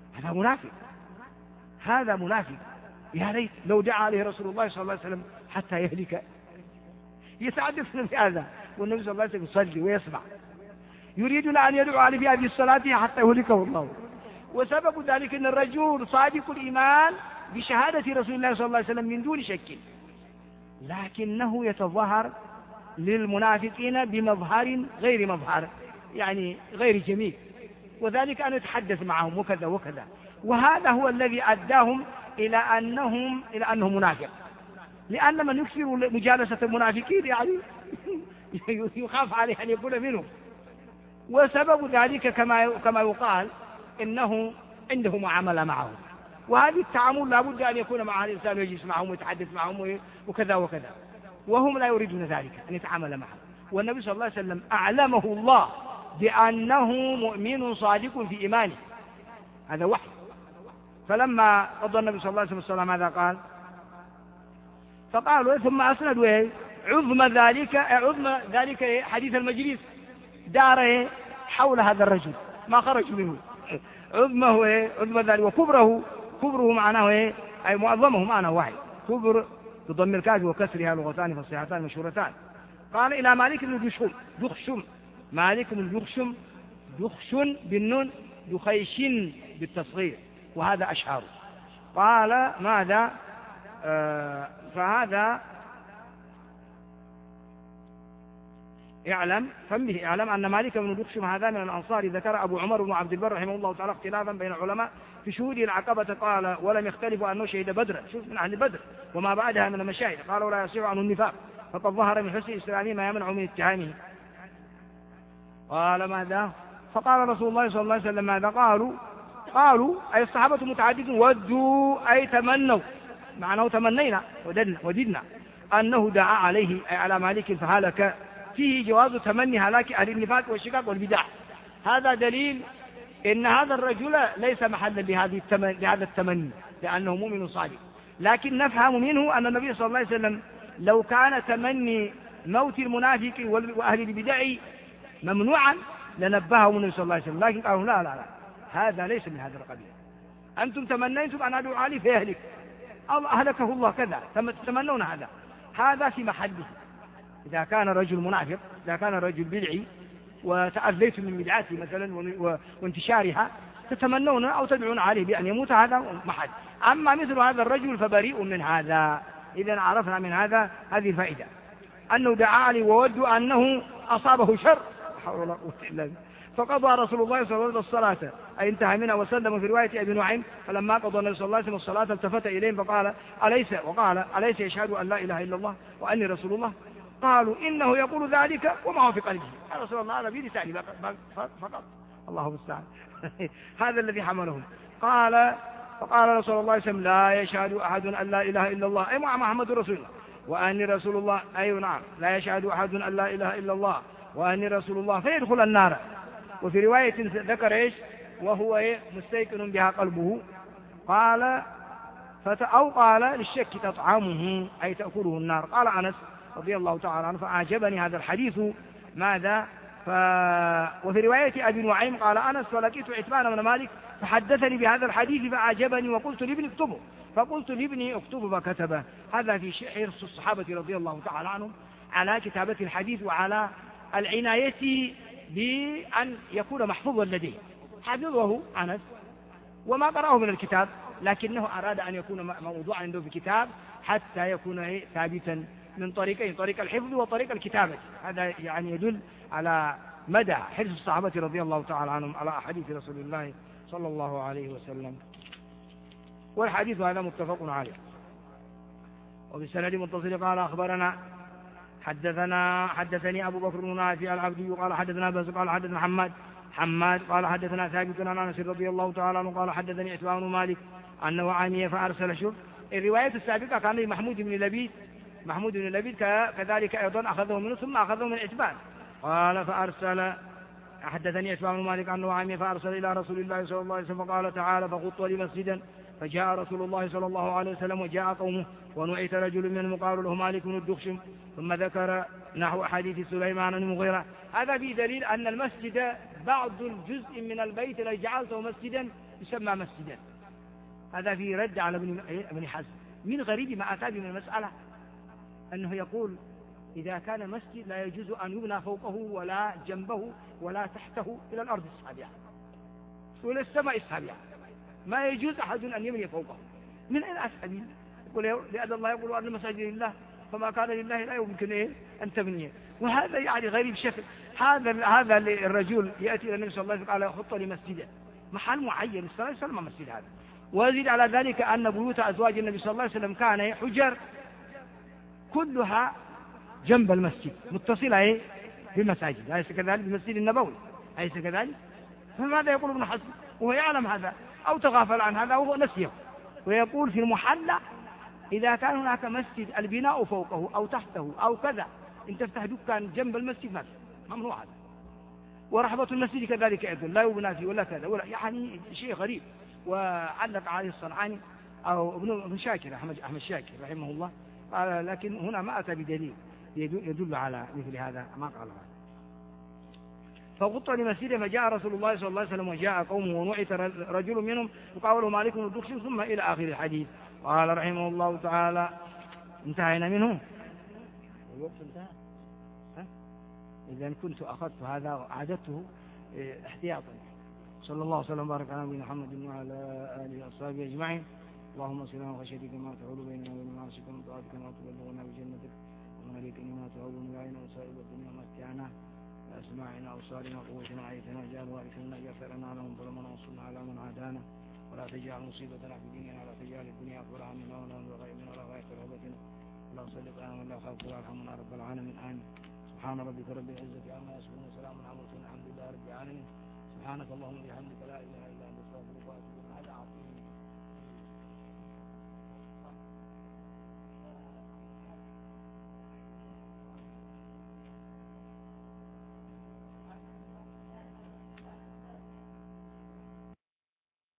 هذا منافق يا ليت لو دعا عليه رسول الله صلى الله عليه وسلم حتى يهلك. يتحدثون بهذا والنبي صلى الله عليه وسلم يصلي ويسمع، يريدون أن يدعو عليه في هذه الصلاة حتى يهلكه الله. وسبب ذلك أن الرجل صادق الإيمان بشهادة رسول الله صلى الله عليه وسلم من دون شك، لكنه يتظاهر للمنافقين بمظهر غير مظهر، يعني غير جميل، وذلك أن يتحدث معهم وكذا وكذا. وهذا هو الذي أداهم إلى أنهم منافق، لأن من يكثر مجالسة المنافقين يعني يخاف عليه أن يكون منهم. وسبب ذلك كما يقال إنه عنده معاملة معهم، وهذه التعامل لا بد أن يكون مع الإنسان ويجلس معهم ويتحدث معهم وكذا وكذا، وهم لا يريدون ذلك أن يتعامل معهم. والنبي صلى الله عليه وسلم أعلمه الله بأنه مؤمن صادق في إيمانه، هذا وحي. فلما قضى النبي صلى الله عليه وسلم الصلاة ماذا قال؟ فقالوا ثم أسندوا عظم ذلك حديث المجلس دار حول هذا الرجل ما خرج منه، عظم ذلك وكبره معناه أي معظمه معناه واحد، كبر بضم الكاف وكسرها لغتان فصيحتان مشهورتان. قال إلى مالك بن دخشم، مالك بن دخشن بالنون، دخيشن بالتصغير، وهذا أشهر. قال ماذا؟ فهذا اعلم أن مالك بن دخشم هذا من الأنصار. ذكر أبو عمر بن عبد البر رحمه الله تعالى اختلافا بين العلماء في شهود العقبة، قال ولم يختلفوا أنه شهد بدرا، شوف من أهل بدر وما بعدها من المشاهد. قال ولا يصح عنه النفاق فقد ظهر من حسن إسلامه ما يمنع من اتهامه. قال ماذا؟ فقال رسول الله صلى الله عليه وسلم ماذا؟ قالوا أي الصحابة متعددون، ودوا أي تمنوا، معناه تمنينا وددنا أنه دعا عليه أي على مالك فهلك فيه جواز تمني هلاك أهل النفاق والشقاق والبدع. هذا دليل إن هذا الرجل ليس محلا لهذا التمني لأنه مؤمن صادق. لكن نفهم منه أن النبي صلى الله عليه وسلم لو كان تمني موت المنافق وأهل البدع ممنوعا لنبههم النبي صلى الله عليه وسلم، لكن قالوا لا لا لا، هذا ليس من هذا القبيل. أنتم تمنيتم أن أدعو علي فيهلك، الله أهلكه الله كذا، تتمنون هذا في محله. إذا كان رجل منافق، إذا كان رجل بدعي وتأذيتم من بدعاته مثلا وانتشارها تتمنون أو تدعون عليه بأن يموت، هذا محل. أما مثل هذا الرجل فبريء من هذا. إذا عرفنا من هذا هذه الفائدة أنه دعا علي وود أنه أصابه شر، حول ولا قوة إلا بالله، فقضى رسول الله صلى الله عليه وسلم الصلاة أي انتهى منها وسلم. في رواية أبي نعيم فلما قضى النبي صلى الله عليه وسلم الصلاة التفت إليهم فقال أليس يشهد أن لا إله إلا الله وأني رسول الله؟ قالوا إنه يقول ذلك وما هو في قلبه. يا رسول الله هذا بلساني فقط، الله المستعان. هذا الذي حملهم. فقال رسول الله صلى الله عليه وسلم لا يشهد أحد أن لا إله إلا الله أي محمد رسول الله وأني رسول الله، أي نعم لا يشهد أحد أن لا إله إلا الله وأني رسول الله فيدخل النار. وفي رواية ذكر إيش وهو مستيقن بها قلبه، قال للشك تطعمه أي تأكله النار. قال أنس رضي الله تعالى عنه فأعجبني هذا الحديث ماذا وفي رواية أبي نعيم قال أنس فلقيت عتبان بن مالك فحدثني بهذا الحديث فأعجبني وقلت لابني اكتبه، فقلت لابني اكتبه فكتبه. هذا في حرص الصحابة رضي الله تعالى عنهم على كتابة الحديث وعلى العناية بأن يكون محفوظا لديه. حفظه أنس وما قرأه من الكتاب، لكنه أراد أن يكون موضوعا عنده في كتاب حتى يكون ثابتا من طريقين، طريق الحفظ وطريق الكتابة. هذا يعني يدل على مدى حرص الصحابة رضي الله تعالى عنهم على أحاديث رسول الله صلى الله عليه وسلم. والحديث هذا متفق عليه. وبالسند متصل قال أخبرنا حدثني أبو بكر بن نافع العبدي قال حدثنا بس قال حدثنا حماد قال حدثنا ثابت عن أنس رضي الله تعالى عنه قال حدثني عتبان بن مالك أنه عمي فأرسل. شوف الرواية السابقة كان محمود بن لبيد كذلك أيضا أخذه منه ثم أخذه من عتبان. قال فأرسل حدثني عتبان بن مالك أنه عمي فأرسل إلى رسول الله صلى الله عليه وسلم فقال تعالى فغط لي مسجدا، فجاء رسول الله صلى الله عليه وسلم وجاء قومه ونعيت رجل منهم قالوا له مالك بن الدخشم، ثم ذكر نحو حديث سليمان بن المغيرة. هذا في دليل أن المسجد بعض الجزء من البيت الذي جعلته مسجدا يسمى مسجدا. هذا في رد على ابن حزم. من غريب ما أتى من المسألة أنه يقول إذا كان مسجد لا يجوز أن يبنى فوقه ولا جنبه ولا تحته إلى الأرض السابعة وإلى السماء السابعة، ما يجوز أحد أن يبني فوقه. من أين أسأل؟ يقول لأن الله يقول أن المساجد لله فما كان لله لا يمكن أن تبنيه. وهذا يعني غريب شكل. هذا الرجل يأتي إلى النبي صلى الله عليه وسلم قال خط لمسجدا محل معين صلى الله عليه وسلم مسجد هذا. ويزيد على ذلك أن بيوت أزواج النبي صلى الله عليه وسلم كان حجر كلها جنب المسجد متصلة بالمساجد، أليس كذلك؟ بالمسجد النبوي أليس كذلك؟ فماذا يقول ابن حزم وهو يعلم هذا أو تغافل عن هذا وهو نسيه؟ ويقول في المحلى إذا كان هناك مسجد البناء فوقه أو تحته أو كذا إن تفتح دكان جنب المسجد ممنوع هذا. ورحبة المسجد كذلك أيضا لا يبنى فيه ولا كذا ولا، يعني شيء غريب. وعلق عليه الصنعاني أو ابن شاكر أحمد شاكر رحمه الله قال لكن هنا ما أتى بدليل يدل على مثل هذا ما قال هذا. فغط لمسجد فجاء رسول الله صلى الله عليه وسلم وجاء قومه ونعت رجل منهم يقال له مالك بن الدخشم ثم إلى آخر الحديث. قال رحمه الله تعالى انتهينا منه الوقت انتهى. إذا كنت أخذت هذا عادته احتياطا. صلى الله وسلم وبارك على نبينا محمد وعلى آله وأصحابه أجمعين. اللهم صل على خشيتك ما تحول بيننا وبين معاصيك ومن طاعتك ما تبلغنا بجنتك ومن اليقين ما تهون علينا مصائب الدنيا ومتعنا بأسماعنا وأبصارنا وقوتنا وحياتنا واجعل وارثنا اجعل ثأرنا على من ظلمنا وانصرنا على من عادانا ولا تجعل مصيبتنا في ديننا ولا تجعل الدنيا أكبر همنا ولا مبلغ علمنا ولا غاية رغبتنا ولا سلط لنا ولا خافك ولا ارحمنا رب العالمين. آمين. سبحان ربك رب العزة عما يصفون وسلام على المرسلين الحمد لله رب العالمين. سبحانك اللهم وبحمدك لا إله إلا أنت أستغفرك وأتوب إليك.